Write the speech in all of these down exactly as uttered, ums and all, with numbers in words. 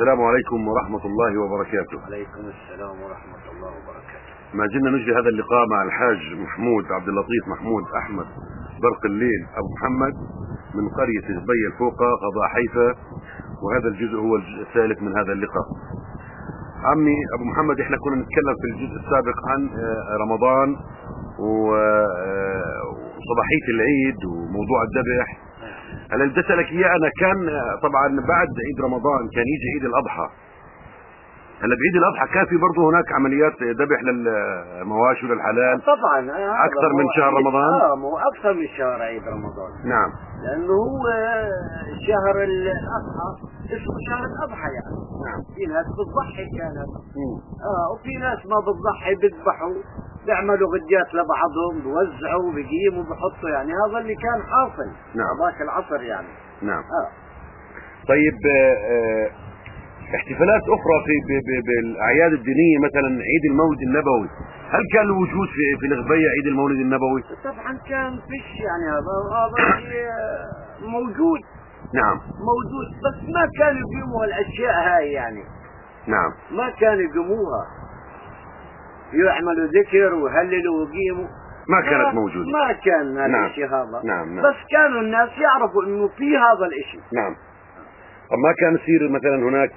السلام عليكم ورحمة الله وبركاته. عليكم السلام ورحمة الله وبركاته. ما زلنا نجري هذا اللقاء مع الحاج محمود عبد اللطيف محمود أحمد برق الليل أبو محمد من قرية غبية الفوقة قضاء حيفا، وهذا الجزء هو الجزء الثالث من هذا اللقاء. عمي أبو محمد، احنا كنا نتكلم في الجزء السابق عن رمضان وصباحية العيد وموضوع الذبح. هلا بدي اسالك اياه، انا كان طبعا بعد عيد رمضان كان يجي عيد الاضحى. هلا بعيد الاضحى كان في برضه هناك عمليات ذبح للمواشي وللحلال طبعا اكثر من شهر رمضان. اه مو اكثر من شهر عيد رمضان. نعم، لانه هو شهر الاضحى اسمه شهر الاضحى يعني. نعم. في ناس بتضحي كانت اه وفي ناس ما بتضحي بيذبحوا، بيعملوا غديات لبعضهم، بوزعوا بيقيموا بحطوا، يعني هذا اللي كان حاصل. نعم. هذاك العصر يعني. نعم. اه طيب آه احتفالات اخرى في بالاعياد الدينيه، مثلا عيد المولد النبوي، هل كان له وجود في في الغبيه عيد المولد النبوي؟ طبعا كان فيش يعني هذا هذا موجود. نعم موجود، بس ما كانوا يقيموا الاشياء هاي يعني. نعم. ما كانوا يقيموها، يعملوا ذكر ويهللوا ويقيموا، ما كانت موجودة. ما كان هذا نعم. الشيء هذا. نعم. نعم. بس كانوا الناس يعرفوا انه في هذا الاشي. نعم. طب ما كان يصير مثلا هناك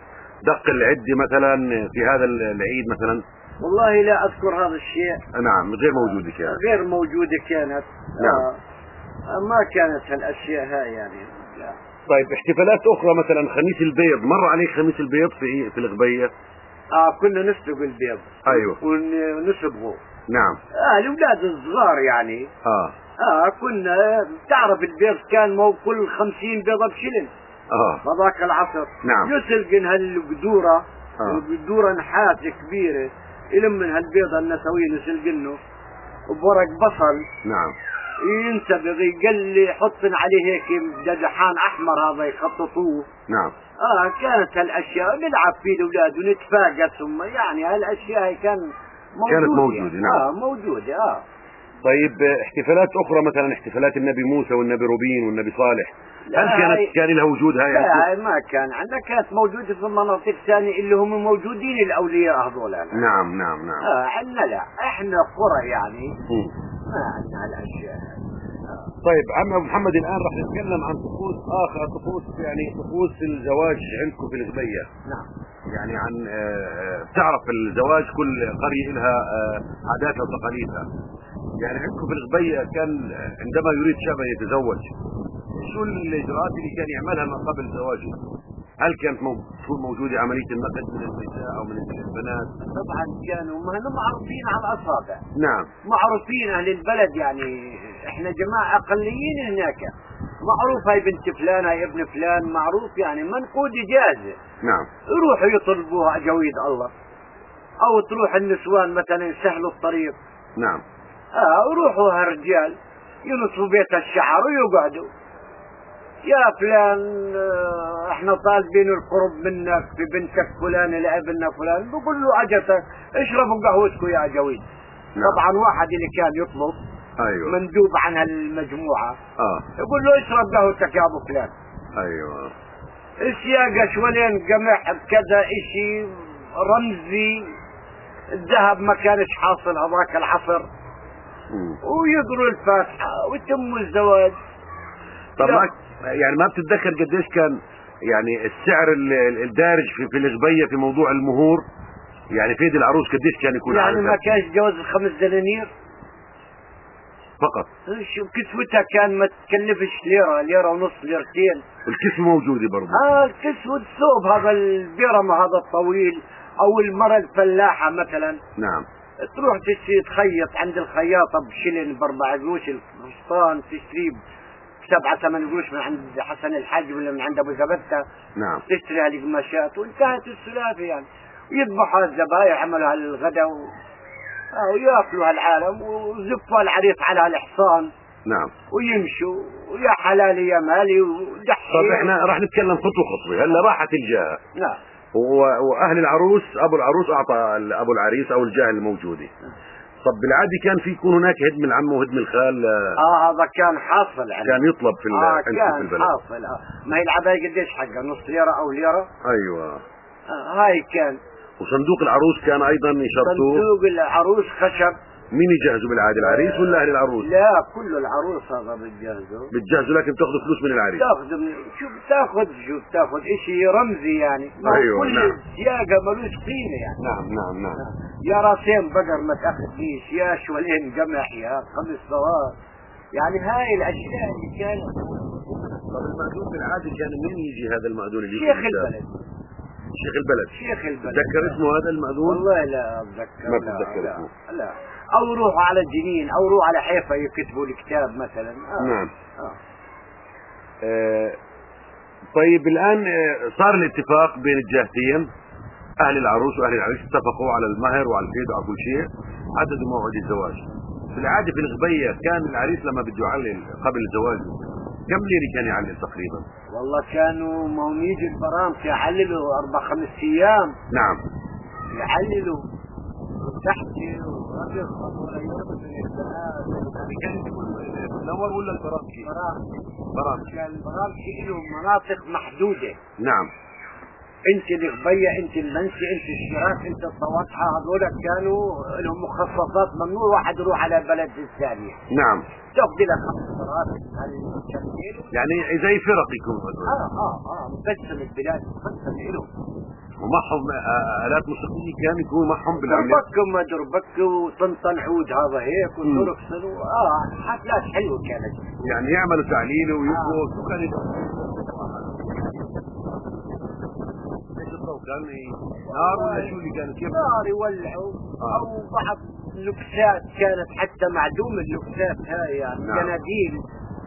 دق العدة مثلا في هذا العيد مثلا؟ والله لا اذكر هذا الشيء. نعم، غير موجودة كانت. غير موجودة كانت. نعم. آه ما كانت هالاشياء هاي يعني. لا. طيب احتفالات اخرى مثلا خميس البيض، مر عليك خميس البيض في في الغبية؟ اه كنا نسلق البيض. ايوه. ونسبغه. نعم. اه الاولاد الصغار يعني. اه اه كنا تعرف البيض كان مو كل خمسين بيضة بشلن. اه بذاك العصر. نعم. يسلقن هالقدورة. اه قدورة نحاس كبيرة، يلمن هالبيضة النسوية يسلقنه وبورق بصل. نعم. ينسبغ يقلي يحطن عليه هيك دجحان احمر هذا يخططوه. نعم. اه كانت هالاشياء نلعب فيه الاولاد ونتفاقد، ثم يعني هالاشياء هي كان موجودة. كانت موجودة. يعني. نعم. اه موجودة. اه طيب احتفالات اخرى مثلا احتفالات النبي موسى والنبي روبين والنبي صالح، هل كانت كان لها وجود هاي؟ لا هاي ما كان عندنا، كانت موجودة في المناطق الثانية اللي هم موجودين الاولياء هذول. نعم نعم نعم. اه عندنا لا، احنا قرى يعني. م. ما عندنا هالاشياء. آه. طيب عم ابو محمد، الان راح نتكلم عن طقوس اخر، طقوس يعني طقوس الزواج عندكم في الغبية. نعم. يعني عن بتعرف الزواج كل قرية لها عاداتها وتقاليدها. يعني عندكم في الغبية كان عندما يريد شاب ان يتزوج، شو الاجراءات اللي كان يعملها من قبل زواجه؟ هل كانت تكون موجودة عملية النقد من النساء او من البنات؟ طبعا كانوا ما هم معروفين على الاصابع. نعم. معروفين اهل البلد يعني، احنا جماعة اقليين هناك، معروف هاي بنت فلان هاي ابن فلان، معروف يعني منقود جاهزة. نعم. يروحوا يطلبوها جويد الله، او تروح النسوان مثلا يسهلوا الطريق. نعم. اه يروحوا هالرجال ينصبوا بيت الشعر ويقعدوا، يا فلان اه احنا طالبين القرب منك في بنتك فلان لابننا فلان، بقول له عجتك اشربوا قهوتكم يا جويد. نعم. طبعا واحد اللي كان يطلب ايوه مندوب عن هالمجموعة اه يقول له اشرب قهوتك يا ابو فلان. ايوه. السياقة شوالين قمح بكذا اشي رمزي، الذهب ما كانش حاصل هذاك العصر. م. ويقروا الفاتحة ويتم الزواج. طب ما يعني ما بتتذكر قديش كان يعني السعر الدارج في في الغبية في موضوع المهور؟ يعني فيد العروس قديش كان يكون؟ يعني ما كانش جواز الخمس دنانير فقط. شو كسوتها كان ما تكلفش ليرة، ليرة ونص، ليرتين. الكسوة موجودة برضه. اه الكسوة الثوب هذا البرم هذا الطويل، او المرأة الفلاحة مثلا. نعم. تروح تشتري تخيط عند الخياطة بشلن باربع قروش الفستان، تشتري بسبعة ثمان قروش من عند حسن الحاج ولا من عند ابو زبدة. نعم. تشتري هالقماشات وانتهت السلافة يعني. ويذبحوا الذبايح، عملوا هالغدا و... آه وياكلوا هالعالم وزفوا العريس على هالحصان. نعم. ويمشوا ويا حلالي يا مالي ودحي. طب احنا راح نتكلم خطوة خطوة. هلا راحت الجهة. نعم. واهل العروس، ابو العروس اعطى ابو العريس او الجهة الموجودة. طب بالعادي كان في يكون هناك هدم العم وهدم الخال؟ اه هذا كان حاصل عندنا. كان يطلب في اه في كان البلد. حاصل. آه. ما هي العباية قديش حقها؟ نص ليرة او ليرة. ايوه. آه هاي كان. وصندوق العروس كان ايضا يشرطوه؟ صندوق العروس خشب. مين يجهزوا بالعادي، العريس ولا اهل العروس؟ لا كله العروس هذا بتجهزه. بتجهزوا لكن بتاخذوا فلوس من العريس؟ تاخذ من شو بتاخذ شو بتاخذ اشي رمزي يعني. أيوة كل نعم. سياقة ملوش قيمة يعني. نعم نعم نعم. يا راسين بقر ما تاخذنيش، يا شوالين قمح، يا خمس صواب، يعني هاي الاشياء اللي كانت. طب المأذون بالعادي كان مين يجي هذا المأذون اللي شيخ البلد. شيخ البلد. شيخ البلد. تذكر اسمه هذا المأذون؟ والله لا اتذكر. ما لا تتذكر لا, اسمه. لا او روحوا على الجنين او روحوا على حيفا يكتبوا الكتاب مثلا. آه. نعم. آه. آه. طيب الآن صار الاتفاق بين الجهتين، أهل العروس وأهل العريس اتفقوا على المهر وعلى الفيد وعلى كل شيء، حددوا موعد الزواج. في العادة في الغبية كان العريس لما بده يعلل قبل الزواج كم ليلة كان يعلل تقريبا؟ والله كانوا مونيج البرامج يعللوا أربع خمس أيام. نعم. يعللوا تحت وغير ولا يربط كان الأول ولا البرامجي؟ برامج. برامج. كان البرامج لهم مناطق محدودة. نعم. انت الغبية، انت المنسي، انت الشراك، انت الطواطحة، هذول كانوا لهم مخصصات، ممنوع واحد يروح على بلد الثانية. نعم. تاخذ لك خمس مرات يعني زي فرق يكون هذول. اه اه اه مقسم البلاد مقسم لهم. ومعهم آلات موسيقية كان يكون معهم بالعمل. دربك وما دربك وطنطن عود هذا هيك وترقص اه حفلات حلوة كانت. يعني يعملوا تعليل ويبقوا شو كان كان نار ولا شو اللي كان كيف؟ نار يولعوا آه. او بعض اللبسات كانت حتى معدوم اللبسات هاي يعني. نعم. جناديل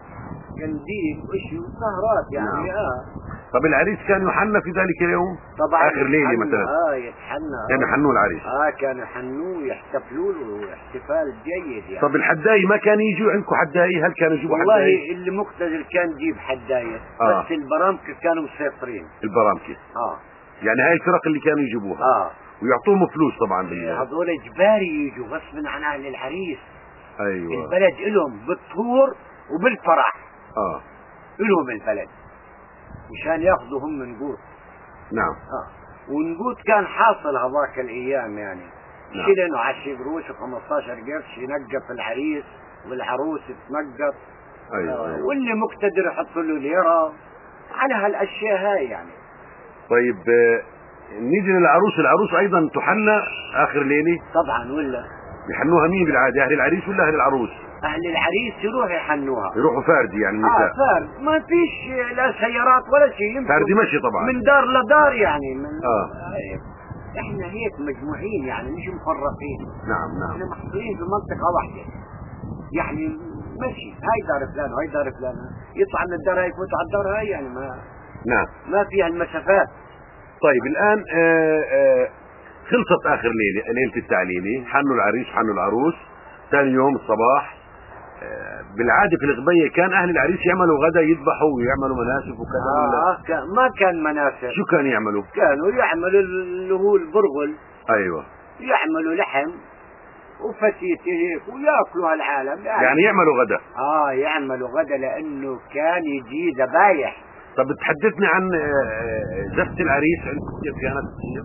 قنديل وشي وسهرات يعني. نعم. اه طب العريس كان يحنى في ذلك اليوم؟ طبعا اخر ليله مثلا. اه يتحنى. كان يحنوا العريس. اه كانوا يحنوه ويحتفلوا له احتفال جيد يعني. طب الحداي ما كان يجوا عندكم حداي؟ هل كانوا يجيبوا والله حداي؟ والله اللي مقتدر كان يجيب حدايه. آه. بس البرامج كانوا مسيطرين. البرامج اه يعني هاي الفرق اللي كانوا يجيبوها. اه ويعطوهم فلوس طبعا بالله. هذول اجباري يجوا غصبا عن اهل العريس. ايوه. البلد الهم بالطهور وبالفرح. اه الهم البلد مشان ياخذوا هم نقود. نعم. اه ونقود كان حاصل هذاك الايام يعني. نعم. شيلين وعشرين قروش وخمسطعش قرش ينقف العريس والعروس تنقف. ايوه. آه. واللي مقتدر يحط له ليره على هالاشياء هاي يعني. طيب نيجي للعروس، العروس ايضا تحنى اخر ليله؟ طبعا. ولا يحنوها مين بالعاده، اهل العريس ولا اهل العروس؟ اهل العريس يروحوا يحنوها. يروحوا فاردي يعني النساء. اه فارد، ما فيش لا سيارات ولا شيء. فاردي مشي طبعا من دار لدار يعني. من اه احنا هيك مجموعين يعني مش مفرقين. نعم نعم. احنا محصورين في منطقه واحده يعني مشي. هاي دار فلان وهاي دار فلان، يطلع من الدار هاي يفوت على الدار هاي يعني. ما نعم ما فيها المسافات. طيب الان آآ آآ خلصت اخر ليله، ليله التعليمي، حنوا العريس حنوا العروس. ثاني يوم الصباح بالعاده في الغبيه كان اهل العريس يعملوا غدا، يذبحوا ويعملوا مناسك وكذا. آه كان ما كان مناسك. شو كان يعملوا؟ كانوا يعملوا اللي هو البرغل. ايوه. يعملوا لحم وفتيت هيك وياكلوا هالعالم يعني, يعني يعملوا غدا. اه يعملوا غدا لانه كان يجي ذبايح. طب تحدثني عن زفة العريس عندكم كيف كانت تصير؟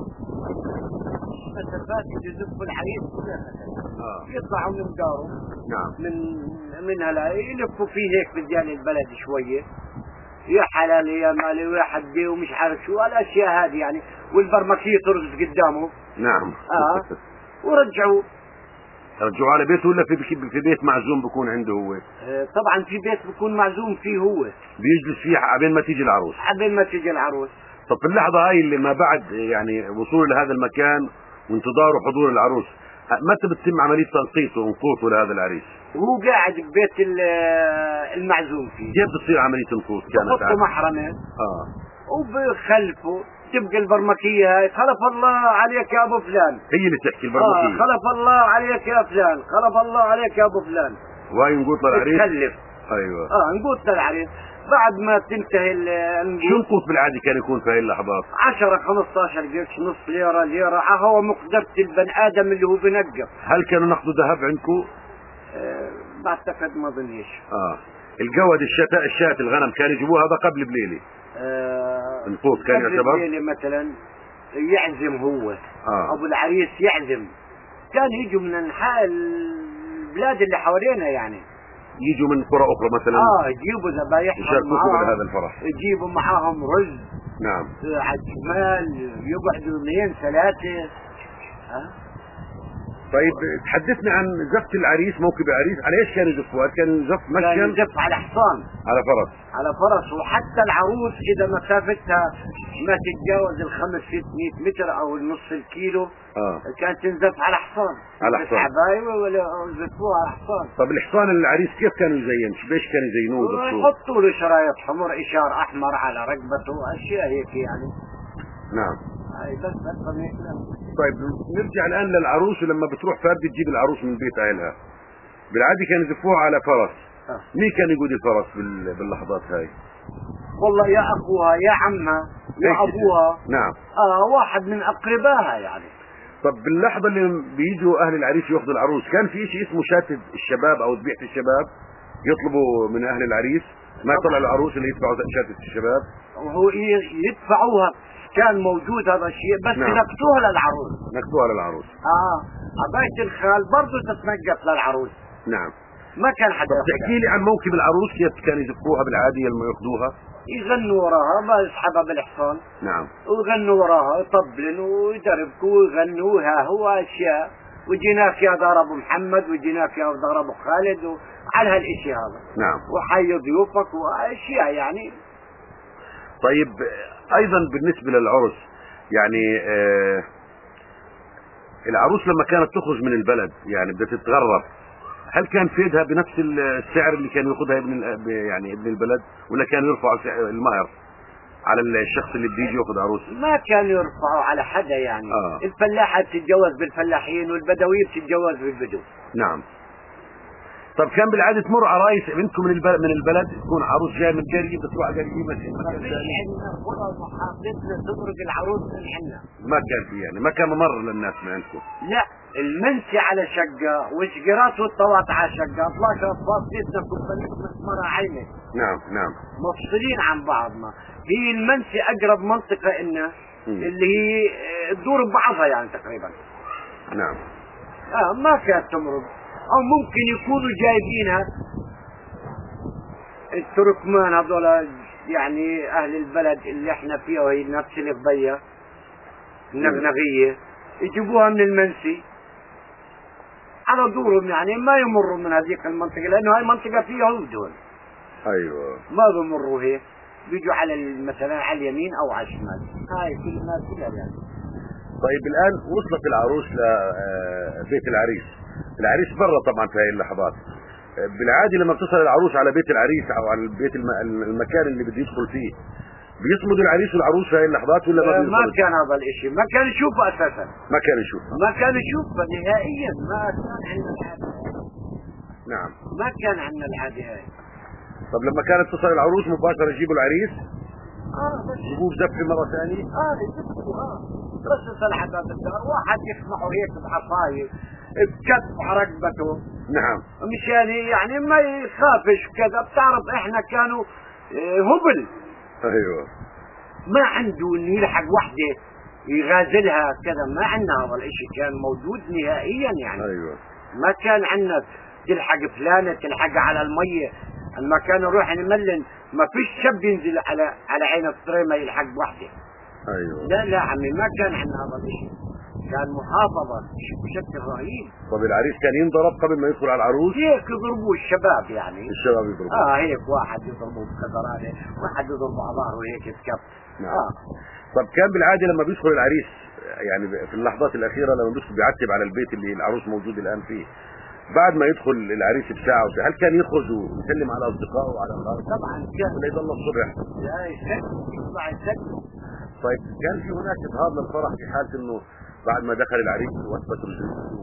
مسافات يزفوا العريس آه. يطلعوا من داره. نعم. من من هلا يلفوا فيه هيك بديان البلد شويه، يا حلال يا مالي ويا حدي ومش عارف شو الاشياء هذه يعني. والبرمكيه ترقص قدامه. نعم. اه ورجعوا رجعوا على بيته ولا في في بيت معزوم بكون عنده هو؟ آه طبعا في بيت بكون معزوم فيه هو، بيجلس فيه عبين ما تيجي العروس. عبين ما تيجي العروس. طب في اللحظه هاي اللي ما بعد يعني وصول لهذا المكان وانتظار حضور العروس، متى بتتم عمليه تنقيطه وانقوطه لهذا العريس؟ وهو قاعد ببيت المعزوم فيه. كيف بتصير عمليه الانقوط؟ كانت بحطوا محرمه اه وبخلفه تبقى البرمكيه هاي خلف الله عليك يا ابو فلان. هي اللي تحكي البرمكيه. آه خلف الله عليك يا فلان، خلف الله عليك يا ابو فلان. وهي نقوط للعريس. تخلف. ايوه. اه نقوط للعريس. بعد ما تنتهي شو النقود القوت بالعادي كان يكون في هاي اللحظات؟ عشرة خمسطعش قرش، نص ليرة ليرة، هو مقدرة البني آدم اللي هو بنقف. هل كانوا ناخذوا ذهب عندكم؟ أه بعتقد ما ظنيش. اه الجود الشتاء الشاة الغنم كانوا يجيبوها هذا قبل بليلة. أه القوت كان قبل يعتبر الليلة مثلا يعزم هو آه. أبو العريس يعزم، كان يجوا من أنحاء البلاد اللي حوالينا يعني، يجوا من قرى اخرى مثلا اه يجيبوا ذبايحهم يشاركوكم معاهم، بهذا الفرح. يجيبوا معاهم رز نعم. آه، على الجمال، يقعدوا يومين ثلاثة. ها طيب تحدثنا عن زفة العريس، موكب العريس على ايش كان يزفوا؟ هل كان يزف كان مشيا؟ يزف على حصان، على فرس. على فرس، وحتى العروس إذا مسافتها ما تتجاوز الخمس ست مئة متر أو النص الكيلو اه كانت تنزف على حصان، على حصان عباية ولا يزفوها على حصان. طب الحصان العريس كيف كانوا يزين؟ بايش كانوا يزينوه يزفوه؟ يحطوا له شرايط حمر، إشار أحمر على رقبته، أشياء هيك يعني. نعم. هاي بس أكثر هيك لا. طيب نرجع الان للعروس، ولما بتروح فردة تجيب العروس من بيت اهلها بالعادي كانوا يزفوها على فرس. آه. مين كان يقود الفرس بال- باللحظات هاي؟ والله يا أخوها يا عمها يا هيك أبوها. نعم. آه واحد من أقربائها يعني. طب باللحظة اللي بيجوا أهل العريس ياخذوا العروس كان في شيء اسمه شاتة الشباب أو ذبيحة الشباب يطلبوا من أهل العريس؟ ما طلع العروس اللي يدفعوا شاتة الشباب؟ وهو ي- يدفعوها، كان موجود هذا الشيء، بس نعم. نكتوها للعروس. نكتوها للعروس. اه عباية الخال برضه تتنقط للعروس، نعم. ما كان حدا طب ياخدها. تحكي لي عن موكب العروس كيف كانوا يزفوها بالعادي لما ياخذوها؟ يغنوا وراها، ما يسحبها بالحصان، نعم. ويغنوا وراها، يطبلن ويدربكوا ويغنوا ها هو اشياء، وجيناك يا دار ابو محمد، وجيناك يا دار ابو خالد، وعلى هالاشي هذا. نعم. وحي ضيوفك واشياء يعني. طيب أيضا بالنسبة للعرس يعني آه العروس لما كانت تخرج من البلد يعني بدها تتغرب، هل كان فيدها بنفس السعر اللي كان ياخذها ابن ال- يعني ابن البلد، ولا كان يرفع سعر المهر على الشخص اللي بده يجي ياخذ عروس؟ ما كانوا يرفعوا على حدا يعني. آه. الفلاحة بتتجوز بالفلاحين، والبدوية بتتجوز بالبدو. نعم. طب كان بالعاده تمر عرايس بنتكم من البلد من البلد تكون عروس جايه من قريه بتروح على قريه ما مثلا؟ فيش عندنا قرى محافظتنا تطرق العروس من عندنا. ما كان في يعني ما كان ممر للناس من عندكم؟ لا، المنسي على شقة، والشقرات والطوات على شقة، اطلاق فاصلتنا كوبانية مسمرة عينة. نعم نعم. مفصلين عن بعضنا. هي المنسي اقرب منطقة إلنا اللي هي آه، تدور ببعضها يعني تقريبا. نعم. اه ما كانت تمرض، او ممكن يكونوا جايبينها التركمان هذول يعني اهل البلد اللي احنا فيها، وهي نفس القضية النغنغية، يجيبوها من المنسي على دورهم يعني، ما يمروا من هذيك المنطقة، لانه هاي المنطقة فيها يهود دول. ايوه. ما بمروا هيك، بيجوا على ال- مثلا على اليمين او على الشمال. هاي كل الناس كلها يعني. طيب الان وصلت العروس لبيت العريس، العريس برا طبعا في هاي اللحظات. بالعادي لما بتصل العروس على بيت العريس او على البيت الم- المكان اللي بده يدخل فيه بيصمد العريس والعروس في هاي اللحظات ولا ما آه، بيصمد؟ ما كان هذا الاشي، ما كان يشوفه اساسا، ما كان يشوفها. ما كان يشوفه نهائيا، ما كان عندنا العادة. نعم. ما كان عندنا العادة هاي. طب لما كانت تصل العروس مباشرة يجيبوا العريس اه بس يجيبوه بزفة مرة ثانية؟ اه يجيبوا اه بس يصل على باب الدار، واحد يسمعه هيك بعصاية بكف على رقبته نعم. مشان يعني ما يخافش كذا. بتعرف احنا كانوا آه، هبل، ايوه. ما عنده انه يلحق وحده يغازلها كذا، ما عندنا هذا الاشي كان موجود نهائيا يعني. ايوه. ما كان عندنا تلحق فلانة تلحق على المية. لما كان نروح نملن ما فيش شاب ينزل على على عين الطريمة يلحق بوحده. ايوه. لا لا عمي، ما كان عندنا هذا الشيء، كان محافظة بشكل رهيب. طب العريس كان ينضرب قبل ما يدخل على العروس؟ هيك يضربوه الشباب يعني. الشباب يضربوه. اه هيك واحد يضربوه بخزرانه، واحد يضربه على ظهره هيك بكف. نعم. اه طب كان بالعاده لما بيدخل العريس يعني في اللحظات الاخيره لما بيدخل بيعتب على البيت اللي العروس موجود الان فيه، بعد ما يدخل العريس بساعه وساعة هل كان يخرج ويسلم على اصدقائه وعلى اخوانه؟ طبعا كان. ولا يضل الصبح؟ لا يسكت، يطلع يسكت. طيب كان في هناك اظهار للفرح في حاله انه بعد ما دخل العريس واثبت رجوله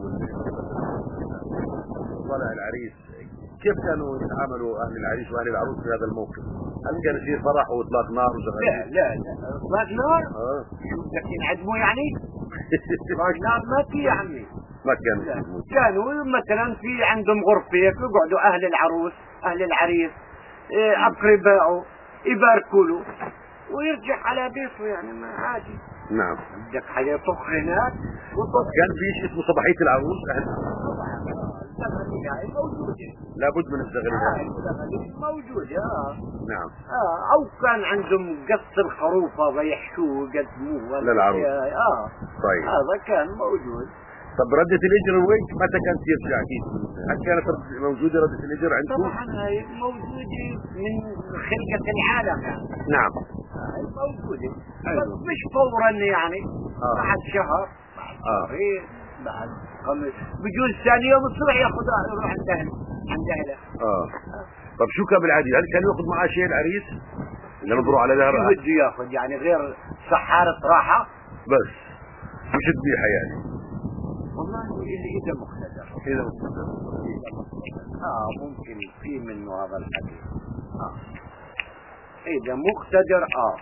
وطلع العريس، كيف كانوا يتعاملوا اهل العريس واهل العروس في هذا الموقف؟ هل كان في فرح واطلاق نار وشغالين؟ لا لا لا اطلاق نار؟ اه شو بدك ينعدموا يعني؟ اطلاق نار ما في يا عمي. ما كان لا. كانوا مثلا في عندهم غرفة يقعدوا اهل العروس اهل العريس إيه، اقربائه يباركوا له ويرجع على بيته يعني ما عادي. نعم. بدك حدا يطخ هناك وطخ. كان في شيء اسمه صباحية العروس أهل الزغلية هاي موجودة. لابد من الزغلية. هاي الزغلية موجودة اه. نعم. اه او كان عندهم قص الخروفة بيحشوه يقدموه للعروس. اه. طيب. هذا كان موجود. طب ردة الإجر وين متى كانت ترجع أكيد؟ هل كانت موجودة ردة الإجر عندكم؟ طبعا هاي موجودة من خلقة العالم يعني. نعم. هاي موجودة. أيوة. بس مش فورا يعني. آه. بعد شهر بعد آه. شهرين بعد خمس بجوز ثاني يوم الصبح ياخذها يروح عند اهله عند اهله. آه. طب شو كان بالعادي؟ هل كان ياخذ معاه شيء العريس؟ لما بروح على دهر شو بده ياخذ يعني غير سحارة راحة؟ بس مش ذبيحة يعني. والله اللي اذا مقتدر. إذا مقتدر. اه ممكن في منه هذا الحديث. اه اذا مقتدر اه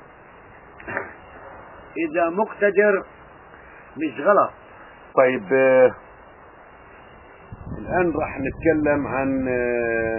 اذا مقتدر مش غلط. طيب آه الآن راح نتكلم عن آه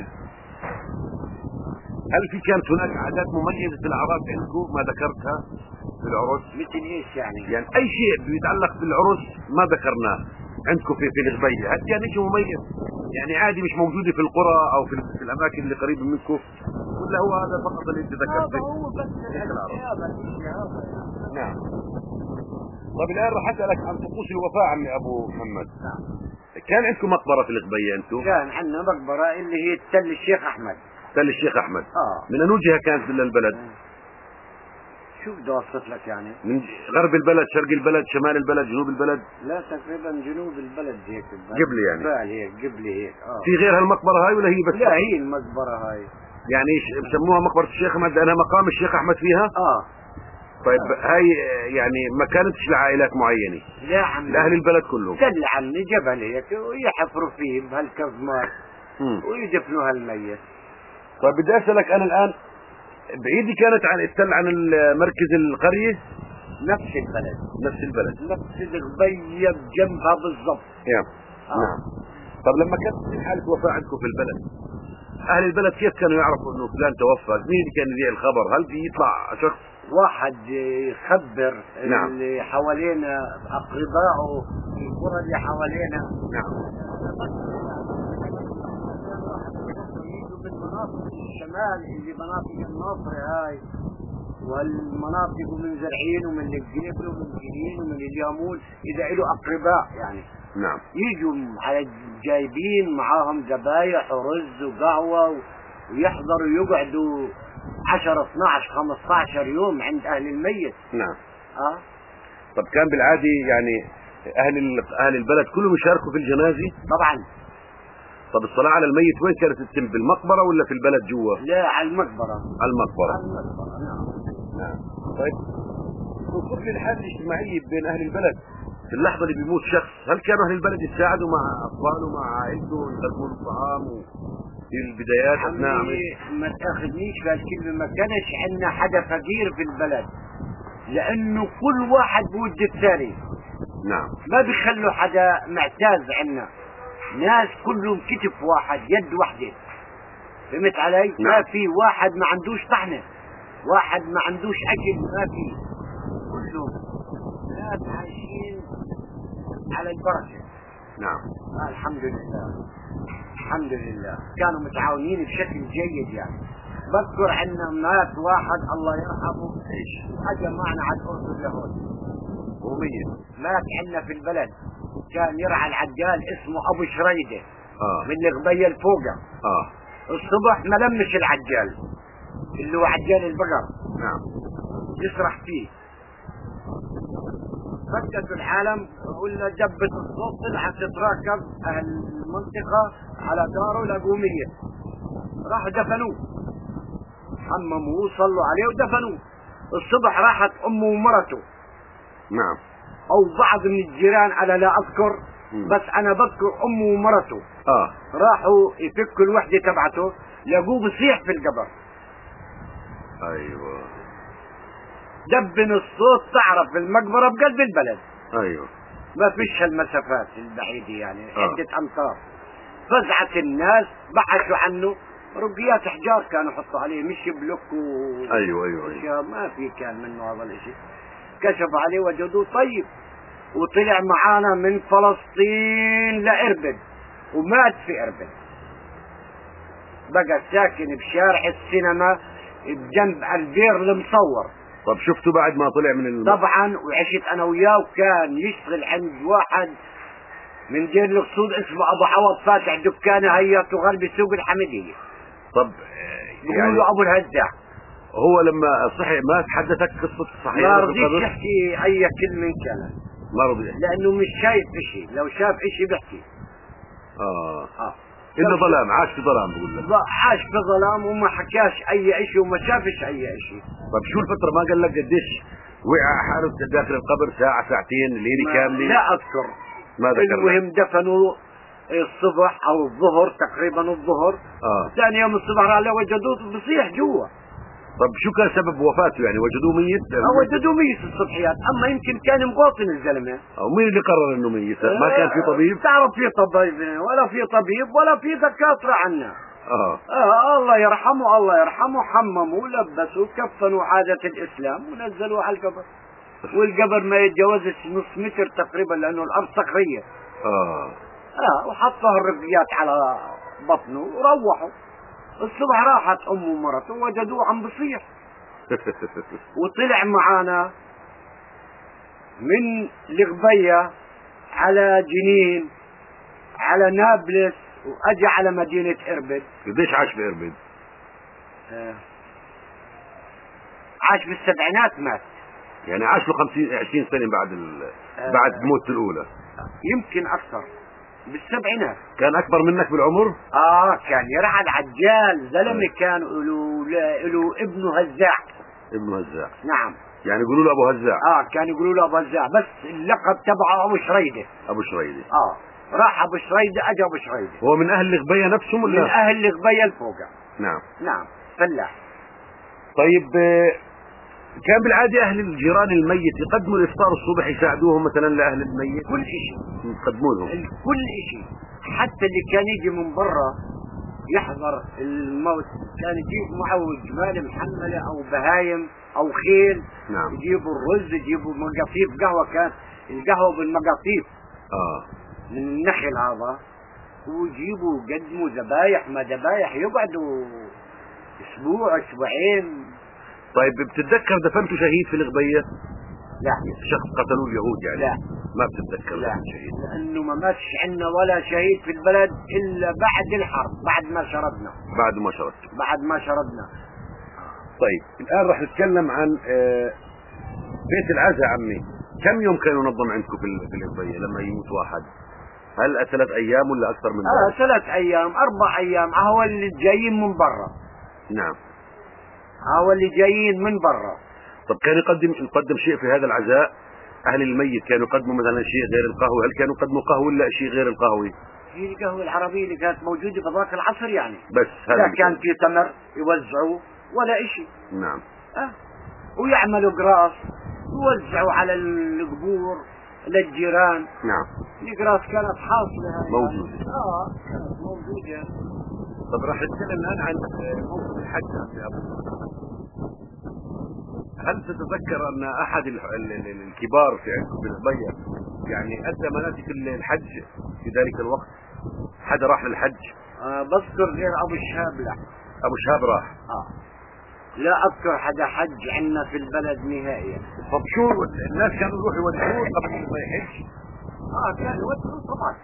هل في كانت هناك عادات مميزة في الأعراس عندكم ما ذكرتها في العرس؟ مثل ايش يعني؟ يعني أي شيء بيتعلق بالعرس ما ذكرناه عندكم في في الغبية، هل كان شيء مميز؟ يعني عادي مش موجودة في القرى أو في, في الأماكن اللي قريبة منكم؟ ولا هو هذا فقط اللي أنت ذكرته؟ هذا هو بس هذا نعم. طيب الآن راح أسألك عن طقوس الوفاء عمي أبو محمد. نعم. كان عندكم مقبرة في الغبية أنتم؟ كان عندنا مقبرة اللي هي تل الشيخ أحمد. تل الشيخ أحمد. آه. من أي جهة كانت للبلد؟ شو بدي أوصف لك يعني؟ من غرب البلد، شرق البلد، شمال البلد، جنوب البلد؟ لا تقريبا جنوب البلد هيك. قبل يعني. بال هيك قبل هيك. آه. في غير هالمقبرة هاي ولا هي بس؟ لا هي المقبرة هاي. يعني بسموها مقبرة الشيخ أحمد لأنها مقام الشيخ أحمد فيها؟ آه. طيب آه. هاي يعني ما كانتش لعائلات معينة؟ لا عمي. لأهل البلد كلهم؟ دل عني جبل هيك ويحفروا فيه بهالكظمات ويدفنوا هالميت. طيب بدي أسألك أنا الآن بعيدة كانت عن التل عن مركز القرية؟ نفس البلد. نفس البلد. نفس الغبية بجنبها بالضبط. نعم. آه. نعم. طب لما كانت في حالة وفاة عندكم في البلد أهل البلد كيف كانوا يعرفوا إنه فلان توفى؟ مين اللي كان يذيع الخبر؟ هل بيطلع شخص واحد يخبر نعم. اللي حوالينا أقربائه في القرى اللي حوالينا؟ نعم. من مناطق الشمال اللي مناطق الناصر هاي والمناطق من زرعين ومن الجبل ومن جنين ومن اليامون إذا له أقرباء يعني. نعم. يجوا على جايبين معاهم ذبايح ورز وقهوة ويحضروا يقعدوا عشرة اثناشر خمسطعش يوم عند أهل الميت. نعم. اه طب كان بالعادي يعني أهل أهل البلد كلهم يشاركوا في الجنازة؟ طبعا. طب الصلاة على الميت وين كانت تتم؟ بالمقبرة ولا في البلد جوا؟ لا على المقبرة. على المقبرة. على المقبرة نعم. نعم. طيب وكل الحالة الاجتماعية بين أهل البلد في اللحظة اللي بيموت شخص هل كانوا أهل البلد يساعدوا مع أطفاله مع عائلته يقدموا له الطعام في البدايات أثناء عمي ما تاخذنيش بهالكلمة ما كانش عندنا حدا فقير في البلد لأنه كل واحد بود الثاني. نعم. ما بيخلوا حدا معتاز عنا ناس كلهم كتف واحد يد واحدة. فهمت علي؟ نعم. ما في واحد ما عندوش طحنة واحد ما عندوش أكل ما في كلهم ناس عايشين على البركة. نعم. آه الحمد لله الحمد لله كانوا متعاونين بشكل جيد يعني. بذكر عنا مات واحد الله يرحمه ايش اجى معنا على الاردن لهون وميت مات عنا في البلد كان يرعى العجال اسمه ابو شريده اه من الغبية الفوقة. اه الصبح ما لمش العجال اللي هو عجال البقر. نعم. يسرح فيه فكت العالم ولا دبت الصوت طلعت تتراكب اهل المنطقة على داره لقوه ميت. راح دفنوه حمموه صلوا عليه ودفنوه. الصبح راحت امه ومرته نعم. او بعض من الجيران انا لا اذكر م. بس انا بذكر امه ومرته اه راحوا يفكوا الوحدة تبعته لقوه بصيح في القبر. ايوه. دبن الصوت تعرف المقبرة بقلب البلد. ايوه. ما فيش المسافات البعيدة يعني آه. عدة امتار. فزعت الناس بحثوا عنه، رقيات حجار كانوا يحطوا عليه مش بلوك و ايوه ايوه ايوه. أشياء ما في كان منه هذا الاشي. كشفوا عليه وجدوه طيب، وطلع معانا من فلسطين لإربد ومات في إربد، بقى ساكن بشارع السينما بجنب البير المصور. طب شفته بعد ما طلع من الم... طبعا وعشت انا وياه، وكان يشتغل عند واحد من دير القصود اسمه ابو عوض فاتح دكانه هي تغال بسوق الحمديه. طب آه، بيقولوا يعني له ابو الهزاع. هو لما صحي ما حدثك قصة ما صحيح رضيش يحكي اي كلمه من كلام، ما رضي لانه مش شايف اشي، لو شاف اشي بيحكي. اه اه إلا ظلام، عاش في ظلام بقول لك. عاش في ظلام وما حكاش اي اشي وما شافش اي اشي. طب شو الفترة ما قال لك قديش وقع حاله داخل القبر؟ ساعة ساعتين ليلة كاملة؟ لا اذكر. ما ذكر. المهم دفنوا الصبح او الظهر تقريبا الظهر. اه ثاني يوم الصبح راح وجدوه بصيح جوا. طب شو كان سبب وفاته يعني؟ وجدوه ميت؟ وجدوه ميت الصبحيات، اما يمكن كان مباطن الزلمه. او مين اللي قرر انه ميت؟ ما كان في طبيب؟ تعرف في طبيب ولا في طبيب ولا في دكاتره عنا. اه اه الله يرحمه الله يرحمه، حمموا لبسوا كفنوا عادة الاسلام ونزلوه على القبر. والقبر ما يتجاوزش نص متر تقريبا لانه الارض صخريه. اه اه وحطوا الرقيات على بطنه وروحوا. الصبح راحت امه ومرته وجدوه عم بصيح. وطلع معانا من الغبية على جنين على نابلس واجى على مدينة اربد. قديش عاش في اربد؟ آه. عاش بالسبعينات مات. يعني عاش له خمسين عشرين سنة بعد ال... آه. بعد موته الأولى. يمكن أكثر، بالسبعينات. كان أكبر منك بالعمر؟ آه كان يرعد عجال زلمة. آه. كان له له ابنه هزاع. ابنه هزاع. نعم. يعني يقولوا له أبو هزاع. آه كان يقولوا له أبو هزاع، بس اللقب تبعه أبو شريدة. أبو شريدة. آه راح أبو شريدة أجا أبو شريدة. هو من أهل الغبية نفسهم ولا؟ من أهل الغبية الفوقع. نعم. نعم فلاح. طيب كان بالعادة أهل الجيران الميت يقدموا الإفطار الصبح يساعدوهم مثلا لأهل الميت؟ كل شيء يقدموا لهم كل شيء، حتى اللي كان يجي من برا يحضر الموت كان يجيب معه جمال محملة أو بهايم أو خيل. نعم. يجيبوا الرز، يجيبوا مقاطيف قهوة، كان القهوة بالمقاطيف آه من النخل هذا، ويجيبوا قدموا ذبايح ما ذبايح يقعدوا أسبوع أسبوعين. طيب بتتذكر دفنته شهيد في الغبية؟ لا. شخص قتلوه اليهود يعني؟ لا ما بتتذكر. لا شهيد لأنه ما ماتش عندنا ولا شهيد في البلد إلا بعد الحرب، بعد ما شردنا. بعد ما شردت. بعد ما شردنا. طيب الآن راح نتكلم عن آه بيت العزاء. عمي كم يوم كان ينظم عندكم في في الغبية لما يموت واحد؟ هل ثلاث أيام ولا أكثر من ذلك؟ آه ثلاث أيام أربع أيام. هو اللي جايين من برا. نعم. هو اللي جايين من برا. طب كان يقدم يقدم شيء في هذا العزاء؟ أهل الميت كانوا يقدموا مثلا شيء غير القهوة؟ هل كانوا يقدموا قهوة ولا شيء غير القهوة؟ هي القهوة العربية اللي كانت موجودة في ذاك العصر يعني. بس هذا لا كان في تمر يوزعوا ولا إشي. نعم. آه. ويعملوا قراص يوزعوا على القبور للجيران. نعم. القراص كانت حاصلة موجودة. اه كانت موجودة. طب راح نتكلم الآن عن موسم الحج يا أبو. هل تتذكر أن أحد الكبار في عندكم في الغبية يعني أدى مناسك الحج في ذلك الوقت؟ حدا راح للحج؟ آه بذكر غير أبو الشهاب. لا. أبو شهاب راح؟ آه لا أذكر حدا حج عندنا في البلد نهائيا. طب شو الناس كانوا يروحوا يودعوه قبل ما يحج؟ اه كانوا يودعوه طبعا.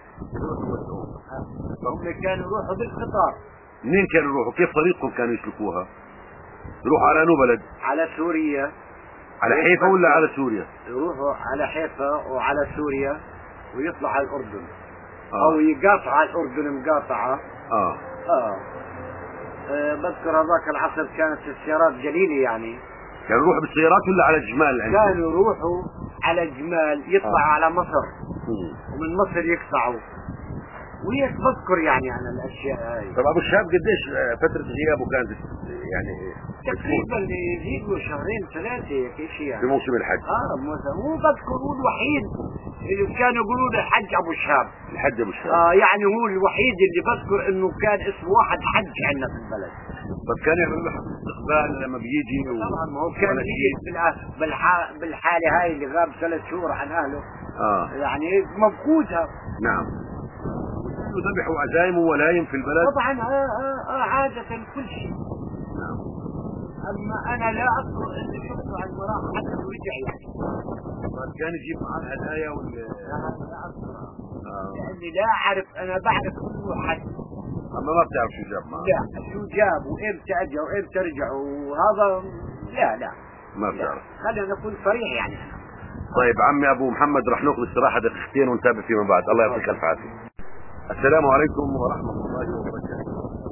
هم كانوا يروحوا بالقطار. منين كانوا يروحوا؟ كيف طريقهم كانوا يسلكوها؟ يروحوا على انو بلد؟ على سوريا. على حيفا ولا على سوريا؟ يروحوا على حيفا وعلى سوريا ويطلع على الأردن. آه. أو يقاطع على الأردن مقاطعة. آه. آه. آه بذكر هذاك العصر كانت السيارات قليلة يعني. كانوا يروحوا بالسيارات ولا على الجمال عندكم؟ كانوا يروحوا على جمال يطلعوا آه. على مصر. مم. ومن مصر يقطعوا وهيك بذكر يعني عن الاشياء هاي. طب ابو الشهاب قديش فتره غيابه كانت يعني تقريبا يزيد له شهرين ثلاثه هيك شيء يعني في موسم الحج؟ اه مثلا هو بذكر هو الوحيد اللي كانوا يقولوا له الحج ابو الشهاب. الحج ابو الشهاب اه يعني هو الوحيد اللي بذكر انه كان اسمه واحد حج عندنا في البلد. بس كان يعملوا له استقبال لما بيجي و... طبعا ما هو كان يجي بالح... بالحاله هاي اللي غاب ثلاث شهور عن اهله. اه يعني مفقودها. نعم. ذبحوا عزايم وولايم في البلد طبعا آه آه آه عادة كل شيء. نعم. اما انا لا اذكر اني شفته على المراح حتى رجع يعني. كان يجيب معاه الهدايا وال لا لا اذكر آه. لاني لا اعرف، انا بعرف كل حد. اما ما بتعرف شو جاب معاه؟ لا شو جاب وامتى اجى وامتى رجع وهذا لا لا ما بتعرف. خلينا نكون صريح يعني. طيب عمي ابو محمد رح ناخذ استراحه دقيقتين ونتابع فيما بعد. الله يعطيك الف عافيه. السلام عليكم ورحمه الله وبركاته.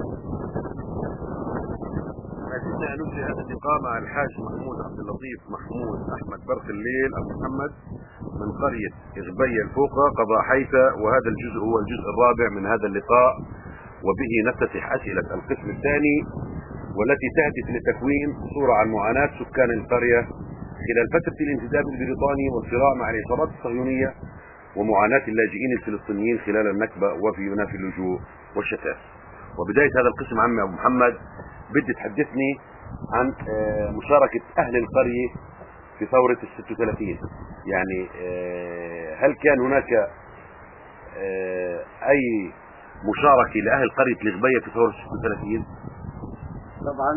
عايزين ننهي هذا اللقاء مع الحاج محمود عبد اللطيف محمود احمد برق الليل ابو محمد من قريه إغبية الفوقة قضاء حيفا، وهذا الجزء هو الجزء الرابع من هذا اللقاء، وبه نفتتح اسئله القسم الثاني والتي تهدف لتكوين صوره عن معاناه سكان القريه خلال فتره الانتداب البريطاني والصراع مع العصابات الصهيونيه ومعاناة اللاجئين الفلسطينيين خلال النكبة وفي مناف اللجوء والشتات. وبداية هذا القسم عمي أبو محمد بدي تحدثني عن مشاركة أهل القرية في ثورة الستة وثلاثين. يعني هل كان هناك أي مشاركة لأهل قرية الإغبية في ثورة الستة وثلاثين؟ طبعا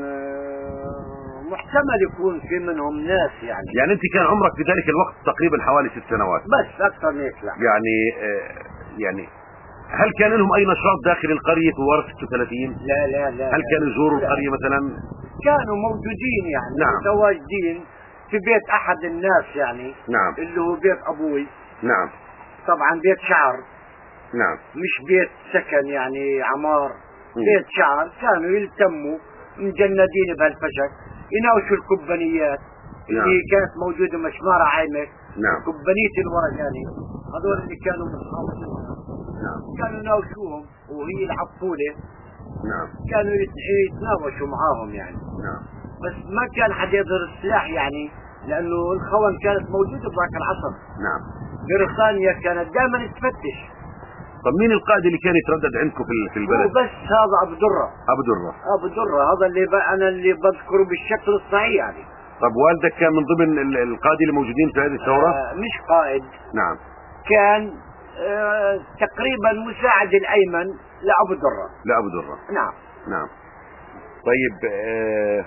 محتمل يكون في منهم ناس يعني. يعني انت كان عمرك في ذلك الوقت تقريبا حوالي ست سنوات بس اكثر من هيك لا. يعني آه يعني هل كان لهم اي نشاط داخل القريه في ورا ستة وثلاثين؟ لا لا لا. هل كانوا يزوروا لا. القريه مثلا؟ كانوا موجودين يعني. نعم. متواجدين في بيت احد الناس يعني. نعم. اللي هو بيت ابوي. نعم. طبعا بيت شعر. نعم. مش بيت سكن يعني عمار. م. بيت شعر كانوا يلتموا مجندين بهالفشك يناوشوا الكبانيات. نعم. اللي كانت موجودة مشمارة عيمك. نعم. كبانية الورقاني هذول اللي كانوا متخاصمين. نعم. كانوا يناوشوهم وهي العطولة. نعم. كانوا يتناوشوا معاهم يعني. نعم. بس ما كان حد يظهر السلاح يعني، لانه الخون كانت موجودة بذاك العصر. نعم. بريطانيا كانت دائما تفتش. طب مين القائد اللي كان يتردد عندكم في في البلد؟ بس هذا ابو درة. ابو درة. ابو درة هذا اللي انا اللي بذكره بالشكل الصحيح يعني. طب والدك كان من ضمن القادة اللي موجودين في هذه الثورة؟ آه مش قائد. نعم. كان آه تقريبا مساعد الايمن لابو درة. لابو درة. نعم. نعم. طيب آه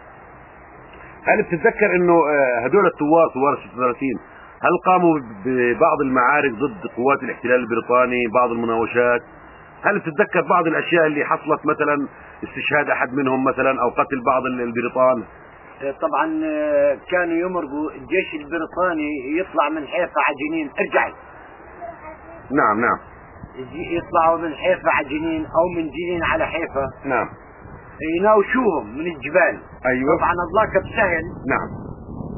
هل بتتذكر انه آه هدول الثوار ثوار ستة وثلاثين هل قاموا ببعض المعارك ضد قوات الاحتلال البريطاني، بعض المناوشات؟ هل بتتذكر بعض الاشياء اللي حصلت مثلا استشهاد احد منهم مثلا او قتل بعض البريطان؟ طبعا كانوا يمرقوا الجيش البريطاني يطلع من حيفا على جنين. ارجعي. نعم نعم. يطلعوا من حيفا على جنين او من جنين على حيفا. نعم. يناوشوهم من الجبال. ايوه. طبعا الضاكة بسهل. نعم.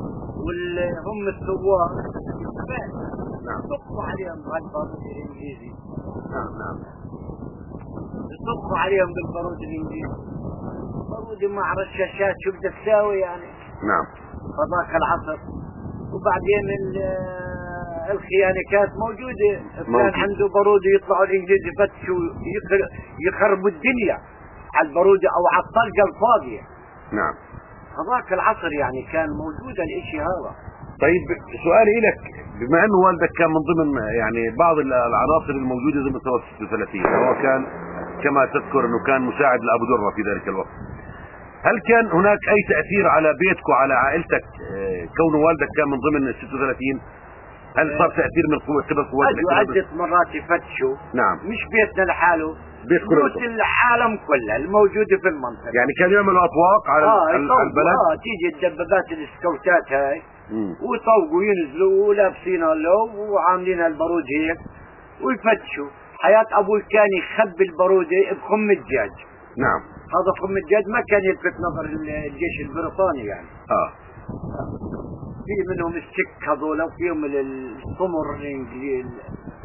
والهم الثوار الجبال. نعم. يطبقوا عليهم بالبارود الانجليزي. نعم نعم. يطبقوا عليهم بالبارود الانجليزي. بارود مع رشاشات شو بدك تساوي يعني. نعم. فضاك العصر. وبعدين الخيانة كانت موجودة. كان عنده بارودة يطلعوا الانجليز يفتشوا يخربوا الدنيا على البارودة او على الطلقة الفاضية. نعم. هذاك العصر يعني كان موجود الاشي هذا. طيب سؤالي لك، بما انه والدك كان من ضمن يعني بعض العناصر الموجودة ضمن ثورة ستة وثلاثين، هو كان كما تذكر انه كان مساعد لابو درة في ذلك الوقت، هل كان هناك اي تأثير على بيتك وعلى عائلتك كون والدك كان من ضمن ستة وثلاثين؟ هل صار تأثير من قوة قبل قوات الاحتلال؟ عدة مرات يفتشوا. نعم. مش بيتنا لحاله، بيت بيوت العالم كلها الموجودة في المنطقة. يعني كانوا يعملوا اطواق على آه البلد؟ اه تيجي الدبابات السكوتات هاي ويطوقوا ينزلوا ولابسين اللو وعاملين البارود هيك ويفتشوا. حياة ابوي كان يخبي البارودة بخم الدجاج. نعم. هذا خم الدجاج ما كان يلفت نظر الجيش البريطاني يعني. اه في منهم السك هذول وفيهم الصمر الانجليزي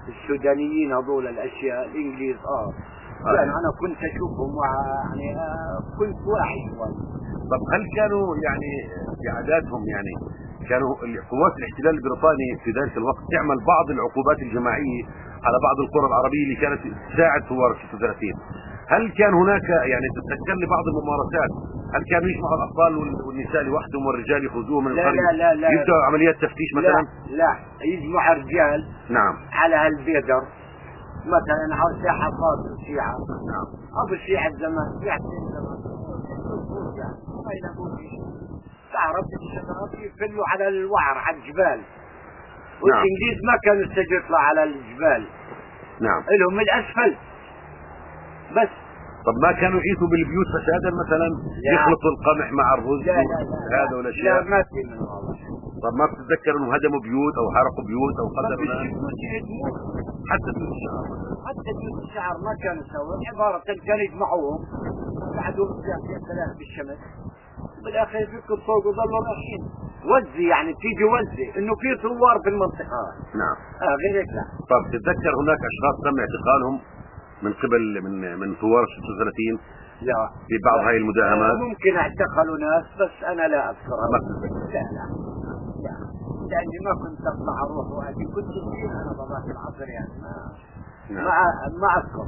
السودانيين هذول الاشياء الانجليز اه يعني انا كنت اشوفهم يعني آه كنت واعي شوي. طب هل كانوا يعني في عاداتهم يعني كانوا قوات الاحتلال البريطاني في ذلك الوقت تعمل بعض العقوبات الجماعيه على بعض القرى العربيه اللي كانت تساعد ثوار ستة وثلاثين؟ هل كان هناك يعني تتذكر لي بعض الممارسات؟ هل كانوا يجمعوا الاطفال والنساء لوحدهم والرجال يخرجوهم من القريه؟ لا لا لا يبداوا عمليات تفتيش مثلا؟ لا لا يجمع رجال نعم على هالبيدر مثلا على ساحه فاضل شيعه. نعم ابو شيعه زمان شيعه زمان يعني ما يلاقون شيء. تعرف الشباب يفلوا على الوعر على الجبال والانجليز ما كانوا يستجوا يطلع على الجبال. نعم لهم الاسفل بس. طب ما كانوا يعيثوا بالبيوت فسادا مثلا؟ يخلطوا القمح مع الرز لا لا لا هذا والاشياء؟ لا ما في من والله. طب ما بتتذكر انهم هدموا بيوت او حرقوا بيوت او قتلوا ناس؟ حتى بيوت الشعر حتى بيوت الشعر ما كانوا يسووا عبارة كانوا يجمعوهم قعدوا يا سلام بالشمس بالاخر يفكوا فوق وظلوا ماشيين وزي يعني تيجي وزي انه في ثوار في المنطقة. نعم اه غير هيك لا. طب تتذكر هناك اشخاص تم اعتقالهم من قبل من من ثوار ستة وثلاثين لا في بعض لا. هاي المداهمات؟ ممكن اعتقلوا ناس بس انا لا اذكرها. ما تتذكر؟ لا لا لا لاني ما كنت اطلع اروح واجي كنت صغير انا باباك العصر يعني ما نعم. ما ما اذكر.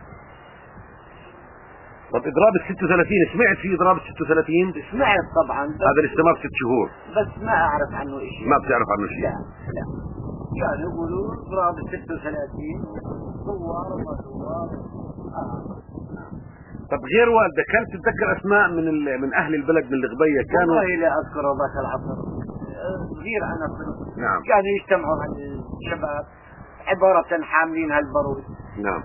طب اضراب ال ستة وثلاثين سمعت في اضراب ال ستة وثلاثين؟ سمعت طبعا هذا اللي استمر ست شهور بس ما اعرف عنه شيء. ما بتعرف عنه شيء؟ لا لا كانوا يقولوا اضراب ال ستة وثلاثين ثوار وما ثوار. آه. طب غير والدك هل تتذكر اسماء من من اهل البلد من الغبيه كانوا؟ والله لا اذكر ذاك العصر صغير انا كنت. نعم. كانوا يجتمعوا على الشباب عبارة حاملين هالبارود. نعم.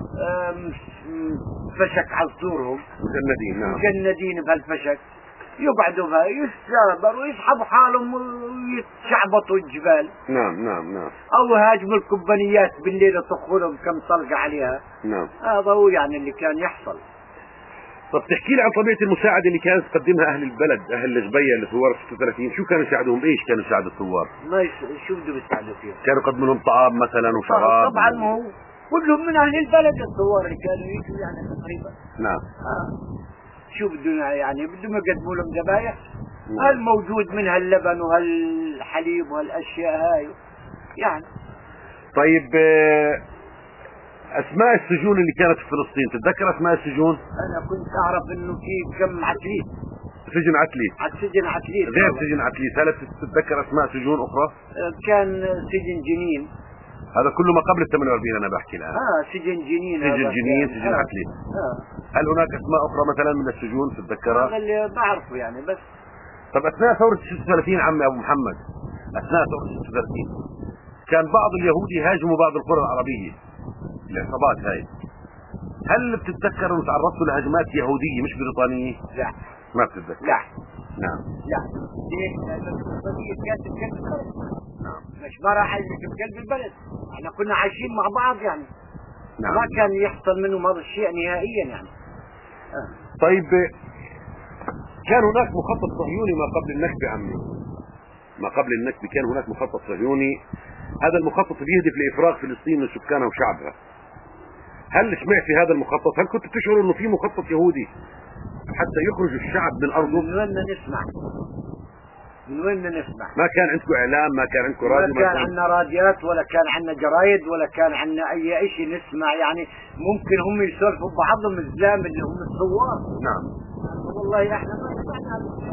فشك على صدورهم مجندين. نعم. مجندين بهالفشك يقعدوا بها يستابروا ويسحبوا حالهم ويتشعبطوا الجبال. نعم نعم نعم. او يهاجموا الكومبانيات بالليل يطخوا لهم كم طلقة عليها. نعم. هذا هو يعني اللي كان يحصل. طب تحكي لي عن طبيعة المساعدة اللي كانت تقدمها أهل البلد أهل الغبية لثوار ستة وثلاثين، شو كانوا يساعدوهم؟ إيش كانوا يساعدوا الثوار؟ ما يس... شو بده يساعدوا فيه؟ كانوا يقدموا لهم طعام مثلا وشراب؟ طبعا ما هو كلهم من أهل البلد الثوار اللي كانوا يجوا يعني تقريبا. نعم. آه. شو بدهم يعني بدهم يقدموا لهم ذبايح؟ نعم. هل موجود من هاللبن وهالحليب وهالأشياء هاي يعني. طيب أسماء السجون اللي كانت في فلسطين تتذكر أسماء السجون؟ أنا كنت أعرف إنه في كم عتليت. سجن عتليت. سجن عتليت. غير سجن عتليت، هل تتذكر أسماء سجون أخرى؟ كان سجن جنين. هذا كله ما قبل ال ثمانية وأربعين أنا بحكي الآن. آه سجن جنين. سجن جنين، سجن آه. عتليت. آه. هل هناك أسماء أخرى مثلا من السجون تتذكرها؟ هذا اللي بعرفه يعني بس. طب أثناء ثورة ستة وثلاثين عمي أبو محمد، أثناء ثورة ستة وثلاثين كان بعض اليهود يهاجموا بعض القرى العربية العصابات هاي، هل بتتذكر انه تعرضتوا لهجمات يهودية مش بريطانية؟ لا ما بتتذكر. لا نعم. لا ليش؟ لأن البريطانية كانت بقلب البلد. نعم. مش ما راح بقلب البلد، احنا كنا عايشين مع بعض يعني. نعم. ما كان يحصل منهم هذا الشيء نهائيا يعني. آه. طيب كان هناك مخطط صهيوني ما قبل النكبة عمي، ما قبل النكبة كان هناك مخطط صهيوني، هذا المخطط بيهدف لإفراغ فلسطين من سكانها وشعبها. هل سمعت في هذا المخطط؟ هل كنت تشعر انه في مخطط يهودي حتى يخرج الشعب من ارضه؟ من وين نسمع؟ من وين نسمع؟ ما كان عندكم اعلام، ما كان عندكم راديو، ما كان عندنا راديات ولا كان عندنا جرايد ولا كان عندنا اي شيء نسمع يعني. ممكن هم يسولفوا بعضهم الزلام اللي هم الثوار. نعم. والله احنا ما سمعنا.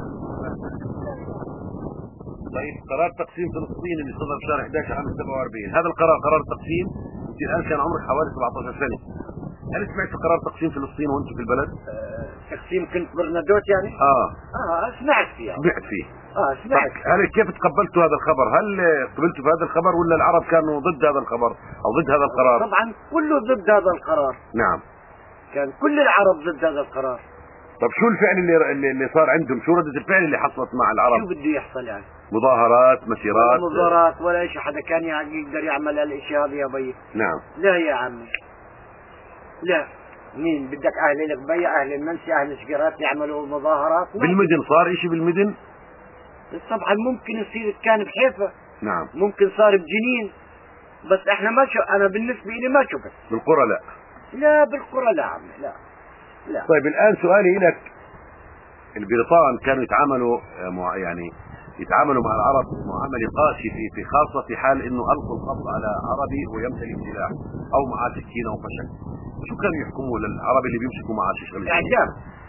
طيب قرار تقسيم فلسطين اللي صدر في شهر أحد عشر عام سبعة وأربعين، هذا القرار قرار التقسيم انت الان كان عمرك حوالي سبعة عشر سنة، هل سمعت في قرار تقسيم فلسطين وانت في البلد؟ آه تقسيم كنت برنادوت يعني؟ اه اه سمعت فيه يعني. سمعت فيه. اه سمعت. هل كيف تقبلتوا هذا الخبر؟ هل قبلتوا بهذا الخبر ولا العرب كانوا ضد هذا الخبر او ضد هذا القرار؟ طبعا كله ضد هذا القرار. نعم. كان كل العرب ضد هذا القرار. طب شو الفعل اللي اللي صار عندهم؟ شو ردة الفعل اللي حصلت مع العرب؟ شو بده يحصل يعني؟ مظاهرات، مسيرات؟ ولا مظاهرات ولا شيء، حدا كان يقدر يعمل هالاشياء هذه يا بي. نعم. لا يا عمي. لا. مين بدك اهل القبية، اهل المنسي، اهل الشقيرات يعملوا مظاهرات؟ بالمدن صار اشي بالمدن؟ طبعا ممكن يصير، كان بحيفا. نعم. ممكن صار بجنين. بس احنا ما شو انا بالنسبة لي ما شفت. بالقرى لا. لا بالقرى لا عمي لا لا. طيب الان سؤالي لك، البريطان كانوا يتعاملوا يعني يتعاملوا مع العرب معامله قاسي في في خاصه في حال انه القوا القبض على عربي ويمتلك سلاح او معاه سكين او خشب، شو كانوا يحكموا للعربي اللي بيمسكوا معاه شغله؟ اعدام.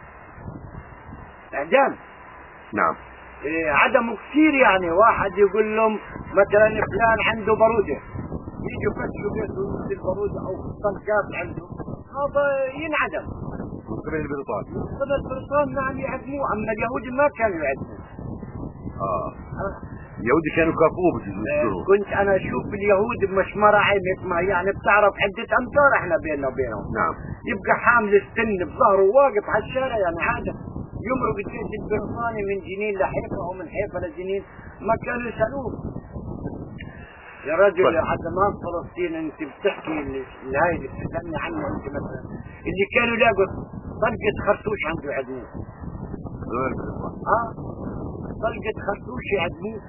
اعدام. نعم. إيه عدمه كثير، يعني واحد يقول لهم مثلا فلان عنده باروده، يجوا يفتشوا بيته مثل الباروده او طلقات عنده، هذا ينعدم من قبل البريطان. من قبل البريطان. نعم يعدموه، اما اليهود ما كانوا يعدموه. اه اليهود كانوا كافوه بجوز. كنت انا اشوف اليهود بمشمره عينك، ما يعني بتعرف عده امتار احنا بيننا وبينهم. نعم. يبقى حامل السن بظهره واقف على الشارع، يعني عاده يمرق الجيش البريطاني من جنين لحيفا او من حيفا لجنين ما كانوا يسالوه. يا رجل طيب. يا عدمان فلسطين انت بتحكي الهاي اللي بتسالني عنه انت مثلا اللي كانوا يلاقوا طلقه خرطوش عنده يعدموه. اه طلقه خرطوش يعدموه.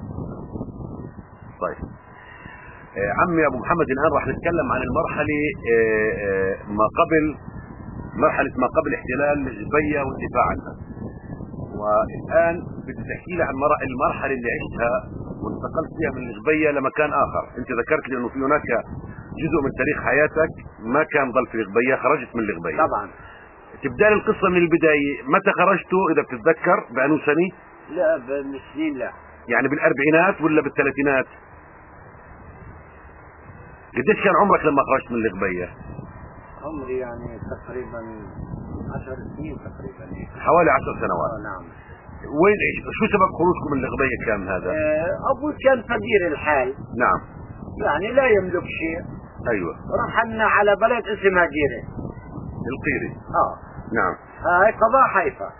طيب آه عمي ابو محمد، الان راح نتكلم عن المرحله آه آه ما قبل مرحله ما قبل احتلال غبيه والدفاع عنها. والان بدي تحكي لي عن المرحله اللي عشتها وانتقلت فيها من الغبيه لمكان اخر. انت ذكرت لي انه في هناك جزء من تاريخ حياتك ما كان ضل في الغبيه، خرجت من الغبيه. طبعا. تبدا لي القصه من البدايه، متى خرجتوا اذا بتتذكر؟ بأنو سنه؟ لا بالسنين لا. يعني بالاربعينات ولا بالثلاثينات؟ قديش كان عمرك لما خرجت من الغبيه؟ عمري يعني تقريبا عشر سنين تقريبا. حوالي عشر سنوات. آه نعم. وين شو سبب خروجكم من الغبيه كان هذا؟ آه ابوي كان فقير الحال. نعم. يعني لا يملك شيء. ايوه. رحلنا على بلد اسمها جيرة. القيري. اه نعم. هاي قضاء حيفا.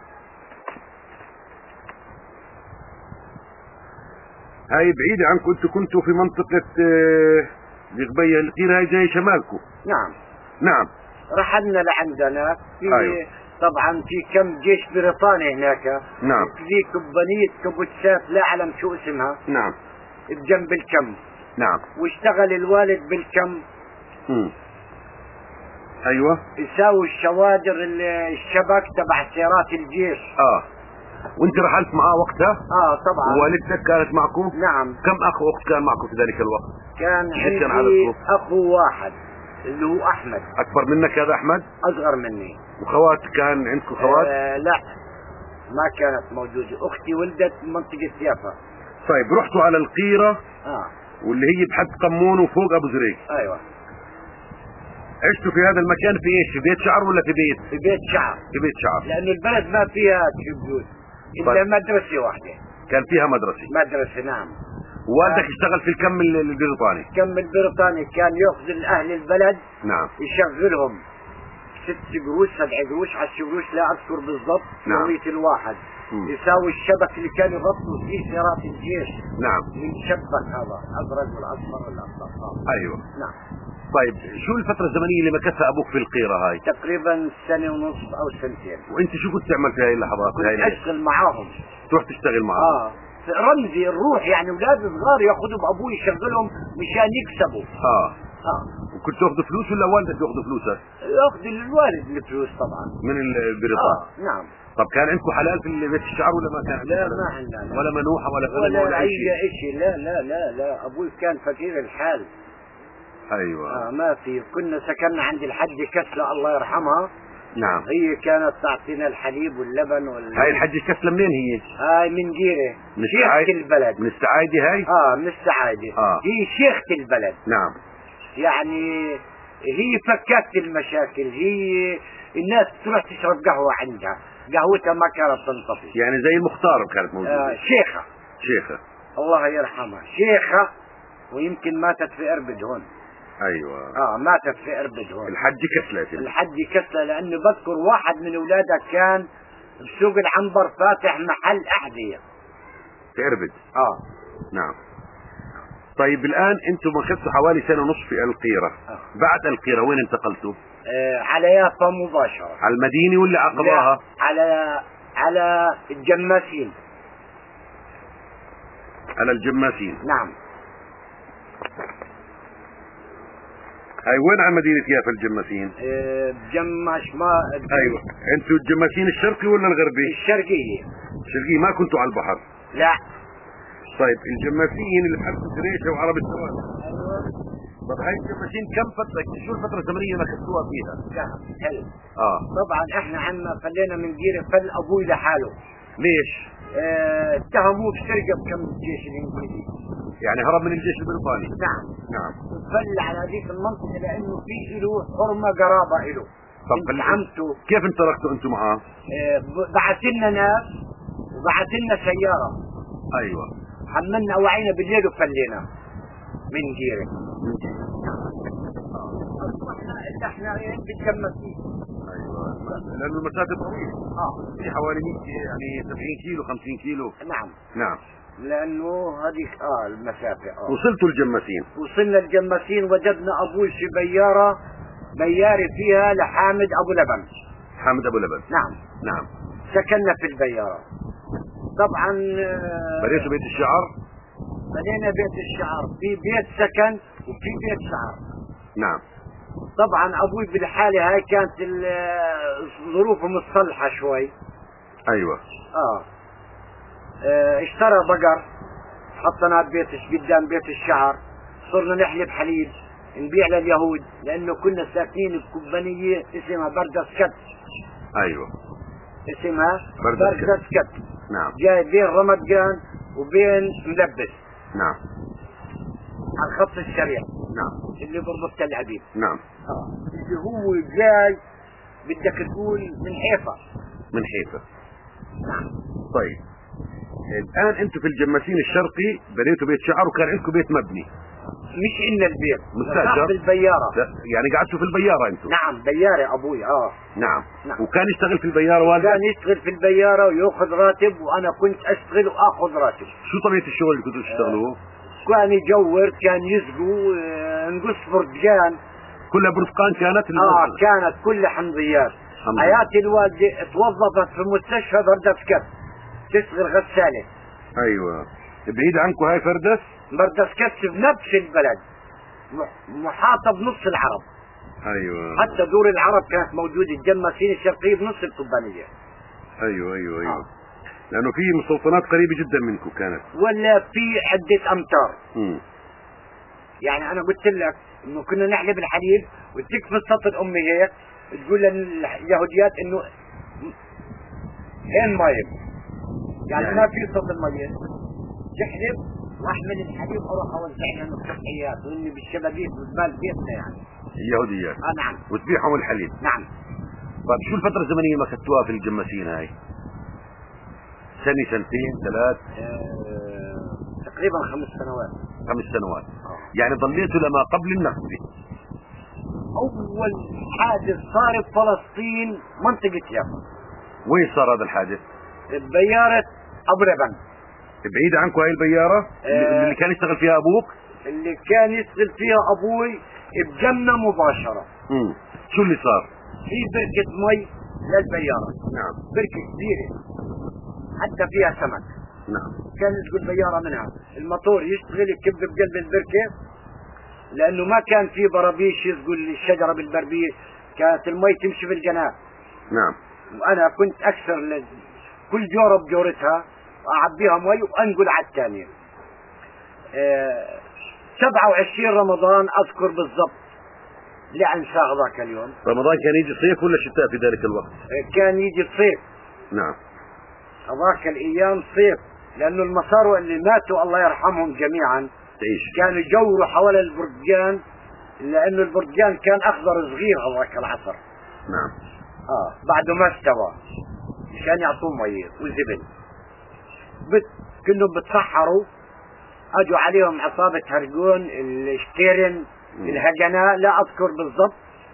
هاي بعيدة عنكم، انتوا كنتوا في منطقة الغبية. القيرة هاي جاي شمالكم. نعم. نعم. رحلنا لعندنا في أيوة. طبعا في كم جيش بريطاني هناك. نعم. في كبانية كبوتشات لا اعلم شو اسمها. نعم. بجنب الكم. نعم. واشتغل الوالد بالكم. امم ايوه. يساوي الشوادر الشبك تبع سيارات الجيش. اه وانت رحلت معاه وقتها؟ اه طبعا. ووالدتك كانت معكم؟ نعم. كم اخ واخت كان معكم في ذلك الوقت؟ كان كان عندي اخو واحد اللي هو احمد. اكبر منك هذا احمد؟ اصغر مني. وخوات كان عندكم خوات؟ آه لا ما كانت موجودة، اختي ولدت منطقة يافا. طيب رحتوا على القيرة. اه واللي هي بحد قمون وفوق ابو زريق. ايوه. عشتوا في هذا المكان في ايش؟ في بيت شعر ولا في بيت؟ في بيت شعر. في بيت شعر. لانه البلد ما فيها بيوت الا طيب. مدرسة واحدة. كان فيها مدرسة. مدرسة نعم. والدك آه. اشتغل في الكم البريطاني؟ كم البريطاني كان ياخذ اهل البلد. نعم. يشغلهم ست قروش سبع قروش عشر قروش لا اذكر بالضبط. نعم. يومية الواحد. مم. يساوي الشبك اللي كانوا يغطوا فيه سيارات الجيش. نعم. من شبك هذا ازرق والاصفر والاخضر. ايوه. نعم. طيب شو الفترة الزمنية اللي مكثها ابوك في القيرة هاي؟ تقريبا سنة ونصف او سنتين. وانت شو كنت تعمل في هاي اللحظات؟ كنت هاي اشتغل معاهم. تروح تشتغل معاهم؟ اه رمزي الروح، يعني اولاد صغار ياخذوا بابوي يشغلهم مشان يكسبوا. اه اه وكنت تاخذ فلوس ولا والدك ياخذ فلوسك؟ ياخذ الوالد الفلوس طبعا. من البريطان؟ اه نعم. طب كان عندكم حلال في بيت الشعر ولا ما كان؟ لا ما عندنا. ولا منوحة ولا غنم ولا, ولا اي شيء؟ شيء. لا لا لا لا ابوي كان فقير الحال. ايوه. آه ما في. كنا سكننا عند الحجة كسلة الله يرحمها. نعم. هي كانت تعطينا الحليب واللبن وال هاي الحجة كسلة منين هي؟ هاي من جيرة. من شيخة السعايدة؟ البلد. من السعايدة هاي؟ اه من السعايدة. آه. هي شيخة البلد. نعم. يعني هي فكت المشاكل. هي الناس تروح تشرب قهوة عندها، قهوتها ما كانت تنطفي. يعني زي المختار كانت موجودة. آه شيخة. شيخة. الله يرحمها شيخة. ويمكن ماتت في اربد هون. ايوه. اه ماتت في اربد هون. الحج كسلة. الحج كسلة لانه بذكر واحد من اولادها كان بسوق العنبر فاتح محل احذية في اربد. اه نعم. طيب الان انتم اخذتوا حوالي سنة ونصف في القيرة. آه. بعد القيرة وين انتقلتوا؟ آه على يافا مباشرة. على المدينة ولا على قضاها؟ على على الجماسين. على الجماسين. نعم. هاي وين على مدينة يافا الجماسين؟ اه بجمش ما ايوه انتوا الجماسين الشرقي ولا الغربي؟ الشرقية. الشرقية ما كنتوا على البحر؟ لا. طيب الجماسين اللي بحرف سريشة وعرب السواد. ايوه. طب هاي الجماسين كم فترة شو الفترة الزمنية اللي اخذتوها فيها؟ لا حلو. اه طبعا احنا عنا فلينا من جيرة فل ابوي لحاله. ليش؟ اه اتهموه بسرقة بكم الجيش الانجليزي. يعني هرب من الجيش البريطاني. نعم. نعم. فل على هذيك المنطقة لانه في له حرمة قرابة له. طب عمته كيف انطلقتوا انتم معاه؟ اه بعث لنا ناس وبعث لنا سيارة. ايوه. حملنا وعينا بالليل وفلينا من جيرة. اصبحنا اللي احنا بنتجمسين. ايوه لانه المسافة طويلة. اه في حوالي يعني سبعين كيلو خمسين كيلو. نعم. نعم. لانه هذيك اه المسافة اه وصلتوا الجماسين. وصلنا الجماسين وجدنا ابوي في بيارة بياري فيها لحامد ابو لبن. حامد ابو لبن. نعم. نعم. سكننا في البيارة. طبعا آه بديتوا بيت الشعر؟ بدينا بيت الشعر في بيت سكن وفي بيت شعر. نعم. طبعا ابوي بالحالة هاي كانت ظروفه متصلحة شوي. ايوه. اه, آه اشترى بقر حطنا ببيت قدام بيت الشعر. صرنا نحلب حليب نبيع لليهود لانه كنا ساكنين بكوبانية اسمها بردسكت. ايوه. اسمها بردسكت. بردسكت. نعم. جاي بين رمضان وبين ملبس. نعم. على الخط السريع. نعم. اللي بربط تل ابيب. نعم. اه اللي هو جاي بدك تقول من حيفا. من حيفا. نعم. طيب الان انتم في الجماسين الشرقي بنيتوا بيت شعر وكان عندكم بيت مبني. مش إن البيت مستاجر في البيارة. يعني قعدتوا في البيارة انتم؟ نعم بيارة ابوي اه نعم. نعم. وكان يشتغل في البيارة والدك؟ كان يشتغل في البيارة وياخذ راتب وانا كنت اشتغل واخذ راتب. شو طبيعة الشغل اللي كنتوا تشتغلوه؟ كان يجور كان يسقوا آه نقص برتقان. كلها برتقان كانت؟ اه كانت كلها حمضيات. حياتي الوالدة توظفت في مستشفى بردسكت تشتغل غسالة. ايوه. بعيد عنكم هاي فردس؟ بردسكت في نفس البلد محاطة بنص العرب. ايوه. حتى دور العرب كانت موجودة الجماسين الشرقية بنص الكوبانية. ايوه ايوه ايوه. آه. لانه في مستوطنات قريبة جدا منكم كانت. ولا في عدة امتار. امم يعني انا قلت لك انه كنا نحلب الحليب وتكفي السطر امي هيك تقول لليهوديات انه هين مايم يعني, يعني ما في سطر مية تحلب واحمل الحليب واروح اوزع لهم الصحيات واني بالشبابيك وزبال بيتنا يعني اليهوديات. اه نعم. وتبيعهم الحليب. نعم. طيب شو الفترة الزمنية ما اخذتوها في الجماسين هاي؟ سنة سنتين ثلاث؟ آه تقريبا خمس سنوات. خمس سنوات. آه. يعني ضليتوا لما قبل النكبة. اول حادث صار بفلسطين منطقة يافا. وين صار هذا الحادث؟ ببيارة ابو لبن. بعيد عنكم هاي البيارة؟ آه اللي كان يشتغل فيها ابوك؟ اللي كان يشتغل فيها ابوي بجنة مباشرة. امم شو اللي صار؟ في بركة مي للبيارة. نعم. بركة كبيرة حتى فيها سمك. نعم. كان تقول بيارة منها الموتور يشتغل يكب بقلب البركة لانه ما كان في برابيش يقول الشجرة بالبربيش كانت المي تمشي في الجناب. نعم. وانا كنت اكثر ل... كل جورة بجورتها اعبيها مي وانقل على الثانية. أه... سبعة وعشرين رمضان اذكر بالضبط لا انساه ذاك اليوم. رمضان كان يجي صيف ولا شتاء في ذلك الوقت؟ أه كان يجي صيف. نعم. هذاك الايام صيف لانه المصاروا اللي ماتوا الله يرحمهم جميعا تعيش كانوا يجوروا حول البرتقان لانه البرتقان كان اخضر صغير هذاك العصر. نعم. اه بعده ما استوى مشان يعطوه ميه وزبل. بت كانوا بتسحروا اجوا عليهم عصابة هرقون الشتيرن الهجناء لا اذكر بالضبط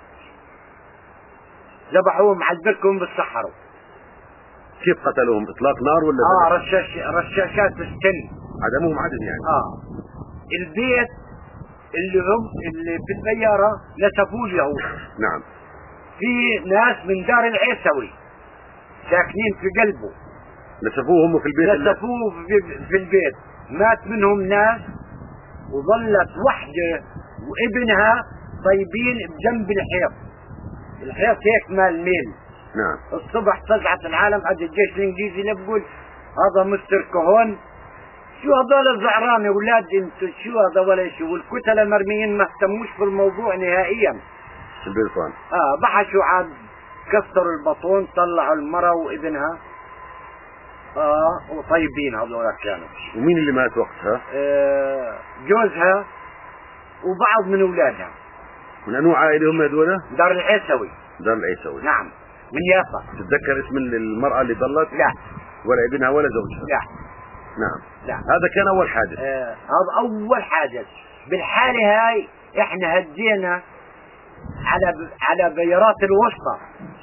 ذبحوهم على البركم بتسحروا. كيف قتلوهم؟ اطلاق نار ولا؟ اه رشاش رشاشات السن عدموهم عدم يعني. اه البيت اللي هم اللي في البيارة نسفوه اليهود. نعم. في ناس من دار العيسوي ساكنين في قلبه نسفوه هم في البيت؟ نسفوه في, في البيت. مات منهم ناس وظلت وحدة وابنها طيبين بجنب الحيط، الحيط هيك مال ميل. نعم. الصبح فزعت العالم، هذا الجيش الانجليزي اللي بقول هذا مستر كهون، شو هذول الزعران يا اولاد انتم، شو هذا ولا شيء، والكتله مرميين ما اهتموش بالموضوع نهائيا. البريطان. اه بحثوا عاد، كسروا البطون، طلعوا المرأة وابنها. اه وطيبين هذول كانوا. ومين اللي مات وقتها؟ آه جوزها وبعض من اولادها. من انو عائله هم هذول؟ دار العيسوي. دار العيسوي. نعم، من يافا. تتذكر اسم المرأة اللي ضلت؟ لا. ولا ابنها ولا زوجها؟ لا. نعم. لا. هذا كان اول حادث. آه هذا اول حادث. بالحالة هاي احنا هدينا على على بيارات الوسطى.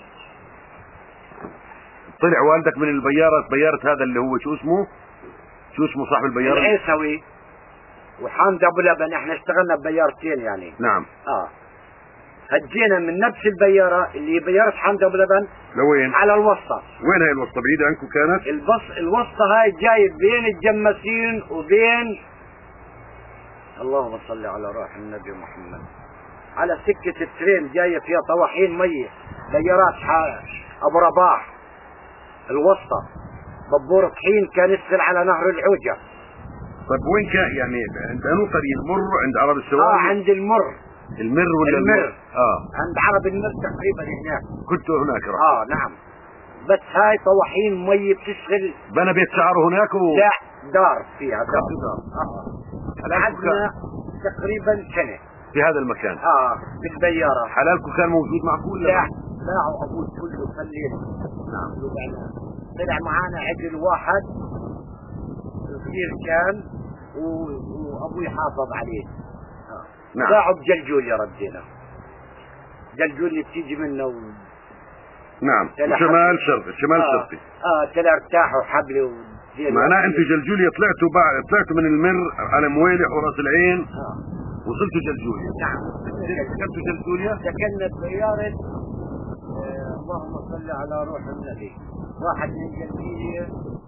طلع والدك من البيارة، بيارة هذا اللي هو شو اسمه؟ شو اسمه صاحب البيارة؟ العيسوي وحامد ابو لبن، احنا اشتغلنا ببيارتين يعني. نعم. اه هجينا من نفس البيارة اللي هي بيارة حامد ابو لبن لوين؟ على الوسطى. وين هاي الوسطى؟ بعيدة عنكم كانت؟ البص الوسطى هاي جاي بين الجماسين وبين، اللهم صل على روح النبي محمد، على سكة الترين جاية فيها طواحين مية، بيارات ابو رباح الوسطى، ببور طحين كان يسفل على نهر العوجة. طيب وين كان يعني عند انو قرية؟ المر عند عرب السواري؟ اه عند المر. المر ولا المر؟ المر؟ اه عند عرب المر تقريبا هناك. كنت هناك رح. اه نعم، بس هاي طواحين مية بتشغل. بنى بيت شعره هناك و... لا دار فيها دار. دار. اه قعدنا تقريبا سنة في هذا المكان. اه بالبيارة. حلالكم كان موجود معكم ولا لا باعوا ابوي كله خلينا. نعم. طلع معانا عجل واحد صغير كان و... وابوي حافظ عليه. آه. نعم. باعوا بجلجوليا ردينا. جلجوليا بتيجي منه و... نعم. شمال شرقي، شمال آه. شرقي. اه طلع ارتاحوا حبلي و... معناه انتوا جلجوليا طلعتوا بعد، طلعتوا من المر على مويلح وراس العين. آه. وصلتوا جلجوليا. نعم. سكنتوا جلجوليا؟ سكننا بسيارة آه اللهم صل على روح النبي، واحد من جلجوليا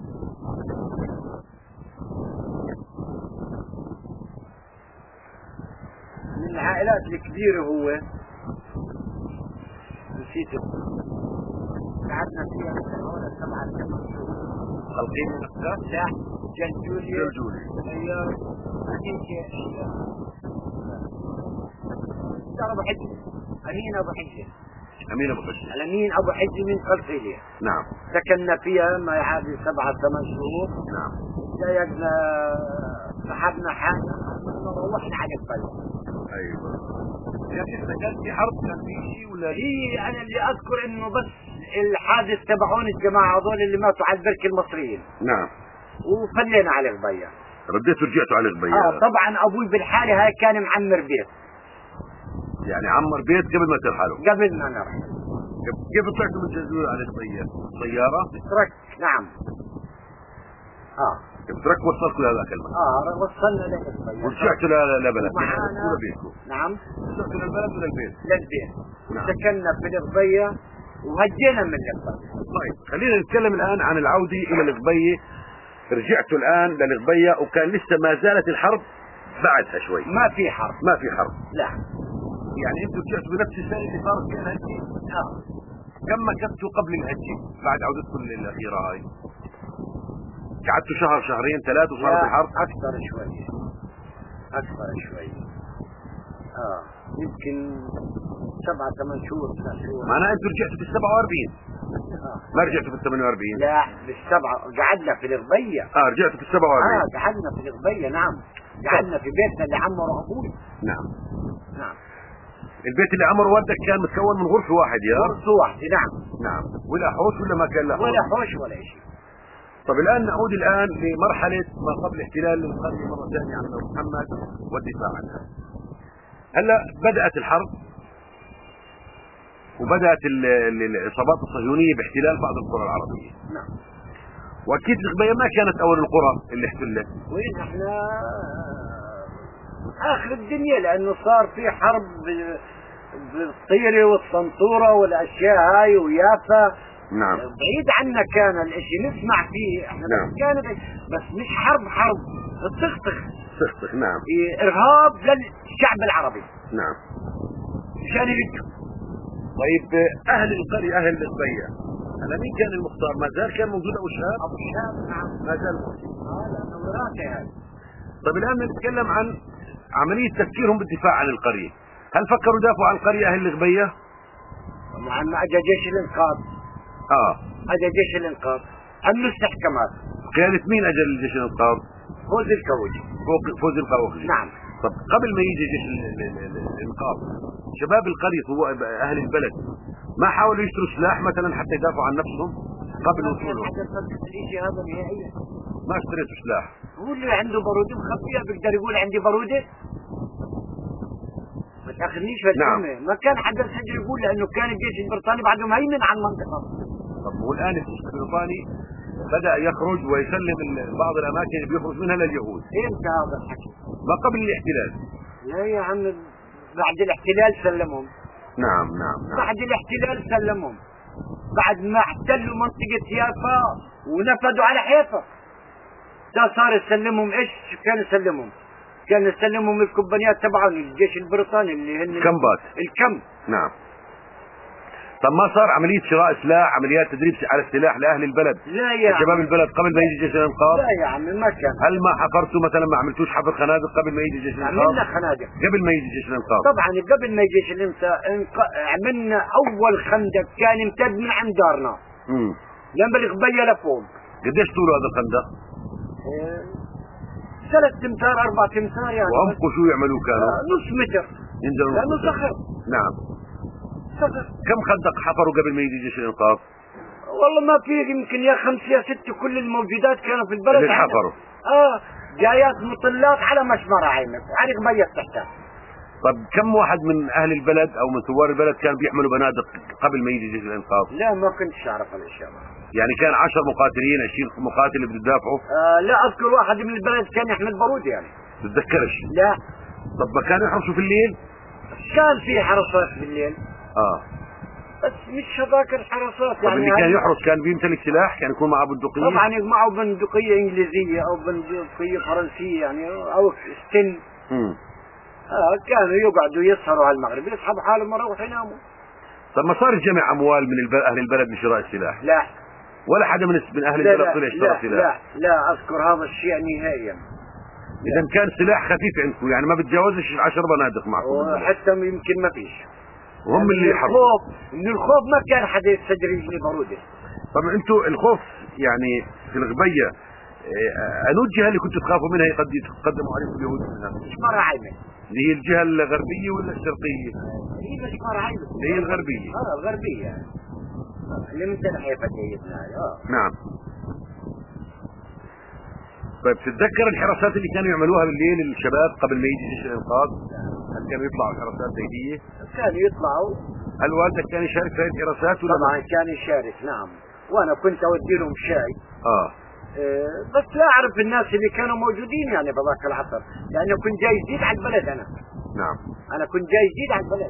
من العائلات الكبيرة، هو نسيت قعدنا فيها حوالي سبعة ثمان شهور. خلقين نفسها؟ لا جلجوليا. جلجوليا. سيارة هذيك ابو حجة، امين ابو حجة. امين ابو حجة. الامين ابو حجة من قرطيلية. نعم. سكننا فيها ما يعادل سبعة ثمان شهور. نعم. جايبنا سحبنا حالنا وروحنا على البلد. ايوه. يعني كان في حرب، كان في شيء ولا؟ هي انا اللي اذكر انه بس الحادث تبعون الجماعة هذول اللي ماتوا على البركة المصريين. نعم. وفلينا على الغبية. رديتوا رجعتوا على الغبية. اه طبعا ابوي بالحالة هاي كان معمر بيت. يعني عمر بيت قبل ما ترحلوا؟ قبل ما نرحل. كيف طلعتوا من جلجوليا على الغبية؟ سيارة؟ ترك. نعم. اه ترك وصلكم لهذاك المكان؟ اه وصلنا للغبية. ورجعتوا لبلد ولا بيتكم؟ نعم. رجعتوا للبلد ولا البيت؟ للبيت. نعم. سكننا في الغبية وهجينا من الغبية. طيب خلينا نتكلم الآن عن العودة إلى الغبية. رجعتوا الآن للغبية وكان لسه ما زالت الحرب بعدها شوي. ما في حرب. ما في حرب. لا. يعني انتوا رجعتوا بنفس السنة اللي صارت فيها الهجة؟ اه. كم مكثتوا قبل الهجة بعد عودتكم الأخيرة هاي؟ قعدتوا شهر شهرين ثلاث وصارت الحرب؟ أكثر شوي. أكثر شوي. اه يمكن سبعة ثمان شهور ثلاث شهور. معناها انتوا رجعتوا في السبعة وأربعين؟ آه. ما رجعتوا في الثمانية وأربعين؟ لا بالسبعة قعدنا في الغبية. اه رجعتوا في السبعة وأربعين. اه قعدنا في الغبية. نعم. قعدنا في بيتنا اللي عمره ابوي. نعم. نعم. البيت اللي عمره والدك كان متكون من غرفة واحد يا؟ غرفة واحدة. نعم. نعم. ولا حوش ولا ما كان له حوش؟ ولا حوش ولا شيء. طب الآن نعود الآن لمرحلة ما قبل احتلال القرية مرة ثانية عن محمد والدفاع عنها. هلا بدأت الحرب وبدأت العصابات الصهيونية باحتلال بعض القرى العربية. نعم. واكيد الغبية ما كانت اول القرى اللي احتلت. وين احنا اخر الدنيا، لانه صار في حرب بالطيرة والصنطورة والاشياء هاي ويافا. نعم. بعيد عنا كان الاشي نسمع فيه احنا. نعم. بس كان بس مش حرب حرب تخطخ. تخطخ. نعم. ارهاب للشعب العربي. نعم. مشان يلجوا. طيب اهل القريه اهل الغبيه هلا مين كان المختار؟ ما زال كان موجود ابو شهاب؟ ابو شهاب نعم ما زال موجود. اه لانه وراثه هذا. طيب الان نتكلم عن عمليه تفكيرهم بالدفاع عن القريه، هل فكروا يدافعوا عن القريه اهل الغبيه؟ مع انه اجى جيش الانقاذ. اه اجى جيش الانقاذ عملوا استحكامات. قيادة مين اجل جيش الانقاذ؟ فوز الكوجي. فوق فوز القوقجي. نعم. طب قبل ما يجي جيش ال- ال- ال- الانقاذ شباب القريه هو اهل البلد ما حاولوا يشتروا سلاح مثلا حتى يدافعوا عن نفسهم قبل وصولهم؟ حتى تصدق الشيء هذا نهائيا. ما اشتريتوا سلاح؟ هو اللي عنده باروده مخبيها بيقدر يقول عندي باروده؟ ما تاخذنيش في نعم. الكلمه، ما كان حدا سجل يقول لانه كان الجيش البريطاني بعده مهيمن على المنطقه. طب هو الان الجيش البريطاني بدا يخرج ويسلم ال- بعض الاماكن اللي بيخرج منها لليهود. امتى هذا الحكي؟ ما قبل الاحتلال. لا يا عم بعد الاحتلال سلمهم. نعم نعم نعم. بعد الاحتلال سلمهم. بعد ما احتلوا منطقة يافا ونفذوا على حيفا. ده صار يسلمهم ايش كان يسلمهم؟ كان يسلمهم الكومبانيات تبعهم الجيش البريطاني اللي هن كمبات. الكم. نعم. طب ما صار عملية شراء سلاح، عمليات تدريب على السلاح لأهل البلد لا يا عم. شباب البلد قبل ما يجي جيش الإنقاذ؟ لا يا عمي ما كان. هل ما حفرتوا مثلا ما عملتوش حفر خنادق قبل ما يجي جيش الإنقاذ؟ عملنا خنادق قبل ما يجي جيش الإنقاذ. طبعا قبل ما يجيش الانقاذ عملنا اول خندق كان يمتد من عند دارنا. امم لما الغبية لفوق. قديش طوله هذا الخندق؟ إيه، ثلاث امتار اربع امتار يعني. وعمقه شو يعملوا كانوا؟ آه، نص متر. ينزلوا نص لانه متر. صخر. نعم. صخر. كم خندق حفروا قبل ما يجي جيش الإنقاذ؟ والله ما في يمكن يا خمس يا ست كل الموجودات كانوا في البلد. اللي حفروا. اه جايات مطلات على مشمرة عينك على غبية تحتها. طب كم واحد من أهل البلد أو من ثوار البلد كانوا بيحملوا بنادق قبل ما يجي جيش الإنقاذ؟ لا ما كنتش اعرف الاشياء. يعني كان عشر مقاتلين عشرين مقاتل اللي بده يدافعوا؟ آه لا اذكر واحد من البلد كان يحمل بارود يعني. تتذكرش؟ لا. طب ما كانوا يحرسوا في الليل؟ كان في حراسات بالليل. اه. بس مش هذاك الحراسات طب يعني. اللي كان يحرس كان بيمتلك سلاح؟ كان يكون معه بندقية؟ طبعا معه بندقية انجليزية او بندقية فرنسية يعني او ستن. امم آه كانوا يقعدوا يسهروا على المغرب يسحبوا حالهم ويروحوا يناموا. طب ما صار جمع اموال من الب... اهل البلد لشراء السلاح؟ لا. ولا حدا من من اهل لا البلد لا طلع اشترى لا, سلاح؟ لا لا اذكر هذا الشيء نهائيا. اذا كان سلاح خفيف عندكم يعني ما بتجاوزش عشر بنادق معكم بالبلد. وحتى يمكن ما فيش. وهم اللي من يحرسوا. الخوف من الخوف ما كان حدا يستجري يجني باروده. طب انتم الخوف يعني في الغبية اه، انو الجهة اللي كنتوا تخافوا منها قد يتقدموا عليكم اليهود منها؟ مشمار عايمة. اللي هي الجهة الغربية ولا الشرقية؟ هي مشمار عايمة. اللي هي الغربية. اه الغربية. آه، اللي من تنحية فتيتنا اه. نعم. طيب تتذكر الحراسات اللي كانوا يعملوها بالليل الشباب قبل ما يجي جيش الانقاذ؟ هل كانوا يطلعوا حراسات زي دي؟ كانوا يطلعوا. هل والدك كان يشارك في هذه الحراسات ولا طبعا كان يشارك نعم. وانا كنت اودي لهم شاي. اه. آه، بس لا اعرف الناس اللي كانوا موجودين يعني بذاك العصر لانه كنت جاي جديد على البلد انا. نعم. انا كنت جاي جديد على البلد.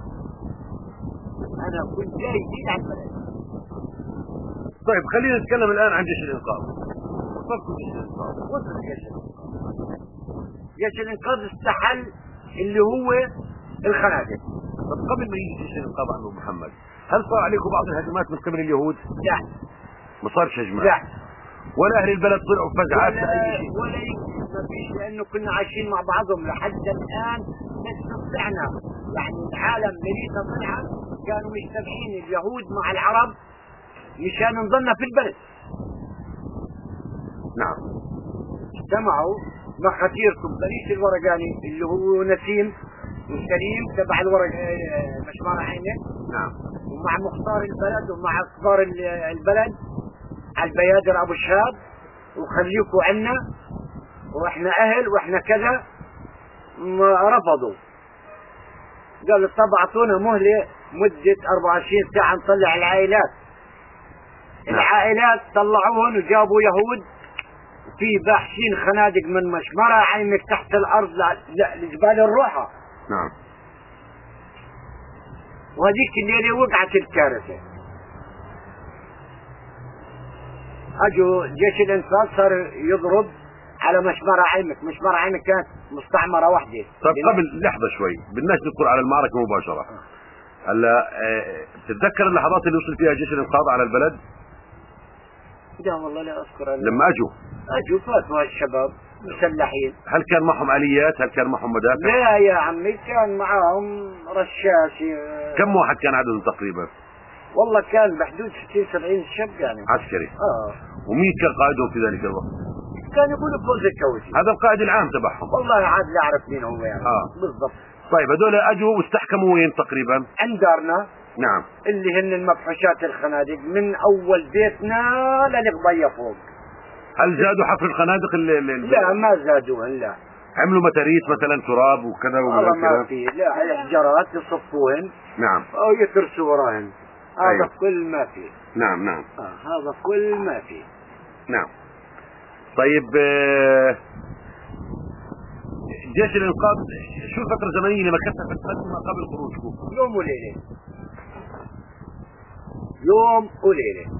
انا كنت جاي جديد على البلد. طيب خلينا نتكلم الان عن جيش الانقاذ. وصلتوا جيش الانقاذ. وصل جيش الانقاذ. جيش الانقاذ استحل اللي هو الخنادق. طب قبل ما يجي جيش الانقاذ عن ابو محمد هل صار عليكم بعض الهجمات من قبل اليهود؟ لا. ما صارش هجمات؟ لا. ولا اهل البلد طلعوا فزعات ولا ولا اي شيء؟ ولا يمكن ما فيش لانه كنا عايشين مع بعضهم لحد الان استطعنا يعني العالم مريضة طلعت كانوا مجتمعين اليهود مع العرب مشان نضلنا في البلد. نعم. اجتمعوا مع خطير كومبانية الورقاني اللي هو نسيم وسليم تبع الورق مشمار عينه. نعم. ومع مختار البلد ومع كبار البلد على البيادر ابو شهاب وخليكوا عنا واحنا اهل واحنا كذا. رفضوا. قالوا طب اعطونا مهله مده اربعة وعشرين ساعه نطلع العائلات. العائلات طلعوهن وجابوا يهود في باحثين خنادق من مشمرة عينك تحت الارض لجبال الروحة. نعم. وهذيك الليلة وقعت الكارثة. اجوا جيش الانقاذ صار يضرب على مشمرة عينك. مشمرة عينك كانت مستعمرة واحدة. طيب قبل لحظة شوي بدناش ندخل على المعركة مباشرة. هلا اه تتذكر اللحظات اللي وصل فيها جيش الانقاذ على البلد؟ لا والله لا اذكر. لما اجوا اجوا فاتوا هالشباب مسلحين. هل كان معهم آليات؟ هل كان معهم مدافع؟ لا يا عمي كان معهم رشاش. كم واحد كان عددهم تقريبا؟ والله كان بحدود ستين سبعين شاب يعني عسكري. اه. ومين كان قائدهم في ذلك الوقت؟ كان يقول فوز الكوزي. هذا القائد العام تبعهم. والله عاد لا اعرف مين هو يعني. اه بالضبط. طيب هذول اجوا واستحكموا وين تقريبا؟ عند دارنا. نعم. اللي هن المفحوشات الخنادق من اول بيتنا للقضية فوق. هل زادوا حفر الخنادق اللي, اللي لا ما زادوهن. لا عملوا متاريس مثلا تراب وكذا والله ما في. لا حجرات يصفوهن. نعم. او يترسوا وراهن. هذا أيوه. كل ما في. نعم نعم. آه هذا كل ما في. نعم. طيب آه جيش الانقاذ شو الفترة الزمنية اللي مكثها في الفترة ما قبل خروجكم؟ يوم وليلة. يوم وليلة.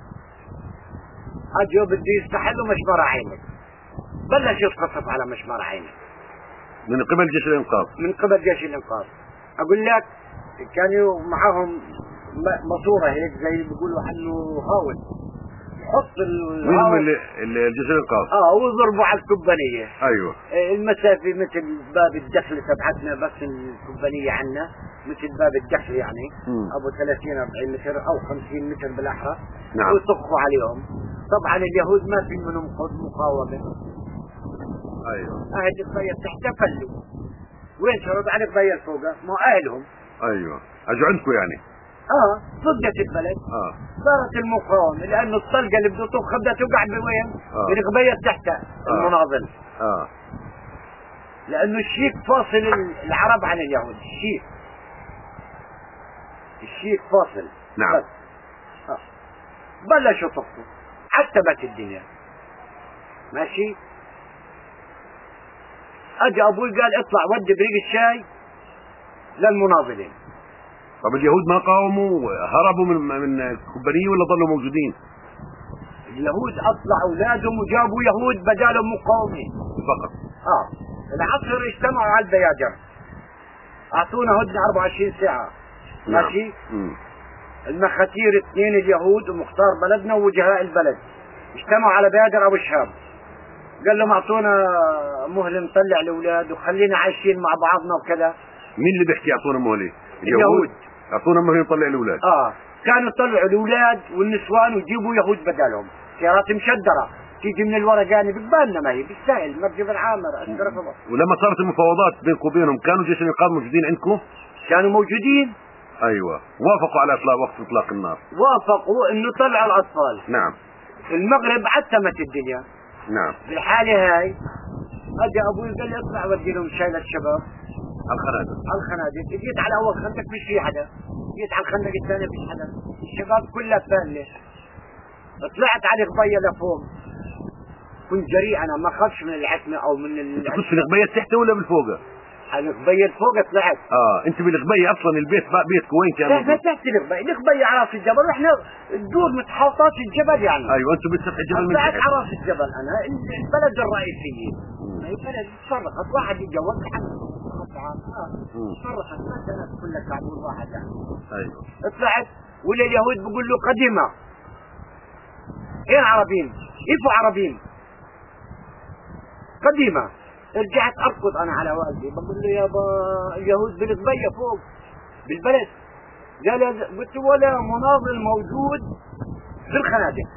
اجوا بده يستحلوا مشمر عينك. بلش يتقصف على مشمر عينك من قبل جيش الانقاذ. من قبل جيش الانقاذ. اقول لك كانوا معهم ماسورة هيك زي بيقولوا عنه هاون. حط مين هم اللي اللي الجيش الانقاذ؟ اه وضربوا على الكبانية. ايوه. المسافة مثل باب الدخل تبعتنا بس الكبانية عنا مثل باب الدخل يعني م. ابو ثلاثين أربعين متر او خمسين متر بالاحرى. نعم. ويطخوا عليهم. طبعا اليهود ما في منهم مقاومة. ايوه. اهل القبيل تحت فلوا. وين شرد على القبيل فوقه؟ ما اهلهم. ايوه. اجوا عندكم يعني؟ اه صدت البلد. اه صارت المقاومة لانه الطلقة اللي بده تطخ بدها توقع بوين؟ آه. بالقبيل تحت المناضل. اه لانه الشيك فاصل العرب عن اليهود. الشيك الشيك فاصل. نعم. بس. آه. بلشوا طفوا عتبت الدنيا. ماشي. اجى ابوي قال اطلع ودي بريق الشاي للمناضلين. طب اليهود ما قاوموا هربوا من من الكبانية ولا ظلوا موجودين؟ اليهود اطلعوا اولادهم وجابوا يهود بدالهم مقاومين فقط. اه العصر اجتمعوا على البيادر. اعطونا هدنة أربعة وعشرين ساعة. نعم. ماشي. مم. المخاتير اثنين اليهود ومختار بلدنا ووجهاء البلد اجتمعوا على بيادر ابو شهاب. قال لهم اعطونا مهله نطلع الاولاد وخلينا عايشين مع بعضنا وكذا. مين اللي بيحكي اعطونا مهله؟ اليهود. اعطونا مهله نطلع الاولاد. اه كانوا يطلعوا الاولاد والنسوان ويجيبوا يهود بدالهم. سيارات مشدره تيجي من الورا جانب ببالنا ما هي بالسهل مركب العامر اشكرك الله. ولما صارت المفاوضات بينكم وبينهم كانوا جيش الانقاذ موجودين عندكم؟ كانوا موجودين. ايوه. وافقوا على اطلاق وقت اطلاق النار. وافقوا انه طلعوا الاطفال. نعم. المغرب عتمت الدنيا. نعم. بالحالة هاي اجى ابوي قال لي اطلع ودي لهم شاي للشباب. على الخنادق. على الخنادق. جيت على اول خندق مش في حدا. جيت على الخندق الثاني مش حدا. الشباب كلها فالة. طلعت على القبية لفوق. كنت جريء انا ما خافش من العتمة او من ال انت كنت في القبية تحت ولا بالفوق؟ على القبية فوق طلعت. اه انت بالقبية اصلا البيت بيتك وين كان؟ لا تحت القبية. القبية على راس الجبل واحنا الدور متحوطات الجبل يعني. ايوه انتم بسطح الجبل من طلعت تحت. على راس الجبل انا البلد الرئيسية. ما هي بلد تصرخت واحد يتجوز الحمد صرخت ما كانت كلها كعبول واحد يعني. ايوه. طلعت ولا اليهود بيقول له قديمة. ايه العربين؟ ايفوا عربين. قديمة. رجعت اركض انا على والدي بقول له يابا اليهود بالقبية فوق بالبلد. قال قلت ولا مناضل موجود في الخنادق.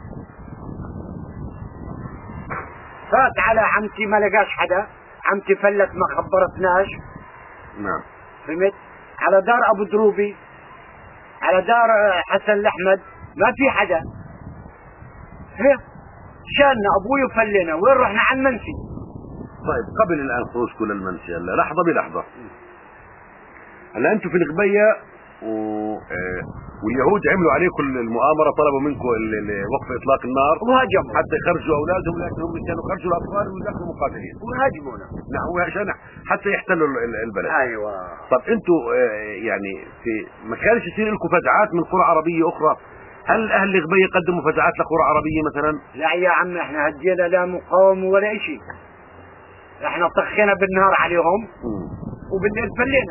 فات على عمتي ما لقاش حدا. عمتي فلت ما خبرتناش. نعم. فهمت؟ على دار ابو دروبي على دار حسن الاحمد ما في حدا. هيك شالنا ابوي وفلينا. وين رحنا؟ على المنسي. طيب قبل الان خروجكم للمنسي هلا لحظه بلحظه. هلا انتم في القبيه و... آه... واليهود عملوا عليكم المؤامره طلبوا منكم وقف اطلاق النار وهاجموا حتى يخرجوا اولادهم لكن هم كانوا خرجوا الاطفال ودخلوا مقاتلين وهاجمونا. نعم عشان حتى يحتلوا البلد. ايوه. طب انتم آه... يعني في ما كانش يصير لكم فزعات من قرى عربيه اخرى؟ هل اهل الغبية قدموا فزعات لقرى عربية مثلا؟ لا يا عم احنا هدينا لا مقاومة ولا اشي، احنا طخينا بالنهار عليهم وبالليل فلينا.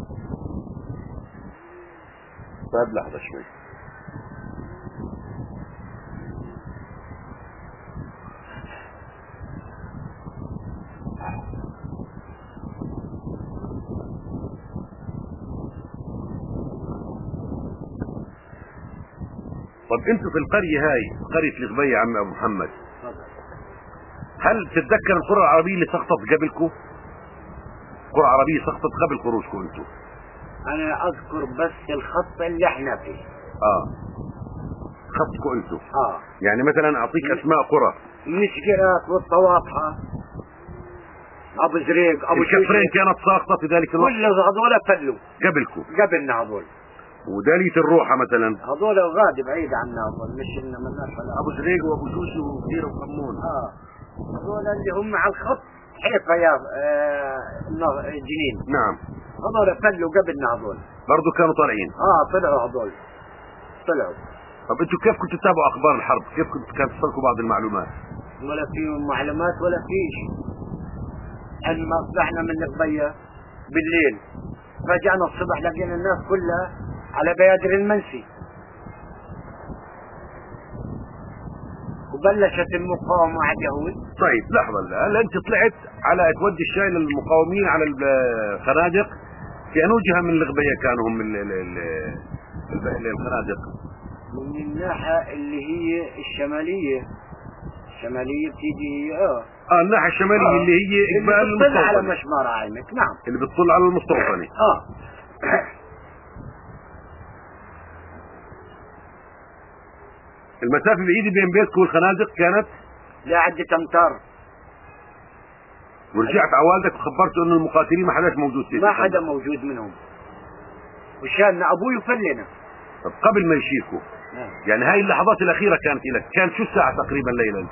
طيب لحظة شوي. طب انتوا في القرية هاي قرية الغبية يا عم ابو محمد، هل تتذكر القرى العربية اللي سقطت قبلكم؟ قرى عربية سقطت قبل خروجكم انتوا؟ انا اذكر بس الخط اللي احنا فيه. اه خطكم انتوا. اه يعني مثلا اعطيك اسماء قرى. المشجرات والطواطحة، ابو زريق، ابو الكفرين كانت ساقطة في ذلك الوقت؟ كل هذول فلوا قبلكم؟ قبلنا هذول. ودالية الروحة مثلا؟ هذول غادي بعيد عنا هذول، مش إننا من نفع. ابو زريق وابو شوشي وكثير وقمون. اه هذول اللي هم على الخط حيفا يا آه جنين. نعم. هذول فلوا قبلنا هذول. برضو كانوا طالعين؟ اه طلعوا هذول طلعوا. طب انتوا كيف كنتوا تتابعوا اخبار الحرب؟ كيف كنت كانت تصلكم بعض المعلومات؟ ولا في معلومات ولا في شيء. لما طلعنا من الغبية بالليل رجعنا الصبح لقينا الناس كلها على بيادر المنسي، وبلشت المقاومة على اليهود. طيب لحظة، هلا انت طلعت على تودي الشاي للمقاومين على الخنادق، في انو جهة من الغبية كانوا هم ال- ال- ال- ال- الخنادق؟ من الناحية اللي هي الشمالية، الشمالية بتيجي هي اه اه الناحية الشمالية آه. اللي هي اقبال اللي بتطل على المستوطنة، مشمار عينك. نعم اللي بتطل على المستوطنة. اه المسافة بعيدة بين بيتكم والخنادق كانت؟ لا عدة امتار. ورجعت على والدك وخبرته انه المقاتلين ما حداش موجود فيه؟ ما حدا موجود منهم، وشان ابوي وفلنا. طب قبل ما يشيكوا نعم. يعني هاي اللحظات الاخيرة كانت لك، كان شو الساعة تقريبا ليلا؟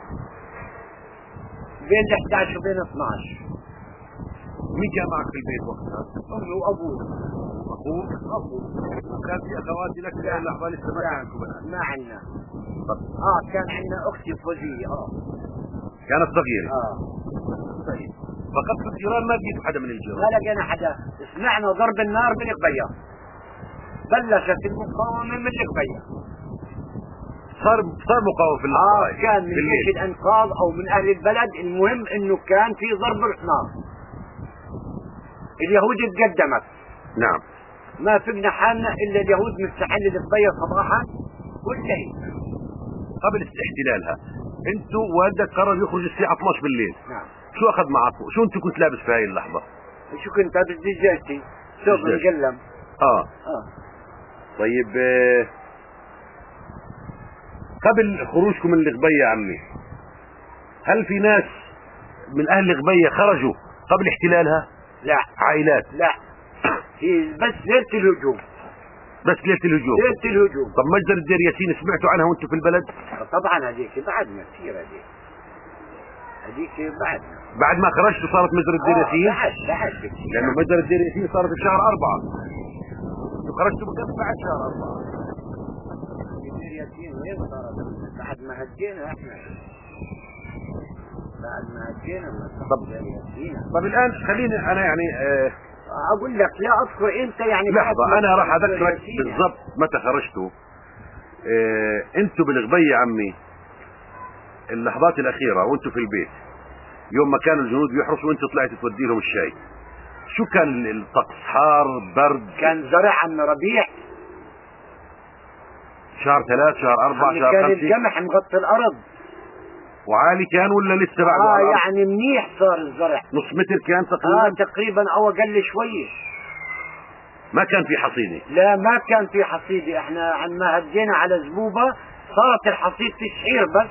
بين إحدى عشر وبين اثني عشر. مين كان معك في البيت وقتها؟ امي وابوي. اخوك؟ ابوي. وكان في اخواتي لك في اللحظة لسه ما كان عندكم بنات؟ ما عندنا. اه كان عندنا اختي فوزية. اه كانت صغيرة. اه طيب فقط في الجيران ما لقيتوا حدا من الجيران؟ ما لقينا حدا. سمعنا ضرب النار من الغبية، بلشت المقاومة من الغبية. صار صار مقاومة في اللحظة اه كان من جيش الانقاذ او من اهل البلد، المهم انه كان في ضرب نار. اليهود تقدمت. نعم. ما فقنا حالنا الا اليهود مستحل الغبية صباحا والليل قبل احتلالها انتوا والدك قرر يخرج الساعة اثني عشر بالليل. نعم. شو اخذ معكم؟ شو انت كنت لابس في هاي اللحظة؟ شو كنت لابس؟ دجاجتي، ثوب مقلم. اه اه طيب آه قبل خروجكم من الغبية يا عمي، هل في ناس من اهل الغبية خرجوا قبل احتلالها؟ لا عائلات؟ لا هي بس ليلة الهجوم. بس ليلة الهجوم؟ ليلة الهجوم. طب مجزرة دير ياسين سمعتوا عنها وانتم في البلد؟ طبعا هذيك بعدنا كثير، هذيك هذيك بعدنا. بعد ما خرجتوا صارت مجزرة دير آه ياسين؟ بعد بعد بكثير. لانه مجزرة دير ياسين صارت في شهر أربعة، انتوا خرجتوا قبل بعد شهر أربعة. دير ياسين وين صارت؟ بعد ما هدينا احنا، بعد ما هدينا طب دير ياسين. طب الان خليني انا يعني آه اقول لك لا اذكر انت يعني لحظة، انا راح اذكرك بالضبط متى خرجتوا. اه انتوا بالغبية عمي اللحظات الاخيرة وانتوا في البيت، يوم ما كانوا الجنود بيحرسوا وانت طلعت تودي لهم الشاي، شو كان الطقس؟ حار برد؟ كان زرع عن ربيع، شهر ثلاث شهر أربعة شهر كان خمسة؟ الجمح مغطي الارض. وعالي كان ولا لسه بعده؟ اه يعني منيح صار الزرع. نص متر كان تقريبا؟ اه تقريبا او اقل شويه. ما كان في حصينة؟ لا ما كان في حصيدة. احنا عندما هدينا على زبوبة صارت الحصيد تشعير بس،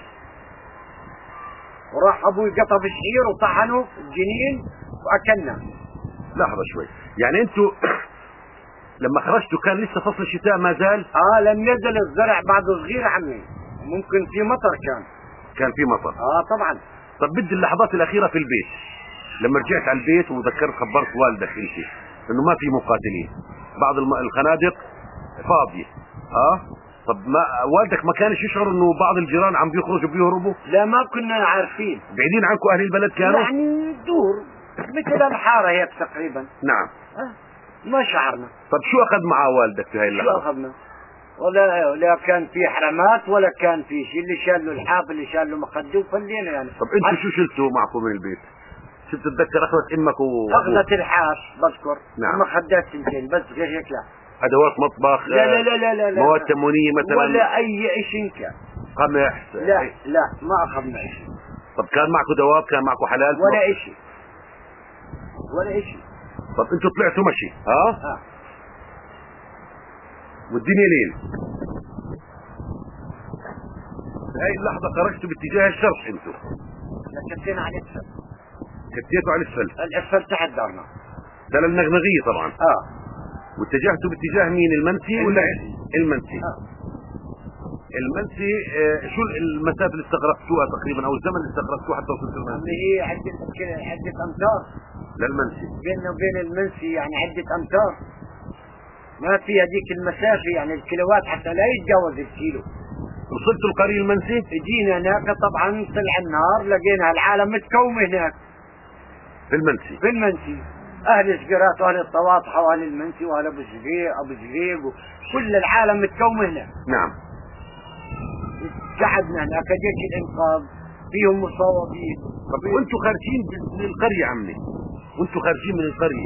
وراح ابوي قطف الشعير وطحنه الجنين واكلنا. لحظة شوي، يعني انتوا لما خرجتوا كان لسه فصل الشتاء ما زال؟ اه لم يزل الزرع بعده صغير عمي، ممكن في مطر كان. كان في مطر؟ اه طبعا. طب بدي اللحظات الاخيرة في البيت، لما رجعت على البيت وذكرت خبرت والدك انت انه ما في مقاتلين، بعض الخنادق فاضية، اه طب ما والدك ما كانش يشعر انه بعض الجيران عم بيخرجوا بيهربوا؟ لا ما كنا عارفين. بعيدين عنكم اهل البلد كانوا؟ يعني دور مثل الحارة هيك تقريبا. نعم. أه. ما شعرنا. طب شو اخذ معه والدك في هاي اللحظة؟ شو اخذنا؟ ولا لا كان في حرامات ولا كان في شيء، اللي شال له الحاف اللي شال له مخده وفلينا يعني. طب انتوا شو شلتوا معكم من البيت؟ شو بتتذكر اخذت امك و اخذت الحاف بذكر. نعم. مخدات سنتين بس غير هيك لا. ادوات مطبخ؟ لا لا لا لا لا, لا. مواد تموينيه مثلا؟ ولا اي شيء كان. قمح؟ لا لا ما اخذنا شيء. طب كان معكم دواب؟ كان معكم حلال؟ ولا شيء ولا شيء. طب انتوا طلعتوا مشي ها؟ اه والدنيا ليل. هاي اللحظة خرجتوا باتجاه الشرق انتوا؟ كتينا على الاسفل. كتيتوا على الاسفل؟ الاسفل تحت دارنا. ده للنغنغية طبعا. اه واتجهتوا باتجاه مين؟ المنسي ولا المنسي؟ آه. المنسي. آه شو المسافة اللي استغرقتوها تقريبا او الزمن اللي استغرقتوه حتى وصلتوا المنسي؟ اللي هي عدة عدة امتار للمنسي. بيننا وبين المنسي يعني عدة امتار. ما في هذيك المسافة يعني الكيلوات حتى لا يتجاوز الكيلو. وصلتوا القرية المنسي؟ جينا هناك طبعا طلع النهار لقينا العالم متكوم هناك. في المنسي؟ في المنسي. اهل الشجرات واهل الطواطحة واهل المنسي واهل ابو زريق ابو زريق كل العالم متكوم هناك. نعم. قعدنا هناك جيش الانقاذ فيهم مصابين. طب وانتوا خارجين من القرية عمي، وانتوا خارجين من القرية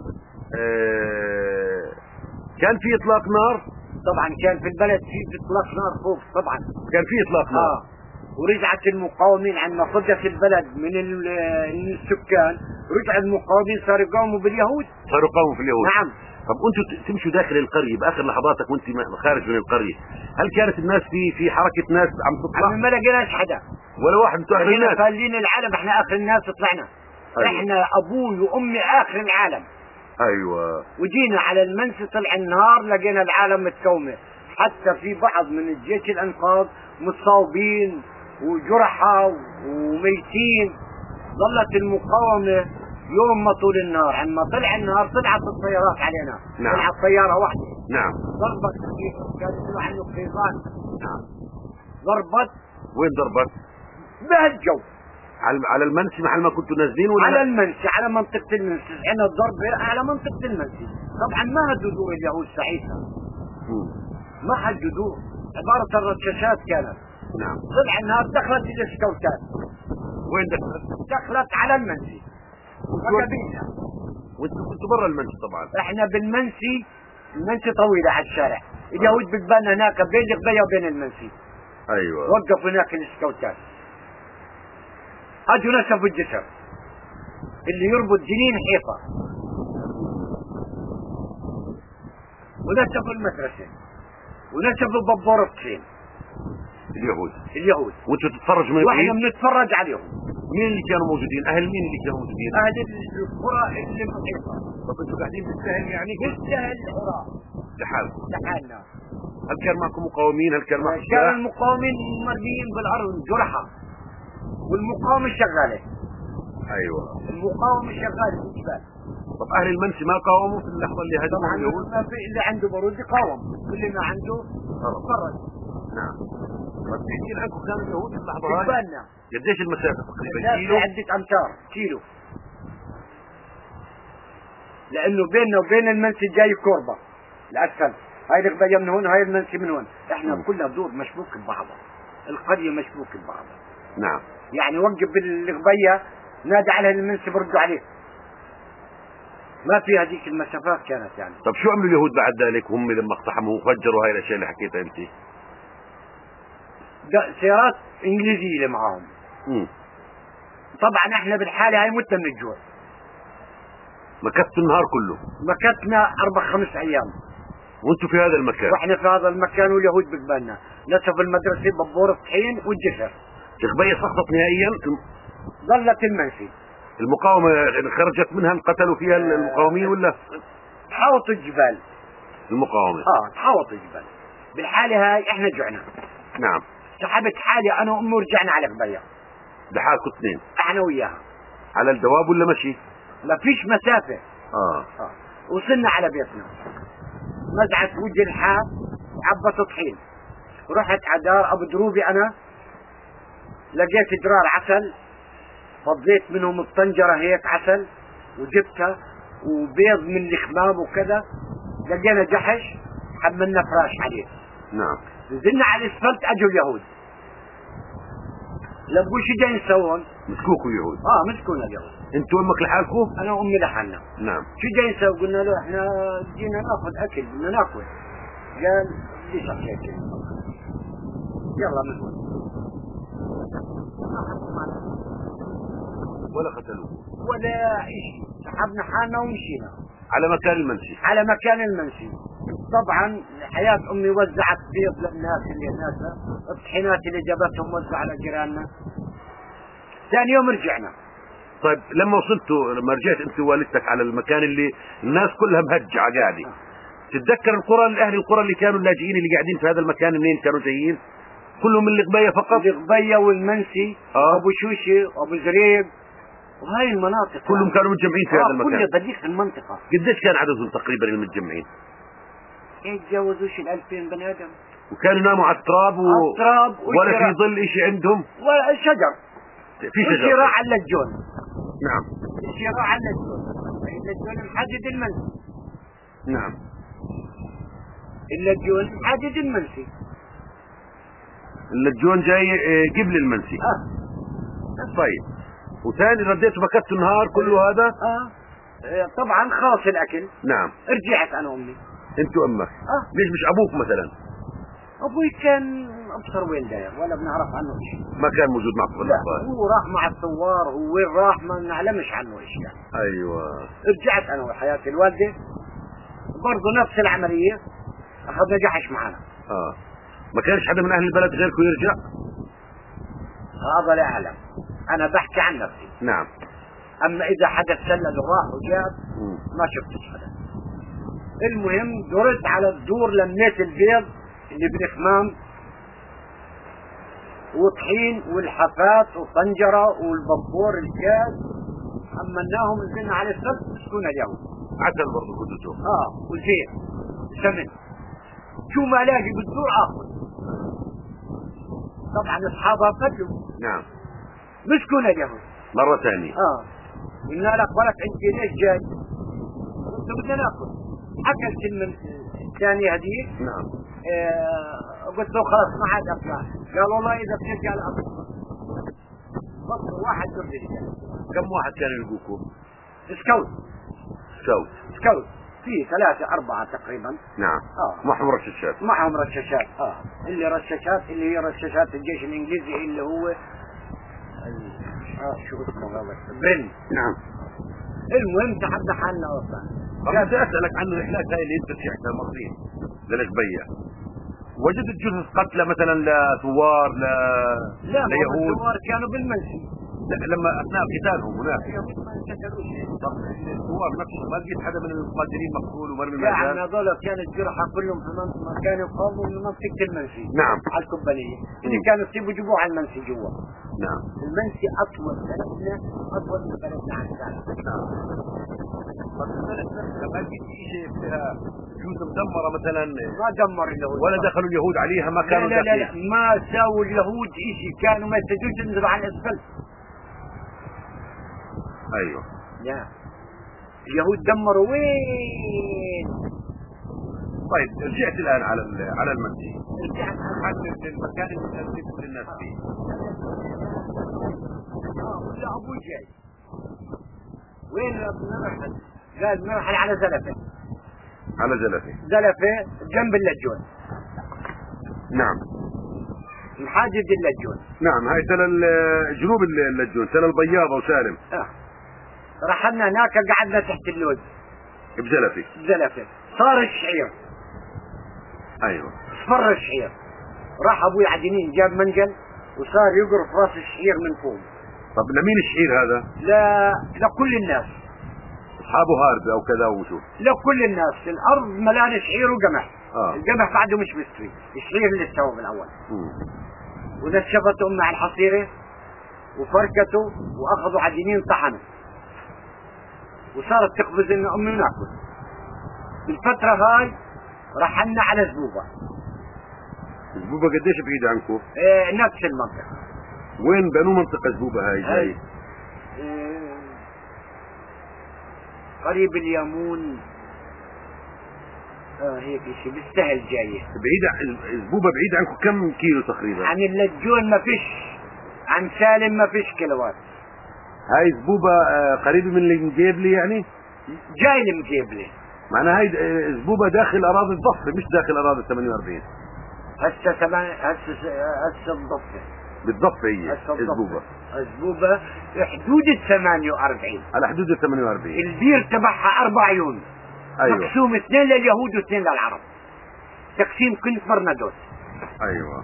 آه كان في اطلاق نار؟ طبعا كان في البلد في اطلاق نار فوق طبعا. كان في اطلاق نار. اه ورجعت المقاومين عندما فضت البلد من السكان، رجع المقاومين صاروا يقاوموا باليهود. صاروا يقاوموا في اليهود. نعم. طب انتوا تمشوا داخل القرية باخر لحظاتك وانت خارج من القرية، هل كانت الناس في في حركة ناس عم تطلع؟ ما لقيناش حدا ولا واحد. انتوا اخر الناس؟ خالين العالم، احنا اخر الناس طلعنا. أيوة. احنا ابوي وامي اخر العالم. ايوه. وجينا على المنسي طلع النهار لقينا العالم متكومه، حتى في بعض من الجيش الانقاذ مصابين وجرحى وميتين. ظلت المقاومه يوم ما طول النهار. عندما طلع النهار طلعت الطيارات علينا. نعم. طلعت طياره واحده. نعم. ضربت كان يقولوا عنه قيظان. نعم. ضربت. وين ضربت؟ بهالجو. على على المنسي محل ما كنتوا نازلين ولا؟ على المنسي، على منطقة المنسي. عندنا الضربة على منطقة المنسي. طبعا ما هددوا اليهود ساعتها. ما هددوا، عبارة الرشاشات كانت. نعم. طلع النهار دخلت الاسكوتات. وين دخلت؟ دخلت على المنسي. وقبيلنا. وانتوا كنتوا برا المنسي طبعا. احنا بالمنسي، المنسي طويلة على الشارع. اليهود بتبنى هناك بين القبية وبين المنسي. ايوه. وقفوا هناك الاسكوتات. اجوا نسفوا الجسر اللي يربط جنين حيطة، ونسفوا المدرسة، ونسفوا بابور الطين. اليهود. اليهود. وانتوا تتفرجوا من واحنا بعيد؟ بنتفرج عليهم. مين اللي كانوا موجودين؟ اهل مين اللي كانوا موجودين؟ اهل القرى اللي محيطة. طب انتوا قاعدين بالسهل يعني؟ بالسهل القرى. لحالكم. لحالنا. هل كان معكم مقاومين؟ هل كان معكم كان المقاومين مرميين بالارض جرحى، والمقاومة شغالة. ايوه. المقاومة شغالة في الجبال. طب اهل المنسي ما قاوموا في اللحظة اللي هجموا اليهود؟ طبعا ما في اللي عنده بارود يقاوم، واللي ما عنده يتفرج. نعم. بس بعيدين عنكم كانوا اليهود في اللحظة هاي؟ بالنا. قديش المسافة تقريبا؟ كيلو؟ عدة امتار. كيلو. لانه بيننا وبين المنسي جاي كوربة الاسفل. هاي القبية من هون، هاي المنسي من هون. احنا م. كلها دور مشبوك ببعضها. القرية مشبوك ببعضها. نعم. يعني وقف بالقبية نادى على المنسي بردوا عليه. ما في هذيك المسافات كانت يعني. طب شو عملوا اليهود بعد ذلك هم لما اقتحموا وفجروا هاي الاشياء اللي حكيتها انت؟ سيارات انجليزية اللي معاهم. امم طبعا احنا بالحالة هاي متنا من الجوع. مكثتوا النهار كله؟ مكثنا اربع خمس ايام. وانتوا في هذا المكان؟ واحنا في هذا المكان واليهود بقبالنا. نسف المدرسة ببور الطحين والجسر. القبية سقطت نهائيا؟ ظلت المنسي. المقاومة خرجت منها انقتلوا فيها المقاومين ولا؟ تحاوطوا الجبال. المقاومة؟ اه تحاوطوا الجبال. بالحالة هاي احنا جعنا. نعم. سحبت حالي انا وامي ورجعنا على قبية. لحالكم اثنين؟ احنا وياها. على الدواب ولا مشي؟ ما فيش مسافة. اه اه وصلنا على بيتنا. نزعت وجه الحاب وعبت طحين. رحت على دار ابو دروبي انا، لقيت جرار عسل، فضيت منهم الطنجرة هيك عسل وجبتها، وبيض من الخمام وكذا. لقينا جحش حملنا فراش عليه. نعم. نزلنا على الاسفلت اجوا اليهود. لبوا شو جايين يسوون؟ مسكوكوا اليهود. اه مسكونا اليهود. انتوا امك لحالكم؟ انا وامي لحالنا. نعم. شو جايين يسوون؟ قلنا له احنا جينا ناخذ اكل، بدنا ناكل. قال ليش اكل؟ يلا من هون. ولا قتلوه ولا شيء، سحبنا حالنا ومشينا على مكان المنسي. على مكان المنسي. طبعا حياة امي وزعت بيض للناس اللي هناك، الطحينات اللي جابتهم وزع على جيراننا. ثاني يوم رجعنا. طيب لما وصلتوا، لما رجعت انت ووالدتك على المكان اللي الناس كلها مهجعه قاعده، تتذكر القرى، اهل القرى اللي كانوا اللاجئين اللي قاعدين في هذا المكان منين كانوا جايين؟ كلهم من القبيه فقط؟ القبيه والمنسي آه. وابو شوشه وابو زريب وهاي المناطق كلهم كانوا متجمعين في آه هذا المكان. كل ضيق المنطقه. قديش كان عددهم تقريبا المتجمعين؟ يتجاوزوش ال ألفين بني ادم. وكانوا يناموا على التراب و... التراب ولا في ظل شيء عندهم؟ ولا شجر. في شجر. وشراع اللجون. نعم. شراع اللجون. اللجون محدد المنسي. نعم. اللجون محدد المنسي. اللجون جاي قبل المنسي. اه. طيب وثاني رديتوا مكثتوا النهار كله هذا؟ اه طبعا خاص الاكل. نعم. رجعت انا وامي. انت وامك؟ اه. ليش مش ابوك مثلا؟ ابوي كان ابصر وين داير ولا بنعرف عنه شيء. ما كان موجود معكم لا هو راح مع الثوار، هو وين راح ما نعلمش عنه شيء يعني. ايوه. رجعت انا وحياتي الوالده برضه نفس العمليه، اخذنا جحش معنا. اه. ما كانش حدا من اهل البلد غيركم يرجع؟ هذا لا اعلم، انا بحكي عن نفسي. نعم. اما اذا حدا سلل وراح وجاب ما شفتش حدا. المهم درت على الدور، لميت البيض اللي بالخمام وطحين والحفات وطنجرة والبابور الكاس، حملناهم نزلنا على السبت مسكونا اليوم. عسل برضه كنتوا؟ اه وزيت سمن، شو ما الاقي بالدور اخذ. طبعا اصحابها فلوا. نعم. مسكونا اليوم مرة ثانية. اه قلنا لك ولك انت ليش جاي؟ قلت بدنا ناكل. اكلت من الثانية هذيك. نعم. آه قلت له خلاص ما عاد اطلع. قال والله اذا بترجع الاطلع. بطل واحد يرجع. كم واحد كانوا يلقوكم؟ سكوت. سكوت. سكوت في ثلاثة أربعة تقريبا. نعم. اه معهم رشاشات. معهم رشاشات. اه اللي رشاشات اللي هي رشاشات الجيش الانجليزي اللي هو آه شو اسمه هذا؟ برن. نعم. المهم سحبنا حالنا اصلا. بدي اسالك عن الرحلات هاي اللي انت رجعتها مرتين للقبية، وجدت جثث قتلى مثلا لثوار ل لا ليهود؟ الثوار كانوا بالمنسي. لا لما اثناء قتالهم هناك. اليهود ما قتلوش. طب الثوار نفسهم ما لقيت حدا من المقاتلين مقتول ومرمي يعني مجال؟ هذول كانت جرحى كلهم في منطقة كانوا يقاوموا من منطقة المنسي. نعم. على الكوبانية اللي كانوا يسيبوا يجيبوها على المنسي جوا. نعم. المنسي أطول بلدنا، أطول من بلدنا على الساحل. نعم. طب بلدنا لما لقيت شيء فيها بيوت مدمرة مثلا ما دمر اليهود ولا دخلوا اليهود عليها؟ ما كانوا لا لا, لا, لا داخلين؟ ما ساووا اليهود شيء، كانوا ما يستجوش ينزلوا على الأسفل. ايوه. لا اليهود دمروا وين؟ طيب رجعت الان على على المنسي. رجعت حدد المكان اللي نزل كل الناس فيه. اه ولا ابوي جاي. وين بدنا نرحل؟ قال نرحل على زلفه. على زلفه. زلفه جنب اللجون. نعم. محاجز اللجون. نعم هاي تل جنوب اللجون، تل البياضة وسالم. اه رحلنا هناك قعدنا تحت اللوز بزلفه. زلفه صار الشعير. ايوه. اصفر الشعير. راح ابوي عدنين جاب منجل وصار يقرف راس الشعير من فوق. طب لمين الشعير هذا؟ لا لكل الناس. اصحابه هارب او كذا وشو؟ لكل الناس. الارض ملان شعير وقمح. آه. القمح بعده مش مستوي، الشعير اللي استوى بالاول. مم. ونشفت امي على الحصيره وفركته واخذوا عدنين طحنوا وصارت تقفز لنا امي وناكل. بالفتره هاي رحلنا على زبوبه. زبوبة قديش بعيد عنكم؟ اه نفس المنطقة. وين بأنو منطقة زبوبة هاي جاي؟ اه قريب اليمون. اه هيك شيء بالسهل جاية. بعيد عن- زبوبة بعيد عنكم كم كيلو تقريبا؟ عن اللجون ما فيش، عن سالم ما فيش كيلوات. هاي زبوبة آه، قريبة من المجيبلي يعني؟ جاي المجيبلي. معناها هاي آه، زبوبة داخل أراضي الضفة مش داخل أراضي ثمانية وأربعين. هسه ثمان هسه هسه الضفة. بالضفة هي هسه زبوبة. الضفة. الزبوبة حدود ال ثمانية وأربعين. على حدود ال ثمانية وأربعين. البير تبعها أربع عيون. أيوة. مقسوم اثنين لليهود واثنين للعرب. تقسيم كنت برنادوس. أيوة.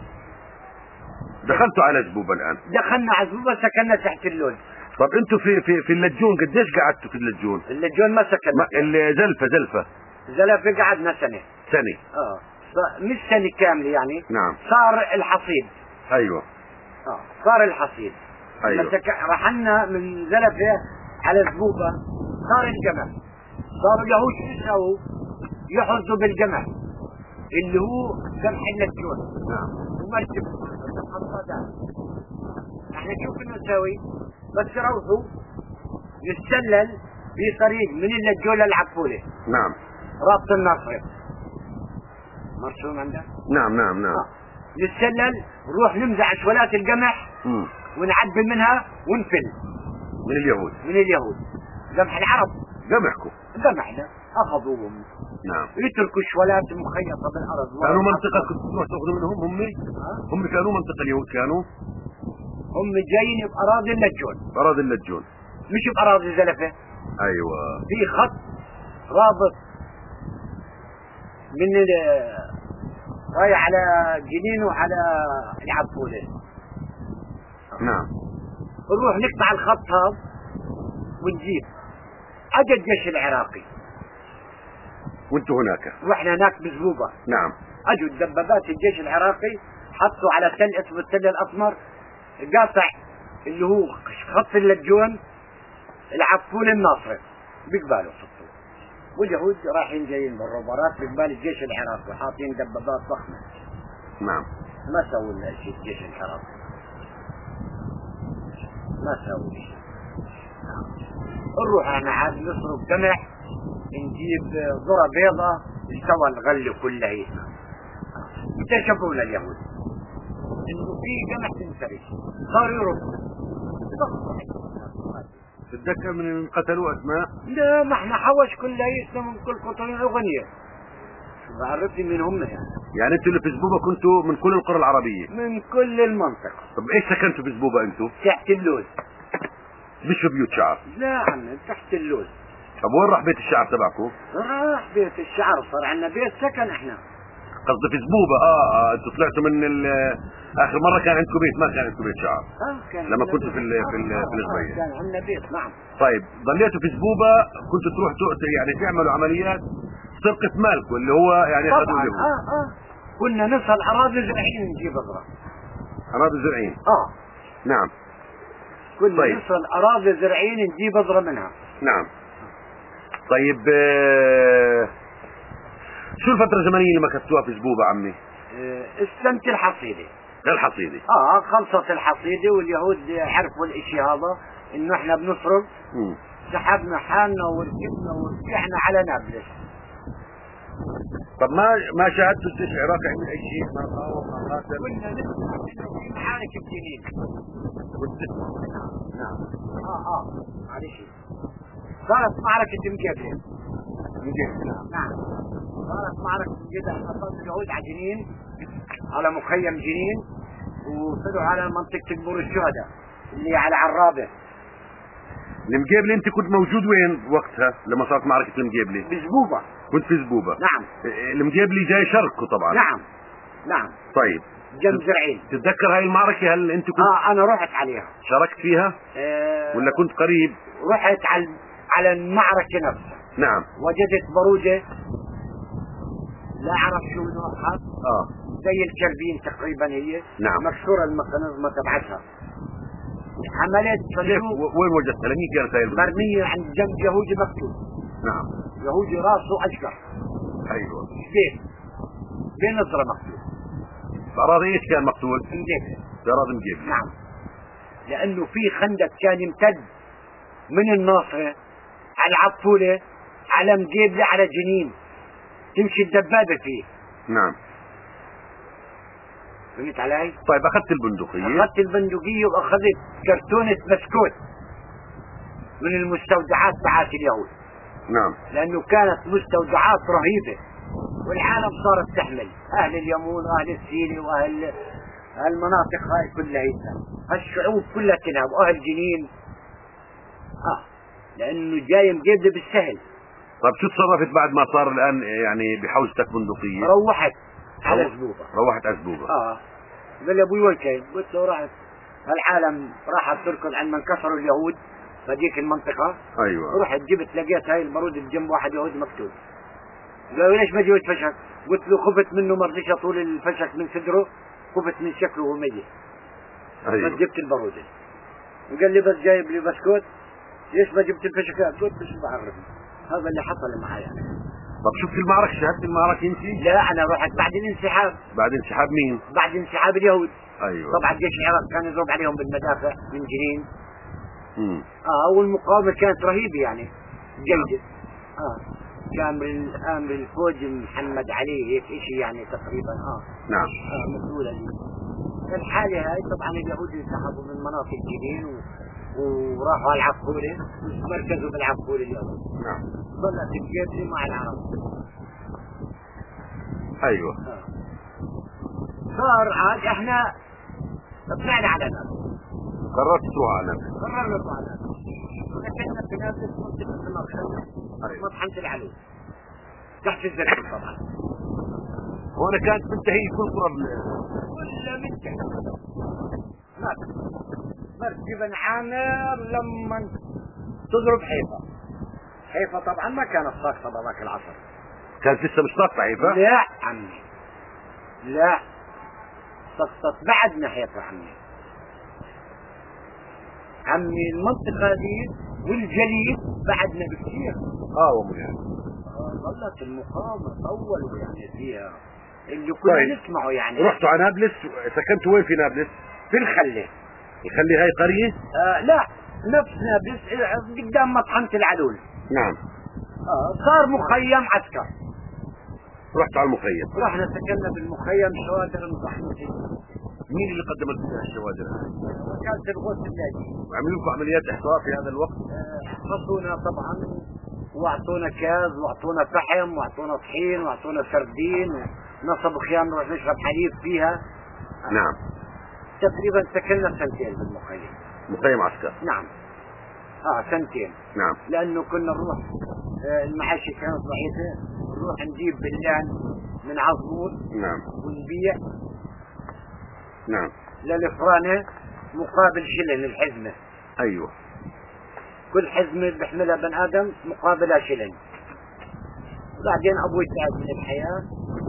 دخلتوا على زبوبة الآن؟ دخلنا على زبوبة، سكننا تحت اللوز. طب انتوا في في في اللجون قديش قعدتوا في اللجون؟ اللجون ما سكننا. ما الزلفة زلفة. زلفة قعدنا سنة. سنة. اه ص- مش سنة كاملة يعني. نعم. صار الحصيد. ايوه. اه صار الحصيد. ايوه. لما سك... رحلنا من زلفة على زبوبة صار الجمل. صاروا اليهود شو يسووا؟ يحرزوا بالجمل اللي هو ذبح اللجون. نعم. ومركب الحصادات. احنا شو كنا نسوي؟ بس روحوا نتسلل في طريق من اللجون للعفولة. نعم. رابط الناصرة. مرسوم عندك؟ نعم نعم نعم. آه. نتسلل نروح نمزع شولات القمح مم. ونعبي منها ونفل من اليهود. من اليهود. قمح العرب قمحكم. قمحنا اخذوهم. نعم. يتركوا شولات مخيطة بالارض. كانوا منطقة كنتوا تروحوا تاخذوا منهم هم؟ آه. هم كانوا منطقة اليهود كانوا؟ هم جايين بأراضي اللجون أراضي اللجون. مش بأراضي زلفة. أيوة. في خط رابط من ال- رايح على جنين وعلى العبولة. نعم. نروح نقطع الخط هذا ونجيب. اجى الجيش العراقي وانتوا هناك؟ رحنا هناك بزبوبة. نعم. اجوا الدبابات الجيش العراقي حطوا على تل اسمه التل الاسمر قاطع اللي هو خط اللجون العفول الناصرة بقباله حطوا. واليهود رايحين جايين بالروبرات بقبال الجيش العراقي حاطين دبابات ضخمة. نعم. ما سووا لنا شيء الجيش العراقي. ما سووا شيء. نروح احنا عاد نصرف قمح نجيب ذرة بيضة استوى الغل كله. اكتشفونا اليهود انه في قمح تنسرق صاروا يردوا. تتذكر من اللي قتلوا اسماء؟ لا ما احنا حوش كل اسم من كل قطرين اغنية. بعرفني من هم يعني. يعني انتوا اللي في زبوبة كنتوا من كل القرى العربية؟ من كل المنطقة. طب ايش سكنتوا في زبوبة انتوا؟ تحت اللوز. مش في بيوت شعر؟ لا عم تحت اللوز. طب وين راح بيت الشعر تبعكم؟ راح بيت الشعر صار عندنا بيت سكن احنا. قصدي في زبوبة. اه اه انتوا طلعتوا من ال اخر مرة كان عندكم بيت، ما كان عندكم بيت شعر؟ اه كان لما عندنا كنتوا بيت. في ال في ال آه في الغبية. آه كان عندنا بيت نعم. طيب ضليتوا في زبوبة كنتوا تروح تؤتي يعني تعملوا عمليات سرقة مالكم اللي هو يعني طبعا اخذوا اليهود. اه اه كنا نصل اراضي زرعين نجيب اضرب. اراضي زرعين. اه نعم. كنا طيب. نصل اراضي زرعين نجيب اضرب منها. نعم. طيب آه، شو الفترة الزمنية اللي مكثتوها في زبوبة عمي؟ آه السنة الحصيدة. للحصيدة. اه خلصت الحصيدة واليهود عرفوا الاشي هذا انه احنا بنسرق. مم. سحبنا حالنا وركبنا ورجعنا على نابلس. طب ما ما شاهدتوا الجيش العراقي يعمل اي شيء؟ ما قاوم ما قاتل؟ كنا نسمع انه في معارك بجنين. نعم. اه اه معلش. صارت معركة مجدل. مجدل. نعم. صارت معركة مجدل. احنا صارت اليهود على جنين على مخيم جنين وصلوا على منطقة قبور الشهداء اللي على عرابة. المجيبلي انت كنت موجود وين وقتها لما صارت معركة المجيبلي؟ بزبوبة. كنت في زبوبة. نعم. المجيبلي جاي شرقه طبعا. نعم نعم. طيب. جنب زرعين. تتذكر هاي المعركة هل انت كنت اه انا رحت عليها. شاركت فيها؟ آه ولا كنت قريب؟ رحت على على المعركة نفسها. نعم. وجدت بروجة لا اعرف شو نوعها. اه. زي الكربين تقريبا هي. نعم. مكسورة الميكانيزم تبعتها. عملت كيف صندوق وين وجدتها؟ لمين كانت هاي البلد؟ مرمية عند جنب يهودي مكتوب. نعم. يهودي راسه اشقر. ايوه. بين بين نظرة مكتوب. اراضي ايش كان مقتول؟ مجيبلة. اراضي مجيبلة. نعم، لانه في خندق كان يمتد من الناصرة على العطولة على مجيبلة على جنين، تمشي الدبابة فيه. نعم. فهمت علي؟ طيب اخذت البندقية. اخذت البندقية واخذت كرتونة بسكوت من المستودعات تاعت اليهود. نعم. لانه كانت مستودعات رهيبة والعالم صارت تحمل، اهل اليمون واهل السيني واهل المناطق هاي كلها يذهب، هالشعوب كلها تنهب، واهل جنين اه لانه جاي مجيبلة بالسهل. طيب شو تصرفت بعد ما صار الان يعني بحوزتك بندقية؟ روحت على رو... زبوبة. روحت على زبوبة. اه قال لي ابوي وين كاين؟ قلت له راحت العالم راحت تركض عند من كسروا اليهود فديك المنطقة. ايوه. رحت جبت لقيت هاي البارود بجنب واحد يهودي مقتول. قالوا ليش ما جبت فشك؟ قلت له خفت منه ما رضيش اطول الفشك من صدره، خفت من شكله وهو ميت. ايوه. بس جبت البارود. قال لي بس جايب لي بسكوت، ليش ما جبت الفشكات؟ قلت مش بعرفني، هذا اللي حصل معي يعني. طب شفت المعركة؟ شاهدت المعركة انت؟ لا انا رحت بعد الانسحاب. بعد انسحاب مين؟ بعد انسحاب اليهود. ايوه. طبعا جيش العراق كان يضرب عليهم بالمدافع من جنين. امم اه والمقاومة كانت رهيبة يعني جيدة. اه كامر الامر الفوج محمد علي هيك اشي يعني تقريبا. اه نعم. اه مسؤولة لي. الحالة هاي طبعا اليهود انسحبوا من مناطق جنين و... وراحوا على العقولة ومركزوا بالعقولة اليهود. نعم. ظلت الجيش مع العرب. ايوه. آه. صار عاد احنا طلعنا على نابلس. قررت تروح على نابلس. قررنا نروح على نابلس. دخلنا في نابلس منطقة المرخلة. أيوة. مطحنة العلوم تحت الزيتون طبعا. هون كانت منتهي كل قرى كلها منتهي. ما مركبا عامر لما تضرب حيفا. حيفا طبعا ما كانت ساقطة بذاك العصر. كانت لسه مش ساقطة حيفا؟ لا عمي لا، سقطت بعدنا حيفا عمي. عمي المنطقة دي والجليد بعدنا بكثير. اه ومجال. ظلت المقاومة طولوا يعني فيها اللي كنا طيب. نسمعه يعني. رحتوا على نابلس، سكنتوا وين في نابلس؟ في الخلة. يخلي هاي قرية؟ آه لا نفس نابلس قدام مطحنة العلول. نعم. آه صار مخيم عسكر. رحت على المخيم. رحنا سكننا بالمخيم شوادر مزحمة. مين اللي قدم لكم الشوادر هاي؟ وكالة الغوث اللاجئ. وعملوا لكم عمليات احصاء في هذا الوقت؟ حصونا طبعا واعطونا كاز واعطونا فحم واعطونا طحين واعطونا سردين ونصبوا خيام نروح نشرب حليب فيها. نعم. تقريبا سكننا سنتين بالمخيم. مخيم عسكر. نعم. اه سنتين. نعم. لانه كنا نروح آه المعاشة كانت ضعيفة، نروح نجيب بلان من عصبور. نعم. ونبيع. نعم. للفرانة مقابل شلن الحزمة. ايوه. كل حزمة بيحملها بن ادم مقابلها شلن. بعدين ابوي تعب من الحياة،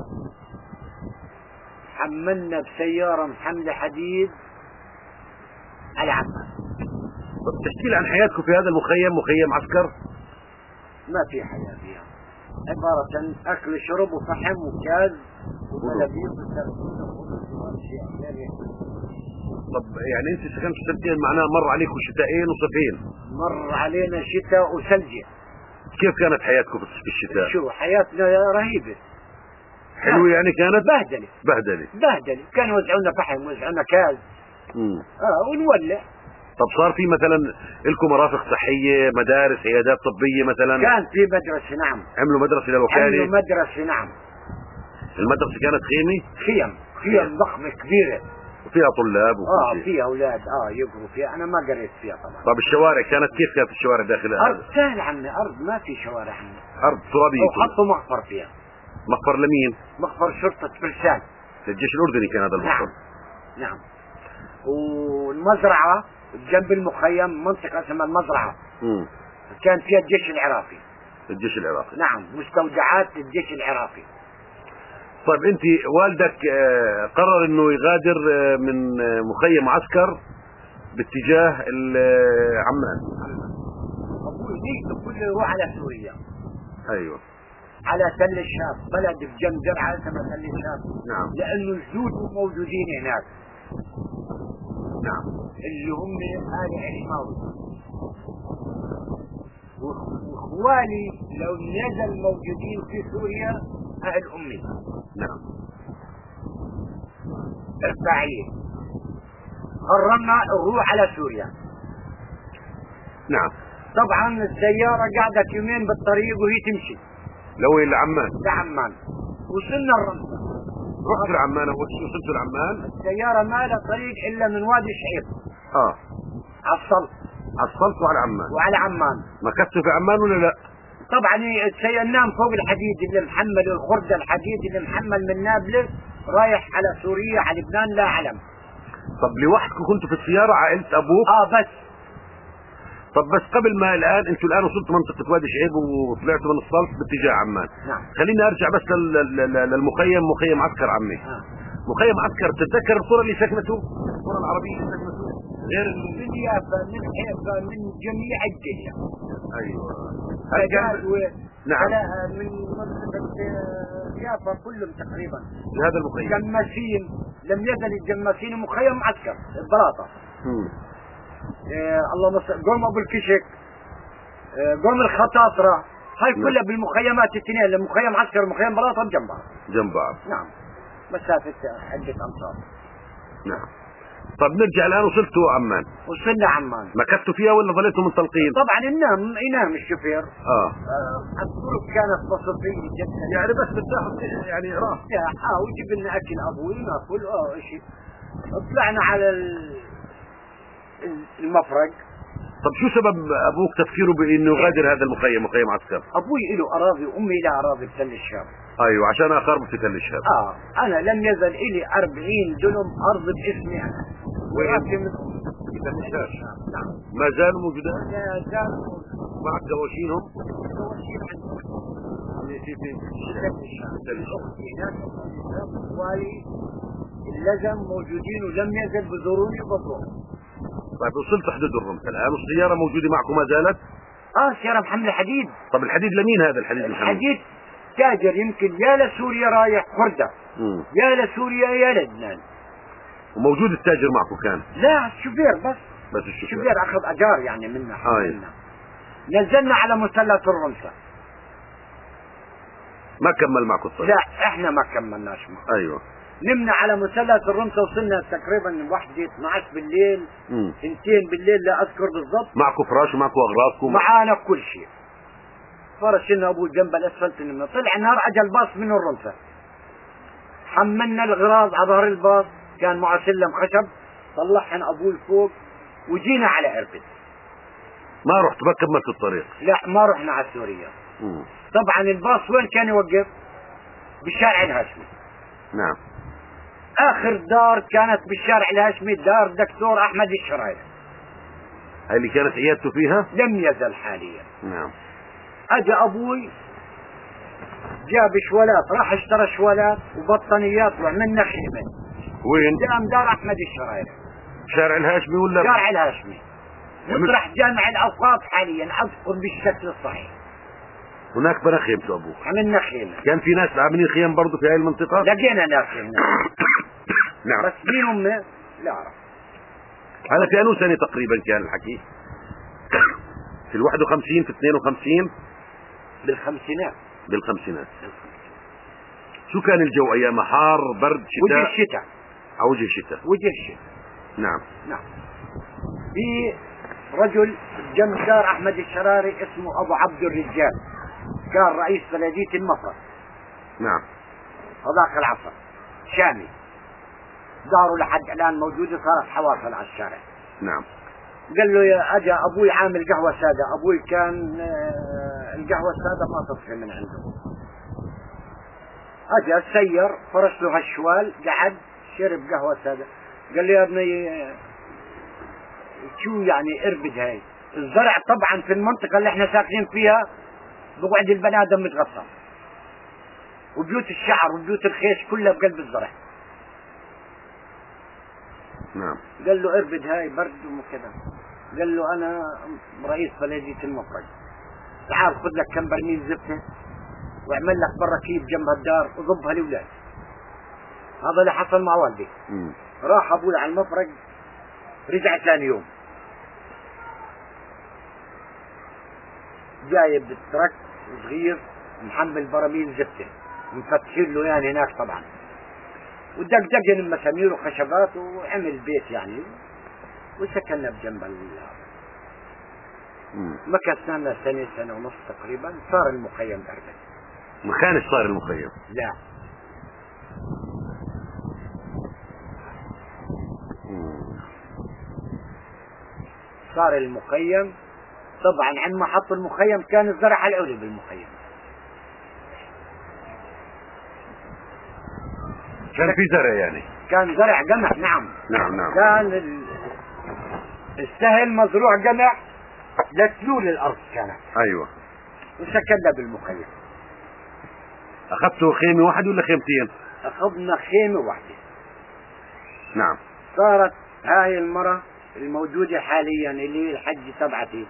حملنا بسيارة محملة حديد على عمان. طب تحكي لي عن حياتكم في هذا المخيم، مخيم عسكر؟ ما في حياة فيها، عبارة أكل شرب وفحم وكاز وملابيس وسردين وخبز وأشياء يعني. طب يعني انت سكنتوا سنتين، معناها مر عليكم شتاءين وصيفين. مر علينا شتاء وثلجة. كيف كانت حياتكم في الشتاء؟ شو حياتنا رهيبة. حلوة يعني كانت؟ بهدلة بهدلة. بهدلة، كانوا يوزعونا فحم ويوزعونا كاز. امم اه ونولع. طب صار في مثلا لكم مرافق صحية، مدارس، عيادات طبية مثلا؟ كان في مدرسة نعم. عملوا مدرسة للوكالة؟ عملوا مدرسة نعم. المدرسة كانت خيمة؟ خيم خيم ضخمة كبيرة وفيها طلاب وكل اه شيء. فيها اولاد اه يقروا فيها. انا ما قريت فيها طبعا. طب الشوارع كانت كيف؟ كانت الشوارع داخل ارض سهل عمي، ارض ما في شوارع عمي. ارض ترابية. وحطوا مخفر فيها. مخفر لمين؟ مخفر شرطة فرسان. للجيش الاردني كان هذا المخفر. نعم نعم. والمزرعة جنب المخيم منطقة اسمها المزرعة. امم كان فيها الجيش العراقي. الجيش العراقي. نعم مستودعات الجيش العراقي. طيب انت والدك آه، قرر انه يغادر آه، من آه، مخيم عسكر باتجاه ال- آه، عمان. ابوي نيته كله يروح على سوريا. ايوه. على تل الشام، بلد بجنب درعا اسمها تل الشام. نعم. لانه جدوده موجودين هناك. نعم. اللي هم آل عشماوي. واخوالي لو نزل موجودين في سوريا اهل امي. نعم. الفاعلين قررنا نروح على سوريا. نعم. طبعا السيارة قعدت يومين بالطريق وهي تمشي. لوين لعمان؟ لعمان. وصلنا الرمسة. رحت لعمان اول شيء، وصلت لعمان. السيارة ما لها طريق الا من وادي شعيب. اه. عصلت. عصلتوا على عمان. وعلى عمان. مكثتوا في عمان ولا لا؟ طبعا نام فوق الحديد اللي محمل، الخردة الحديد اللي محمل من نابلس رايح على سوريا على لبنان لا علم. طب لوحدكم كنتوا في السيارة عائلة ابوك؟ اه بس. طب بس قبل ما الان انتوا الان وصلتوا منطقة وادي شعيب وطلعتوا من الصلت باتجاه عمان. نعم. خليني ارجع بس للمخيم، مخيم عسكر عمي. آه. مخيم عسكر، تتذكر القرى اللي سكنته؟ القرى العربية اللي سكنته؟ غير من يافا من حيفا من جميع الجيش. ايوه. هل كان و... نعم. من منطقة يافا كلهم تقريبا. في هذا المخيم. جماسين، لم يزل الجماسين مخيم عسكر البلاطة. إيه اللهم صل. قوم ابو الكشك، إيه قوم الخطاطرة، هاي نعم. كلها بالمخيمات الاثنين، المخيم عسكر ومخيم بلاطة بجنب بعض. جنب بعض. نعم. مسافة عدة امتار. نعم. طب نرجع الان، وصلتوا عمان. وصلنا عمان. مكثتوا فيها ولا ظليتوا منطلقين؟ طبعا ينام ينام الشوفير. اه, آه الطرق كانت بسيطة جدا. يعني بس بتاخذ يعني راح. اه وجيب لنا اكل ابوي ناكل اه شيء. طلعنا على المفرق. طب شو سبب ابوك تفكيره بانه يغادر هذا المخيم، مخيم عسكر؟ ابوي له اراضي وامي لها اراضي في تل الشام. ايوه عشان اقارب في تل الشام. اه انا لم يزل الي أربعين دنم ارض باسمي انا. وين؟ من في تل الشام. نعم. ما زالوا موجودين؟ ما زالوا. معك دواشينهم؟ دواشين عندهم. في في تل الشام. تل الشام. هناك اخوالي اللزم موجودين ولم يزل بزوروني وبزورهم. طيب وصلت حدود الرمح الان والسياره موجوده معكم ما زالت؟ اه سيارة محمل حديد. طب الحديد لمين هذا الحديد محمل؟ الحديد تاجر يمكن يا لسوريا رايح خردة، مم. يا لسوريا يا لبنان. وموجود التاجر معكم كان؟ لا الشوفير بس. بس الشوفير. الشوفير اخذ اجار يعني منا. آه. نزلنا على مثلث الرمسة. ما كمل معكم الطريق؟ لا احنا ما كملناش معه. ايوه. نمنا على مثلث الرمسة، وصلنا تقريبا واحدة اثنعش بالليل، مم. اثنتين بالليل لا اذكر بالضبط. معكم فراش ومعكم اغراضكم؟ معانا كل شيء. فرشنا ابو الجنب الاسفلت لنا، طلع النهار اجى الباص من الرمسة. حملنا الغراض على ظهر الباص، كان معه سلم خشب، طلعنا ابوي فوق وجينا على اربد. ما رحت ما كملت الطريق؟ لا ما رحنا على سوريا. مم. طبعا الباص وين كان يوقف؟ بالشارع الهاشمي. نعم. اخر دار كانت بالشارع الهاشمي دار دكتور احمد الشراير. هاي اللي كانت عيادته فيها؟ لم يزل حاليا. نعم. اجى ابوي جاب شوالات، راح اشترى شوالات وبطانيات وعملنا خيمه. وين؟ قدام دار احمد الشراير. شارع الهاشمي ولا؟ شارع الهاشمي. مطرح جامع الاوقاف حاليا اذكر بالشكل الصحيح. هناك بنى خيمته ابوك؟ عملنا خيمه. كان في ناس عاملين خيام برضه في هاي المنطقه؟ لقينا ناس هنا. نعم. بس مين هم؟ لا اعرف. هذا في انو سنه تقريبا كان الحكي؟ في الواحد وخمسين، في اثنين وخمسين؟ بالخمسينات. بالخمسينات. شو كان الجو ايامها؟ حار، برد، شتاء؟ وجه الشتاء. او وجه الشتاء. وجه الشتاء. نعم. نعم. في رجل جنب دار احمد الشراري اسمه ابو عبد الرجال، كان رئيس بلدية المفرق. نعم. هذاك العصر شامي، داره لحد الان موجودة، صارت حواصل على الشارع. نعم. قال له يا اجا ابوي عامل قهوة سادة، ابوي كان القهوة السادة ما تصفي من عنده. اجا سير فرش له هالشوال، قعد شرب قهوة سادة. قال لي يا ابني شو يعني اربد هاي الزرع؟ طبعا في المنطقة اللي احنا ساكنين فيها بقعد البني ادم متغطى، وبيوت الشعر وبيوت الخيش كلها بقلب الزرع. نعم. قال له اربد هاي برد وكذا. قال له انا رئيس بلدية المفرق، تعال خذ لك كم برميل زبدة واعمل لك براكيب جنب الدار وضبها الاولاد. هذا اللي حصل مع والدي. مم. راح ابوي على المفرق، رجع ثاني يوم جايب ترك صغير محمل براميل زبده مفتشين له يعني هناك طبعا، ودقدقن المسامير وخشبات وعمل بيت يعني، وسكننا بجنب ال مكثنا لنا سنه سنه ونص تقريبا، صار المخيم أربد. ما كانش صار المخيم؟ لا. مم. صار المخيم طبعا عندما حطوا المخيم كان الزرع العلي بالمخيم. كان في زرع يعني؟ كان زرع قمح. نعم نعم نعم. كان ال... السهل مزروع قمح لتلول الارض كانت. ايوه. وسكننا بالمخيم. اخذتوا خيمه واحده ولا خيمتين؟ اخذنا خيمه واحده. نعم. صارت هاي المرة الموجودة حاليا اللي هي الحجة تبعتي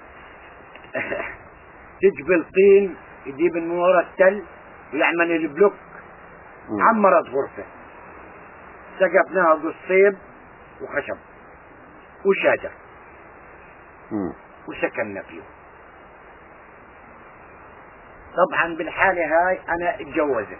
تجبل طين يجيب من ورا التل ويعمل البلوك. مم. عمرت غرفة سقفناها قصيب وخشب وشجر مم. وسكننا فيه. طبعا بالحالة هاي انا اتجوزت.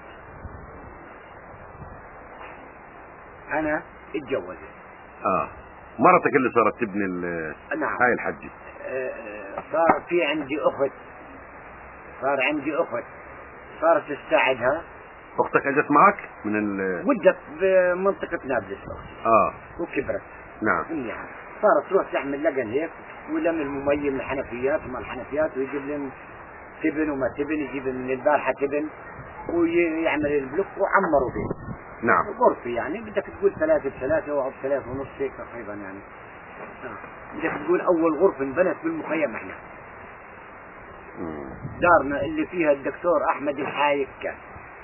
انا اتجوزت. اه مرتك اللي صارت تبني ال نعم. هاي الحجة. آه صار في عندي اخت، صار عندي اخت صارت تساعدها. اختك اجت معك من ال ولدت بمنطقة نابلس اختي. اه وكبرت. نعم. يعني صارت تروح تعمل لجن هيك ولم المميم الحنفيات وما الحنفيات ويجيب لهم تبن وما تبن، يجيب من البارحة تبن ويعمل البلوك وعمروا فيه. نعم. غرفة يعني بدك تقول ثلاثة بثلاثة او ثلاثة ونص هيك تقريبا يعني. آه. بدك تقول اول غرفة انبنت بالمخيم احنا. مم. دارنا اللي فيها الدكتور احمد الحايك كان.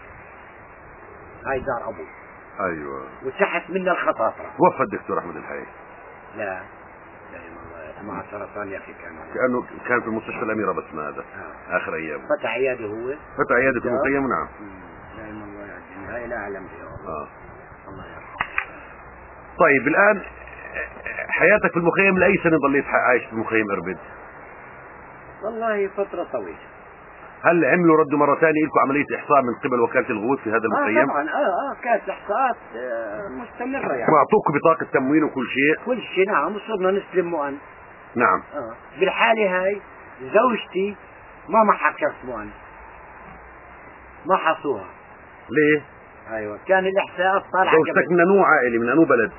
هاي دار ابوي. ايوه. وتحت منا الخطاطرة. توفى الدكتور احمد الحي. لا لا والله مع سرطان يا اخي كان. كانه كان في المستشفى الاميره بس ما هذا آه. اخر ايامه. فتح عياده هو. فتح عياده في المخيم. نعم. دائما الله يعزني. هاي لا اعلم بها والله. اه. الله يرحمه. طيب الان حياتك في المخيم لاي سنه ضليت عايش في مخيم اربد؟ والله فترة طويلة. هل عملوا ردوا مرة ثانية لكم عملية إحصاء من قبل وكالة الغوث في هذا المخيم؟ اه طبعا اه اه كانت إحصاءات آه مستمرة يعني. وأعطوكم بطاقة تموين وكل شيء؟ كل شيء نعم. وصرنا نستلم مؤن. نعم. اه بالحالة هاي زوجتي ما معها كاس مؤن، ما حصوها. ليه؟ ايوه كان الإحصاءات طالعة. زوجتك من أنو عائلة من أنو بلد؟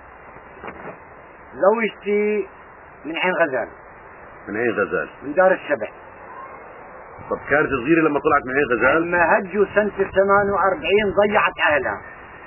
زوجتي من عين غزال. من عين غزال. من دار السبع. طب كانت صغيرة لما طلعت من عين غزال؟ لما هجوا سنة ثمانية وأربعين ضيعت أهلها،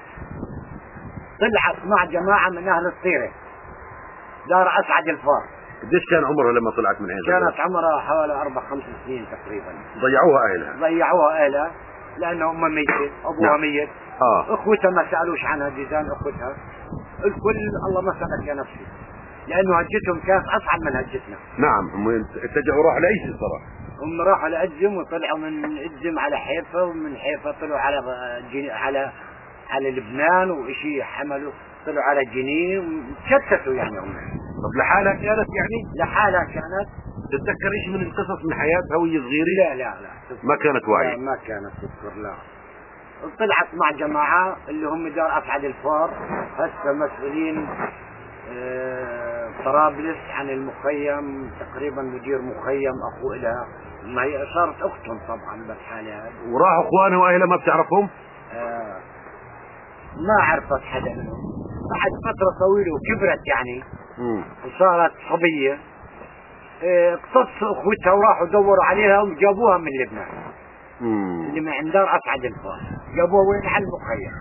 طلعت مع جماعة من أهل الصيرة دار أسعد الفار. قديش كان عمرها لما طلعت من عين غزال؟ كانت عمرها حوالي أربع خمس سنين تقريبا. ضيعوها أهلها؟ ضيعوها أهلها لأن أمها ميتة، أبوها نعم. ميت. آه. أخوتها ما سألوش عنها جيزان أخوتها. الكل الله ما سألك يا نفسي، لأنه هجتهم كانت أصعب من هجتنا. نعم. هم اتجهوا راحوا لأيش صراحة؟ هم راحوا لأجم وطلعوا من أجم على حيفا، ومن حيفا طلعوا على جن... على على لبنان وإشي حملوا طلعوا على جنين وشتتوا يعني هم. طب لحالها كانت يعني؟ لحالها كانت. تتذكر شيء من القصص من حياتها وهي صغيرة؟ لا لا لا ما كانت واعية؟ لا ما كانت تذكر لا. طلعت مع جماعة اللي هم دار أسعد الفار، هسه مسؤولين آه طرابلس عن المخيم، تقريبا مدير مخيم أخو إلها، ما هي صارت أختهم طبعا بالحالة. وراحوا إخوانها وأهلها ما بتعرفهم؟ آه ما عرفت حدا منهم. بعد فترة طويلة وكبرت يعني. مم. وصارت صبية. اه اقتصوا اخوتها وراحوا دوروا عليها وجابوها من لبنان. مم. اللي من عند دار اسعد الفار جابوها وين؟ على المخيم.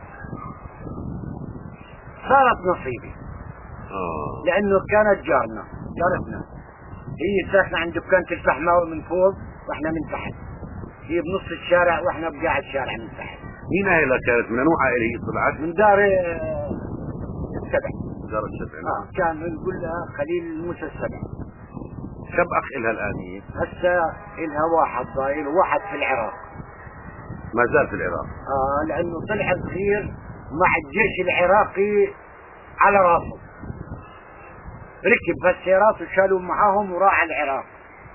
صارت نصيبي. آه. لانه كانت جارنا جارتنا، هي ساكنة عند دكانة الفحماوي من فوق واحنا من تحت، هي بنص الشارع واحنا بقاع الشارع من تحت. مين أهلها كانت من أنو عائلة هي طلعت؟ من دار اه السبع. دار السبع. اه كان نقول لها خليل موسى السبع. كم أخ إلها الآن هي؟ هسه إلها واحد ضايل وواحد في العراق. ما زال في العراق. اه لانه طلع صغير مع الجيش العراقي على راسه، ركب بالسيارات وشالوا معاهم وراح على العراق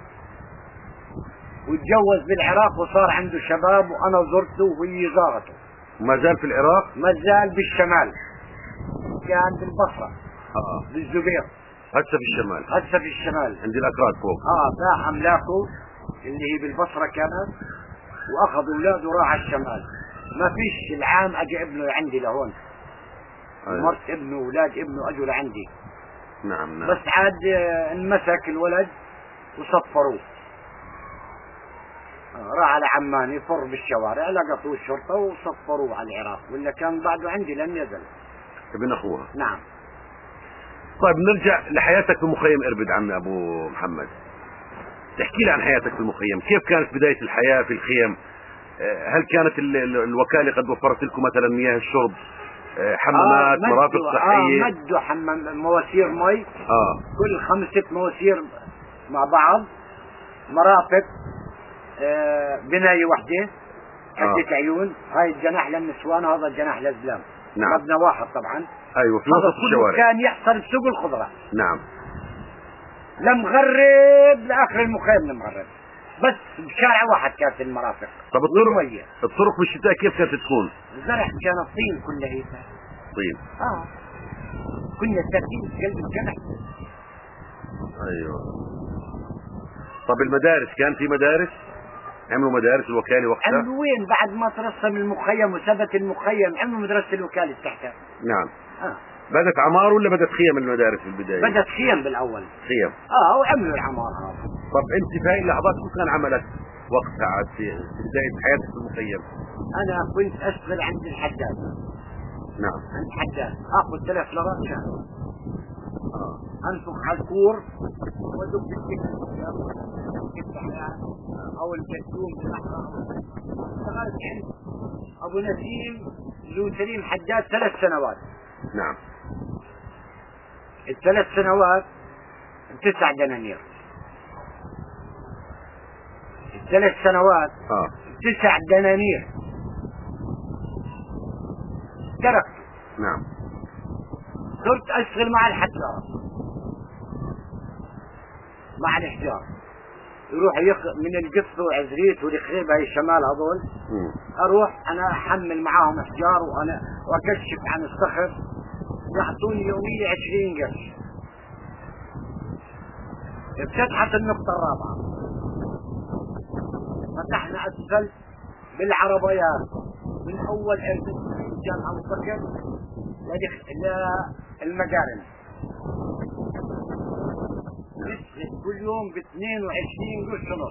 وتجوز بالعراق وصار عنده شباب، وانا زرته وهي زارته. ما زال في العراق؟ ما زال بالشمال، كان بالبصرة اه بالزبير. هسه في الشمال؟ هسه في الشمال عند الاكراد فوق. اه باع املاكه اللي هي بالبصرة كانت، واخذ اولاده وراح على الشمال. ما فيش العام اجى ابنه عندي لهون. أيوة. مرت ابنه واولاد ابنه اجوا لعندي. نعم نعم. بس عاد انمسك الولد وصفروه، راح على عمان يفر بالشوارع، لقطوه الشرطة وصفروه على العراق، ولا كان بعده عندي لم يزل. ابن اخوها. نعم. طيب نرجع لحياتك في مخيم اربد عمي ابو محمد. تحكي لي عن حياتك في المخيم، كيف كانت بداية الحياة في الخيم؟ هل كانت ال ال الوكالة قد وفرت لكم مثلا مياه الشرب، حمامات، آه مرافق صحية؟ اه مدوا حمام مواسير مي، اه كل خمسة مواسير مع بعض، مرافق، آه بناية وحدة، عدة آه. عيون، هاي الجناح للنسوان وهذا الجناح للزلام. نعم. مبنى واحد طبعا. ايوه في وسط الشوارع. كان يحصل بسوق الخضرة. نعم. لمغرب لاخر المخيم لمغرب، بس بشارع واحد كانت المرافق. طب الطرق الطرق بالشتاء كيف كانت تكون؟ زرع كان الطين كله. طين. اه كنا ساكنين في قلب الجنح. ايوه. طب المدارس كان في مدارس؟ عملوا مدارس الوكالة وقتها؟ عملوا وين بعد ما ترسم المخيم وثبت المخيم عملوا مدرسة الوكالة تحتها. نعم. اه بدت عمار ولا بدت خيم المدارس في البداية؟ بدت خيم بالاول. خيم. اه وعملوا العمار هذا. طب انت في هاي اللحظات شو كان عملك وقتها عاد في بداية حياتك في المخيم؟ انا كنت اشتغل عند الحداد. نعم. عند الحداد اخذ ثلاث لغات شهر. اه انفخ على الكور وادق الكتف او الكتوم بالاحرى. اشتغلت عند ابو نسيم ذو سليم حداد ثلاث سنوات. نعم. الثلاث سنوات تسع دنانير. الثلاث سنوات اه تسع دنانير تركته. نعم. صرت اشتغل مع الحجار، مع الحجار يروح يخ... من القص وعزريت والخريب هاي الشمال هذول. اروح انا احمل معاهم احجار وانا واكشف عن الصخر، يعطوني يومية عشرين قرش. افتتحت النقطة الرابعة، فتحنا اسفلت بالعربيات من اول ارتفاع جامعة الصخر للمقارن. نسرق كل يوم ب اثنين وعشرين قرش ونص،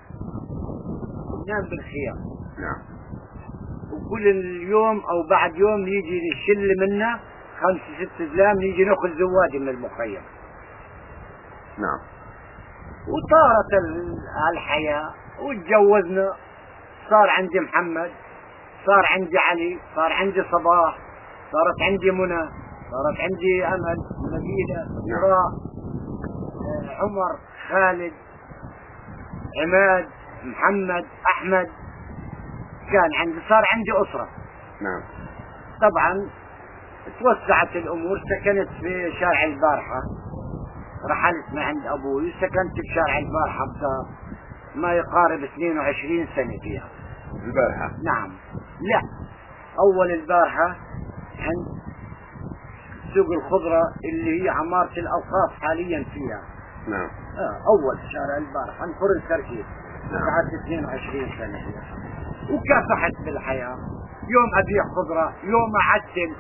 ننام بالخيام. نعم. وكل اليوم او بعد يوم يجي نشل منا خمس ست زلام، نيجي ناخذ زواج من المخيم. نعم. وطارت الحياة وتجوزنا، صار عندي محمد، صار عندي علي، صار عندي صباح، صارت عندي منى، صارت عندي امل، نبيلة، إسراء، عمر، خالد، عماد، محمد، احمد. كان عندي صار عندي اسرة. نعم. طبعا توسعت الامور، سكنت في شارع البارحة، رحلت من عند ابوي، سكنت في شارع البارحة بدار ما يقارب اثنين وعشرين سنة فيها. البارحة؟ نعم. لا اول البارحة عند سوق الخضرة اللي هي عمارة الاوقاف حاليا فيها. نعم. آه اول شارع البارحة انفر التركيز. نعم. قعدت اثنين وعشرين سنة فيها وكافحت بالحياة، يوم ابيع خضرة، يوم اعدل،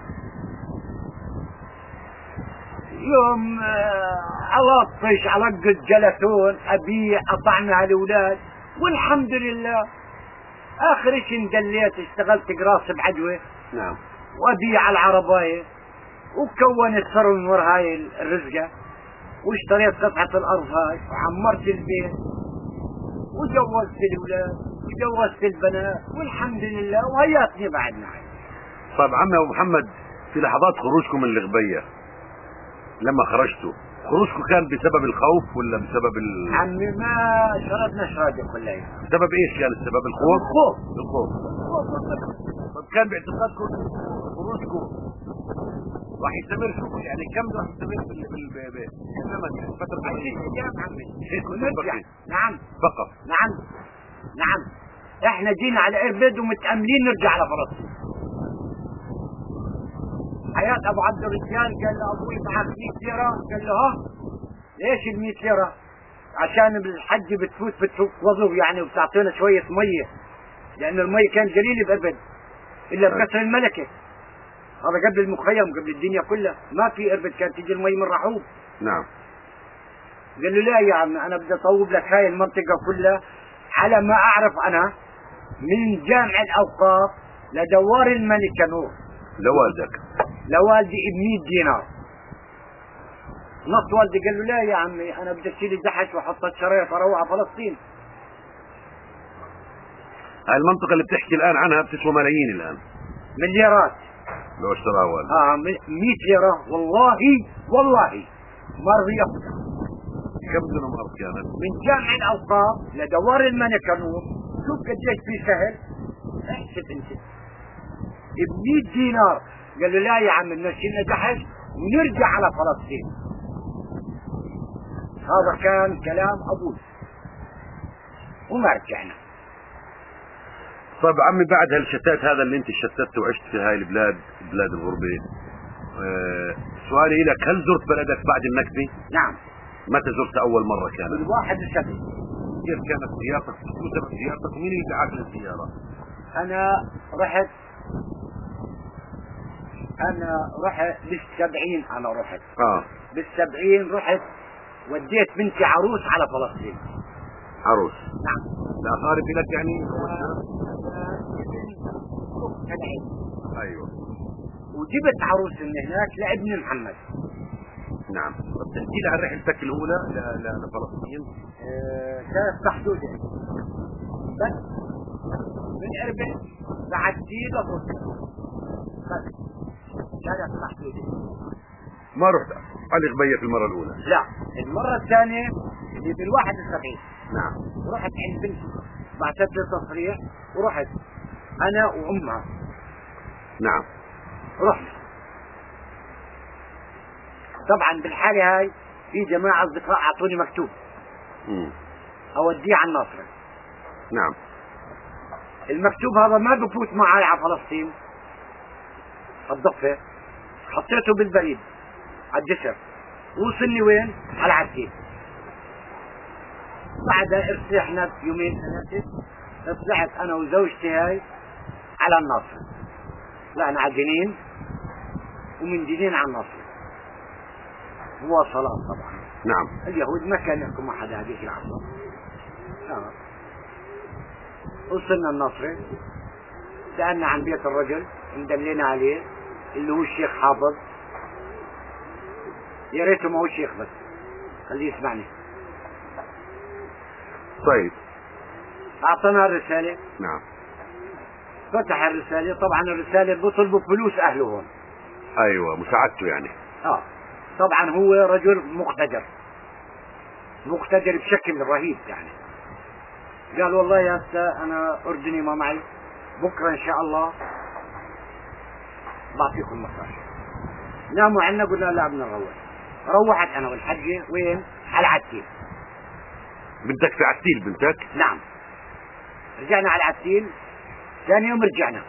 يوم ألطش ألقط جلتون أبيع أطعمها الأولاد، والحمد لله. آخر شيء اندليت اشتغلت قراص بعجوة. نعم. وأبيع العرباية، وكونت ثروة من ورا هاي الرزقة، واشتريت قطعة الأرض هاي، وعمرت البيت، وجوزت الأولاد، وجوزت البنات، والحمد لله، وهياتني بعدنا. طيب عمي أبو محمد، في لحظات خروجكم من الغبية لما خرجتوا، خروجكم كان بسبب الخوف ولا بسبب ال... عمي ما شردنا شرادة كلها. بسبب ايش كان السبب؟ الخوف؟ الخوف. الخوف. طب كان باعتقادكم خروجكم راح يستمر شو يعني كم راح يستمر بال بال بال الزمن فترة ايام عمي ونرجع. نعم فقط. نعم نعم احنا جينا على اربد ومتأملين نرجع على فلسطين. حياة ابو عبد الرجال قال له ابوي معك مية ليرة، قال له ها ليش ال مية ليرة؟ عشان بالحج بتفوت بتفوت وظف يعني وبتعطينا شوية مية، لأن المية كان قليل بأبد إلا بكسر الملكة. هذا قبل المخيم قبل الدنيا كلها ما في إربد كانت تجي المي من رحوب. نعم. قال له لا يا عم أنا بدي أطوب لك هاي المنطقة كلها على ما أعرف أنا من جامع الأوقاف لدوار الملكة نور لوالدك لوالدي بمية دينار. نص والدي قال له لا يا عمي أنا بدي أشيل الدحش وأحط الشرايط أروح على فلسطين. هاي المنطقة اللي بتحكي الآن عنها بتسوى ملايين الآن مليارات لو اشتراها والدك. اه مية ليرة والله والله ما رضي ياخذها. كم دنم أرض كانت؟ من جامع الأوقاف لدوار الملكة نور. شوف قديش في سهل. احسب انت ب مية دينار. قال له لا يا عم نشيلنا دحش ونرجع على فلسطين. هذا كان كلام ابوي وما رجعنا. طيب عمي بعد هالشتات هذا اللي انت شتت وعشت في هاي البلاد بلاد الغربة، أه سؤالي لك هل زرت بلدك بعد النكبة؟ نعم. متى زرت أول مرة كانت؟ بالواحد وسبعين. كيف كانت زيارتك؟ شو سبب زيارتك ومين اللي دعاك للزيارة؟ أنا رحت أنا رحت بالسبعين أنا رحت. آه بالسبعين رحت وديت بنتي عروس على فلسطين. عروس؟ نعم. لأقارب لك يعني؟ أيوه. وجبت عروس من هناك لابن محمد. نعم. طب تحكي لي عن رحلتك الأولى ل- ل- لفلسطين؟ آه كانت محدودة بس من أربع لعدي لفلسطين بس كانت محدودة. ما رحت على غبية في المرة الأولى؟ لا المرة الثانية اللي بالواحد وسبعين. نعم. رحت عند بنتي بعثت لي تصريح ورحت أنا وأمها. نعم. رحنا طبعا بالحالة هاي في جماعة أصدقاء أعطوني مكتوب مم. أوديه على الناصرة. نعم. المكتوب هذا ما بفوت معي على فلسطين الضفة، حطيته بالبريد على الجسر وصلني وين؟ على عدي. بعدها ارتحنا يومين ثلاثة طلعت أنا وزوجتي هاي على الناصرة. طلعنا على جنين ومن جنين على الناصرة مواصلات طبعا. نعم. اليهود ما كان يحكموا أحد هذيك العصر. آه. وصلنا الناصرة سألنا عن بيت الرجل مدلينا عليه اللي هو الشيخ حافظ. يا ريته ما هو شيخ بس خليه يسمعني. طيب. أعطانا الرسالة. نعم. فتح الرسالة طبعا الرسالة بيطلبوا فلوس أهله هون. أيوة مساعدته يعني. آه طبعا هو رجل مقتدر مقتدر بشكل رهيب يعني. قال والله يا أستاذ أنا أردني ما معي بكرة إن شاء الله بعطيكم مصاري. ناموا عنا قلنا لا بدنا نروح. روحت أنا والحجة وين؟ على عتيل. بنتك في عتيل بنتك؟ نعم. رجعنا على عتيل ثاني يوم رجعنا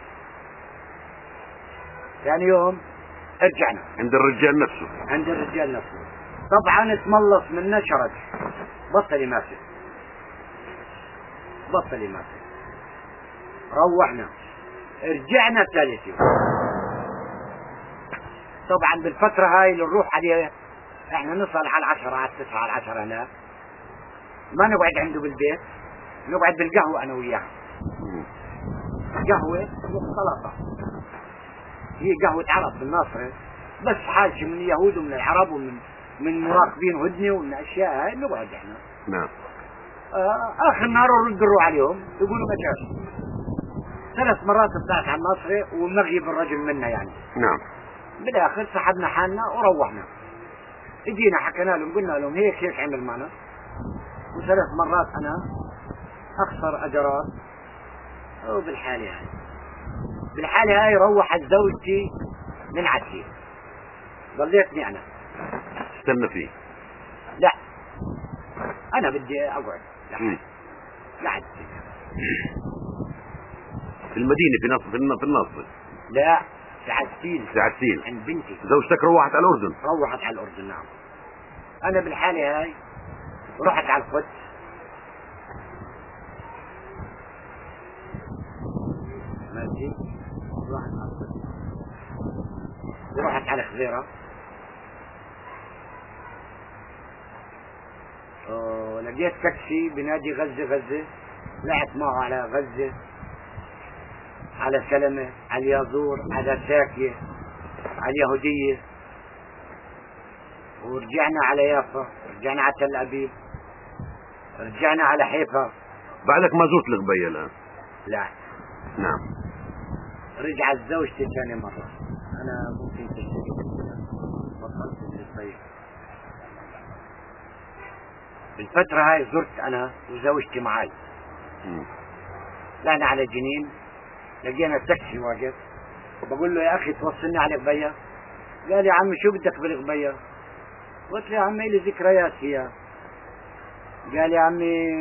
ثاني يوم رجعنا عند الرجال نفسه. عند الرجال نفسه. طبعا تملص منا شرج بطل يماسك بطل يماسك. روحنا رجعنا ثالث يوم. طبعا بالفترة هاي اللي نروح عليها احنا نصل على العشرة على التسعة على العشرة هناك ما نقعد عنده بالبيت نقعد بالقهوة انا وياه. قهوة مختلطة هي قهوة عرب في الناصرة بس حاجة من اليهود ومن العرب ومن من مراقبين هدنة ومن اشياء هاي نقعد احنا. نعم. آه اخر النهار نرد نروح عليهم يقولوا ما جاش. ثلاث مرات طلعت على الناصرة ومغيب الرجل منا يعني. نعم. بالاخر سحبنا حالنا وروحنا. اجينا حكينا لهم قلنا لهم هيك هيك عمل معنا. وثلاث مرات انا اخسر اجرات وبالحالة يعني بالحالة هاي روحت زوجتي من عدي، ضليتني انا استنى فيه. لا انا بدي اقعد لحد لحد في المدينة في نصر في الن- في النصر. لا في عسيل، في عسيل. عند بنتي. زوجتك روحت على الأردن؟ روحت على الأردن نعم. أنا بالحالة هاي رحت على القدس، ماشي، رحت على القدس ورحت على خزيرة، ولقيت تاكسي بنادي غزة غزة، طلعت معه على غزة، على سلمة، على اليازور، على ساكية، على اليهودية، ورجعنا على يافا، رجعنا على تل أبيب، رجعنا على حيفا. بعدك ما زرت الغبية الآن؟ لا. نعم. رجعت زوجتي ثاني مرة. أنا ممكن تشتري بطلت الغبية. بالفترة هاي زرت أنا وزوجتي معي. طلعنا على جنين، لقينا التاكسي واقف، بقول له يا أخي توصلني على غبية. قال يا عمي شو بدك بالغبية؟ قلت له يا عمي لي ذكريات فيها. قال يا عمي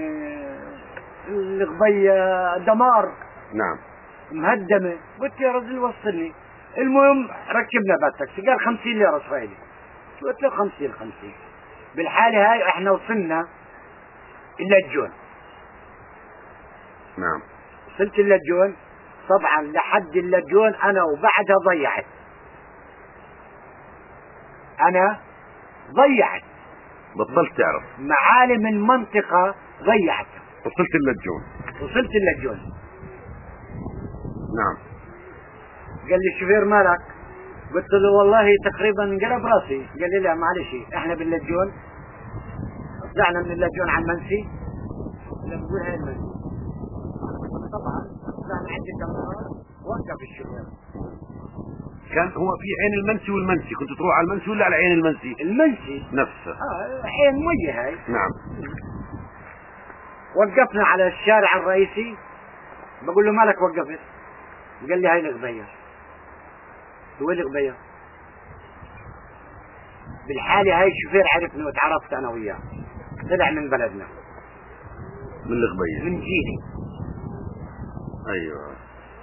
الغبية دمار. نعم. مهدمة. قلت يا رجل وصلني. المهم ركبنا بالتاكسي، قال خمسين ليرة إسرائيلي. قلت له خمسين خمسين. بالحالة هاي احنا وصلنا اللجون. نعم. وصلت اللجون، طبعا لحد اللجون انا وبعدها ضيعت. انا ضيعت. بطلت تعرف معالم المنطقة ضيعت. وصلت اللجون. وصلت اللجون. نعم. قال لي الشوفير مالك؟ قلت له والله تقريبا انقلب راسي. قال لي لا معلش احنا باللجون، طلعنا من اللجون على المنسي. لا بقول هاي المنسي. طبعا طلعنا عند الدمار، وقف الشوفير. كان هو في عين المنسي والمنسي، كنت تروح على المنسي ولا على عين المنسي؟ المنسي نفسه. اه عين مية هاي. نعم. وقفنا على الشارع الرئيسي، بقول له مالك وقفت؟ قال لي هاي الغبية. وين الغبية؟ بالحالة هاي الشوفير عرفني وتعرفت انا وياه، طلع من بلدنا، من الغبية، من جيلي. ايوه.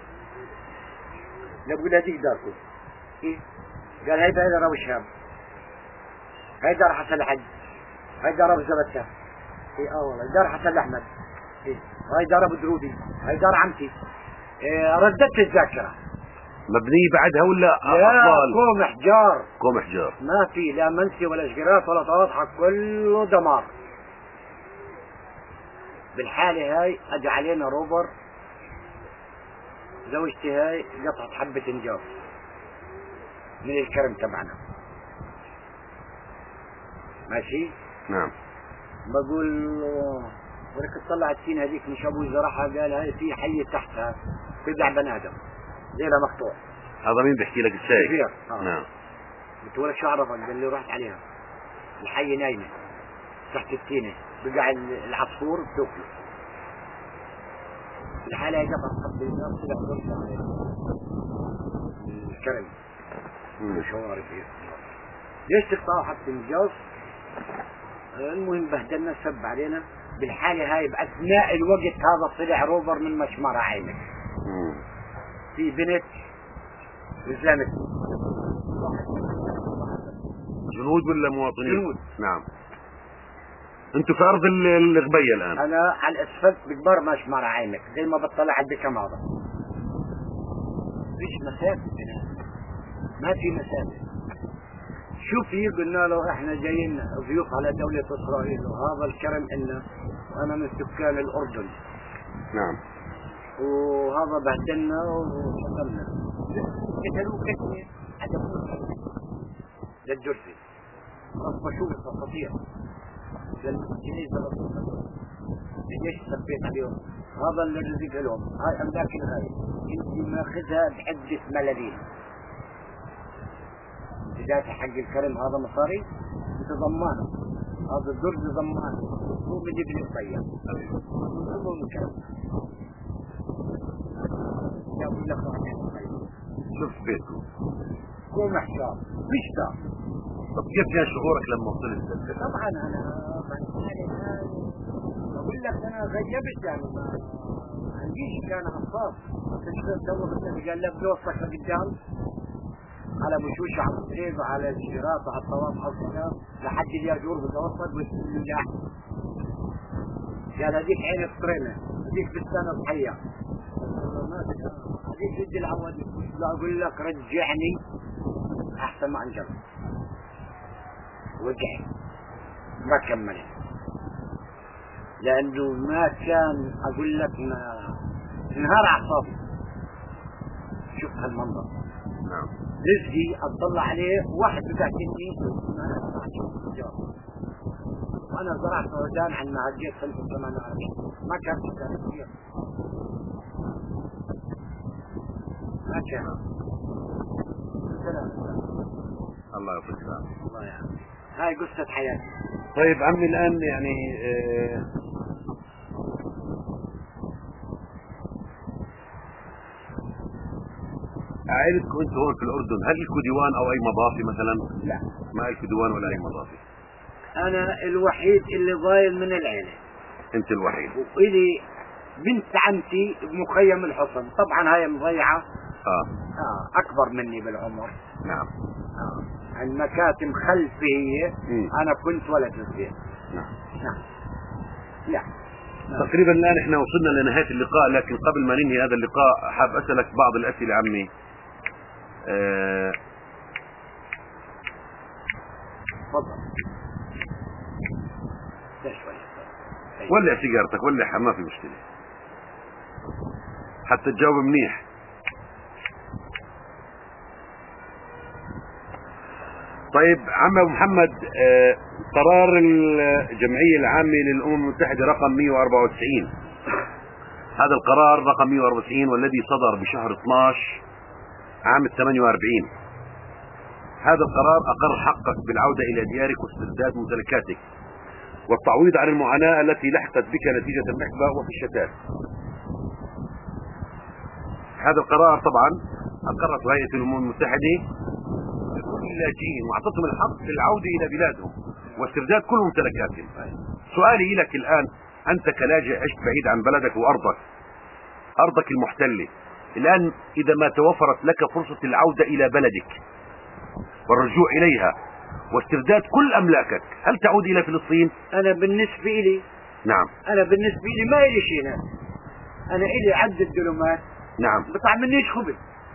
لا بقول هذيك داركم. إيه؟ قال هاي دار ابو شهاب، هاي دار حسن الحج، هاي دار ابو زبتة. اي اه والله دار حسن الاحمد. إيه؟ هاي دار ابو درودي، هاي دار عمتي. إيه ردت الذاكرة. مبنية بعدها ولا لا أفضل؟ كوم حجار، كوم حجار، ما في لا منسي ولا شجرات ولا طواطحة، كله دمار. بالحالة هاي اجى علينا روبر، زوجتي هاي قطعت حبة انجاز من الكرم تبعنا، ماشي. نعم. بقول له ولك تطلع التين هذيك مش ابوي زرعها، قال هاي في حي تحتها بيبيع بني ادم ليلة مقطوع. هذا مين بيحكي لك الشاي؟ آه. نعم. قلت ولك شو عرفك؟ قال لي رحت عليها، الحي نايمة تحت التينة، بقع العصفور بتاكله. الحالة قطعت حبة الناس طلع ضربة عليه الكرم وشوارب. ليش تقطعوا حبة الجاز؟ المهم بهدلنا، سب علينا. بالحالة هاي بأثناء الوقت هذا طلع روبر من مشمرة عينك، في بنت نزلت. جنود ولا مواطنين؟ جنود. نعم. انتوا في ارض ال- الغبية الان؟ انا على الاسفلت بكبر مشمرة عينك، زي ما بطلع على البكم هذا. فيش مسافة هنا، ما في مسافة. شو في؟ قلنا له احنا جايين ضيوف على دولة اسرائيل وهذا الكرم إلنا، وانا من سكان الاردن. نعم. وهذا بهدلنا وشغلنا. قتلوه كتمة عدموه للجرسي، رفشوه خطير. قال الجنيزة ليش سبيت عليهم؟ هذا اللي رزق لهم، هاي املاك الغاية، انت ماخذها بعدة ملايين. جات حق الكرم هذا مصاري، انت ضمانه، هذا الدرج ضمانه، هو بيجيب لي الطيب. هو من الكرم. يقول لك شفت بيته كون محتار مش تار. طب كيف كان شعورك لما وصلت للبلد؟ طبعا انا يعني اقول لك انا غيبت يعني ما عنديش كان عصاب. كنت تو بس قال لك بيوصلك لقدام على مشوش على الطريق وعلى الشراط وعلى الطواف على الصلاة لحد الياجور بتوصل وتقول له قال هذيك عين الطرينة هذيك بستانة صحية هذيك بدي العوض. لا اقول لك رجعني احسن ما انجب وجعي ما كمل لانه ما كان اقول لك ما انهار اعصابي. شوف هالمنظر نعم رزقي اطلع عليه واحد بتاعتني وانا زرعت فوزان عن ما عديت خمسة وثمانية وعشرين ما كان في كثير ما كان. الله يوفقك. الله يعافيك. هاي قصة حياتي. طيب عمي الآن يعني آه عائلتكم انتم هون في الأردن هل لكم ديوان أو أي مضافي مثلا؟ لا ما لكم ديوان ولا أي مضافي. أنا الوحيد اللي ضايل من العيلة. أنت الوحيد. وإلي بنت عمتي بمخيم الحصن طبعا هاي مضيعة آه. آه أكبر مني بالعمر. نعم. آه. المكاتم خلفي هي م. أنا كنت ولد صغير. نعم. نعم. لا. تقريبا الآن احنا وصلنا لنهاية اللقاء لكن قبل ما ننهي هذا اللقاء حاب أسألك بعض الأسئلة عمي. آه تفضل. ولع سيجارتك ولعها ما في مشكلة حتى تجاوب منيح. طيب عم ابو محمد آه قرار الجمعية العامة للأمم المتحدة رقم مئة وأربعة وتسعين هذا القرار رقم مئة وأربعة وتسعين والذي صدر بشهر اثني عشر عام ثمانية وأربعين هذا القرار أقر حقك بالعودة إلى ديارك واسترداد ممتلكاتك والتعويض عن المعاناة التي لحقت بك نتيجة النكبة وفي الشتات. هذا القرار طبعا أقرته هيئة الأمم المتحدة لكل اللاجئين وأعطتهم الحق في العودة إلى بلادهم واسترداد كل ممتلكاتهم. سؤالي لك الآن أنت كلاجئ عشت بعيد عن بلدك وأرضك أرضك المحتلة الآن إذا ما توفرت لك فرصة العودة إلى بلدك والرجوع إليها واسترداد كل أملاكك هل تعود إلى فلسطين؟ أنا بالنسبة لي نعم أنا بالنسبة لي ما إلي شيء هنا. أنا إلي عدة دلومات نعم بطعمنيش خبز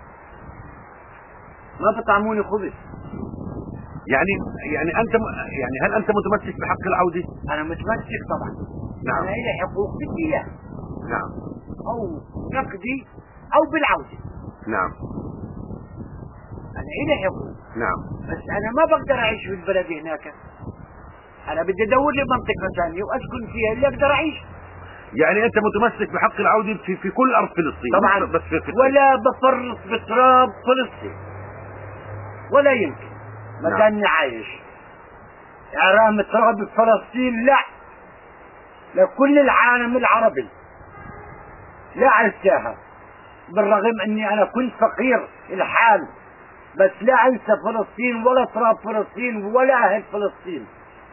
ما بطعموني خبز. يعني يعني أنت يعني هل أنت متمسك بحق العودة؟ أنا متمسك طبعا. نعم. أنا إلي حقوق بدي إياها. نعم. أو نقدي أو بالعودة. نعم. أنا إلي حقوق. نعم. بس أنا ما بقدر أعيش في البلد هناك. أنا بدي أدور لي منطقة ثانية وأسكن فيها اللي أقدر أعيش. يعني أنت متمسك بحق العودة في في كل أرض فلسطين. طبعا. بس في في ولا بفرط بتراب فلسطين. ولا يمكن. مكاني نعم. عايش. إعرام تراب فلسطين لا. لكل العالم العربي. لا أنساها. بالرغم أني أنا كنت فقير الحال. بس لا أنسى فلسطين ولا تراب فلسطين ولا أهل فلسطين.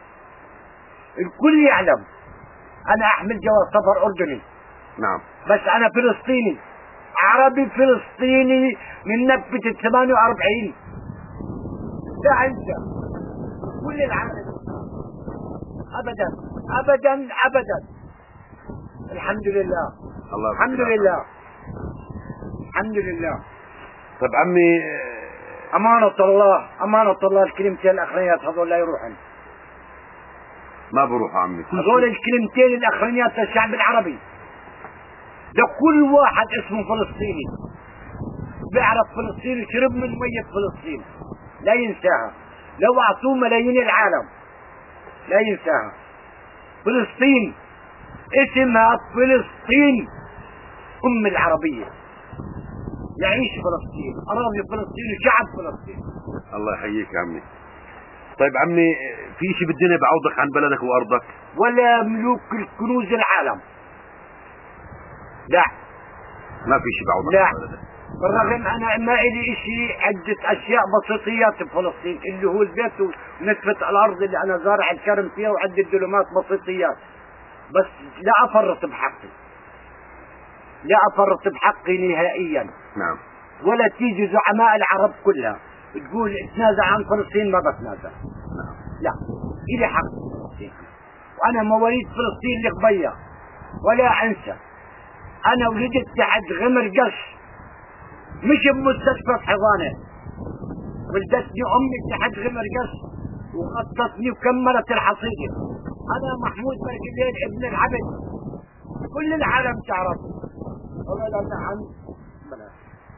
الكل يعلم أنا أحمل جواز سفر أردني. نعم. بس أنا فلسطيني عربي فلسطيني من نكبة الثمانية وأربعين. لا أنسى كل العالم أبدا أبدا أبدا. الحمد لله. الله الحمد لله. الحمد لله. طب عمي أمانة الله أمانة الله الكلمتين الأخريات هذول لا يروحن. ما بروح عمي. هذول الكلمتين الأخريات للشعب العربي. ده كل واحد اسمه فلسطيني بيعرف فلسطين شرب من مية فلسطين لا ينساها. لو أعطوه ملايين العالم لا ينساها. فلسطين اسمها فلسطين أم العربية. يعيش فلسطين أراضي فلسطين وشعب فلسطين. الله يحييك يا عمي. طيب عمي في شيء بالدنيا بعوضك عن بلدك وأرضك؟ ولا ملوك الكنوز العالم. لا ما في شيء بعوضك لا. عن بلدك. بالرغم انا ما الي اشي عدة اشياء بسيطيات بفلسطين اللي هو البيت ونتفة الارض اللي انا زارع الكرم فيها وعدة دلومات بسيطيات، بس لا افرط بحقي، لا افرط بحقي نهائيا. نعم. ولا تيجي زعماء العرب كلها تقول اتنازع عن فلسطين، ما بتنازع. نعم. لا، الي حق فلسطين، وانا مواليد فلسطين الغبية ولا انسى. انا ولدت تحت غمر قش، مش بمستشفى حضانة، ولدتني امي تحت غمر قش وغطتني وكملت الحصيدة. انا محمود بركلين ابن العبد، كل العالم تعرف. والله لا نعم بلاش.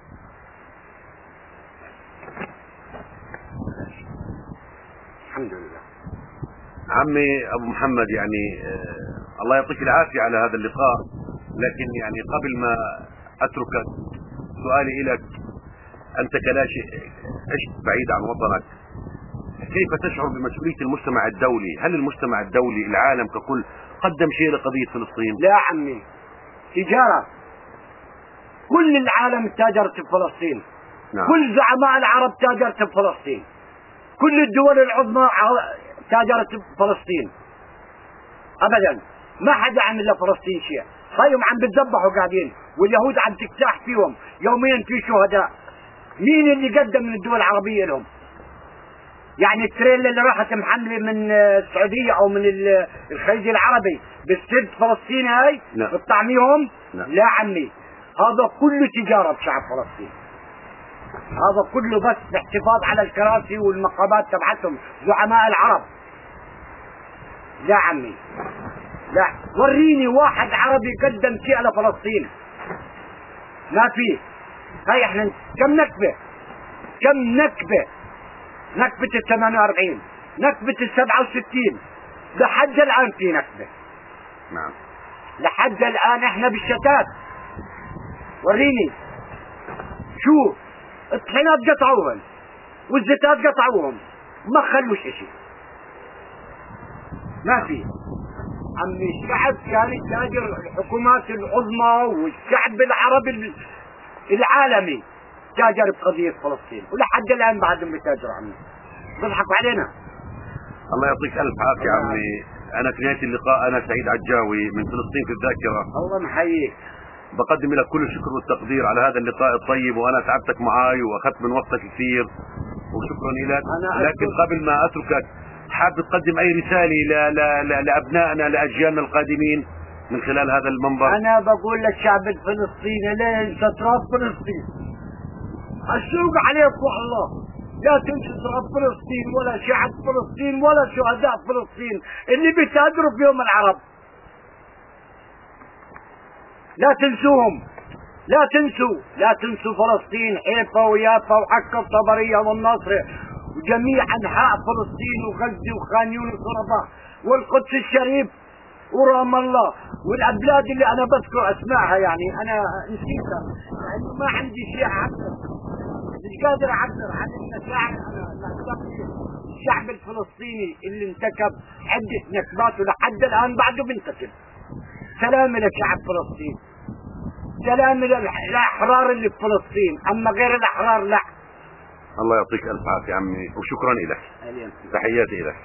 الحمد لله. عمي ابو محمد، يعني آه الله يعطيك العافية على هذا اللقاء، لكن يعني قبل ما اتركك سؤالي لك، انت كلاشي عشت بعيد عن وطنك، كيف تشعر بمسؤولية المجتمع الدولي؟ هل المجتمع الدولي العالم ككل قدم شيء لقضية فلسطين؟ لا عمي، تجارة، كل العالم تاجرت بفلسطين. نعم. كل زعماء العرب تاجرت بفلسطين، كل الدول العظمى تاجرت بفلسطين. ابدا ما حدا عمل لفلسطين شيء، صايم عم بتذبحوا قاعدين، واليهود عم تكتاح فيهم يوميا في شهداء. مين اللي قدم من الدول العربية لهم؟ يعني التريلا اللي راحت محملة من السعودية او من الخليج العربي بالسد فلسطين هاي بتطعميهم؟ لا عمي، هذا كله تجارة بشعب فلسطين، هذا كله بس باحتفاظ على الكراسي والمقامات تبعتهم زعماء العرب. لا عمي لا، وريني واحد عربي قدم شيء لفلسطين، ما في. هاي احنا كم نكبة، كم نكبة، نكبة ال ثمانية وأربعين، نكبة ال سبعة وستين، لحد الآن في نكبة. نعم. لحد الآن احنا بالشتات. وريني شو الطحينات قطعوهم والزيتات قطعوهم، ما خلوش اشي، ما في. عمي الشعب كان يتاجر، الحكومات العظمى والشعب العربي العالمي تاجر بقضية فلسطين، ولحد الآن بعدهم بيتاجروا. عمي بيضحكوا علينا. الله يعطيك ألف عافية عمي. أنا في نهاية اللقاء أنا سعيد عجاوي من فلسطين في الذاكرة. الله محييك. بقدم لك كل الشكر والتقدير على هذا اللقاء الطيب، وأنا تعبتك معاي وأخذت من وقتك كثير، وشكرا لك. لكن قبل ما أتركك، حاب تقدم أي رسالة ل... ل... لأبنائنا لأجيالنا القادمين من خلال هذا المنبر؟ أنا بقول للشعب الفلسطيني لا ينسى تراب فلسطين، الشوق عليكم الله، لا تنسوا تراب فلسطين ولا شعب فلسطين ولا شهداء فلسطين اللي بيتاجروا فيهم العرب، لا تنسوهم، لا تنسوا، لا تنسوا فلسطين، حيفا ويافا وعكا وطبرية والناصرة وجميع أنحاء فلسطين وغزة وخان يونس ورفح والقدس الشريف ورام الله والأبلاد اللي أنا بذكر أسمائها، يعني أنا نسيتها، يعني ما عندي شيء أعبر، مش قادر أعبر عن المشاعر. أنا الشعب الفلسطيني اللي انتكب عدة نكبات ولحد الآن بعده بينتكب. سلام لشعب فلسطين، سلام للأحرار اللي في فلسطين، أما غير الأحرار لا. الله يعطيك ألف عافية عمي، وشكرا لك. تحياتي لك.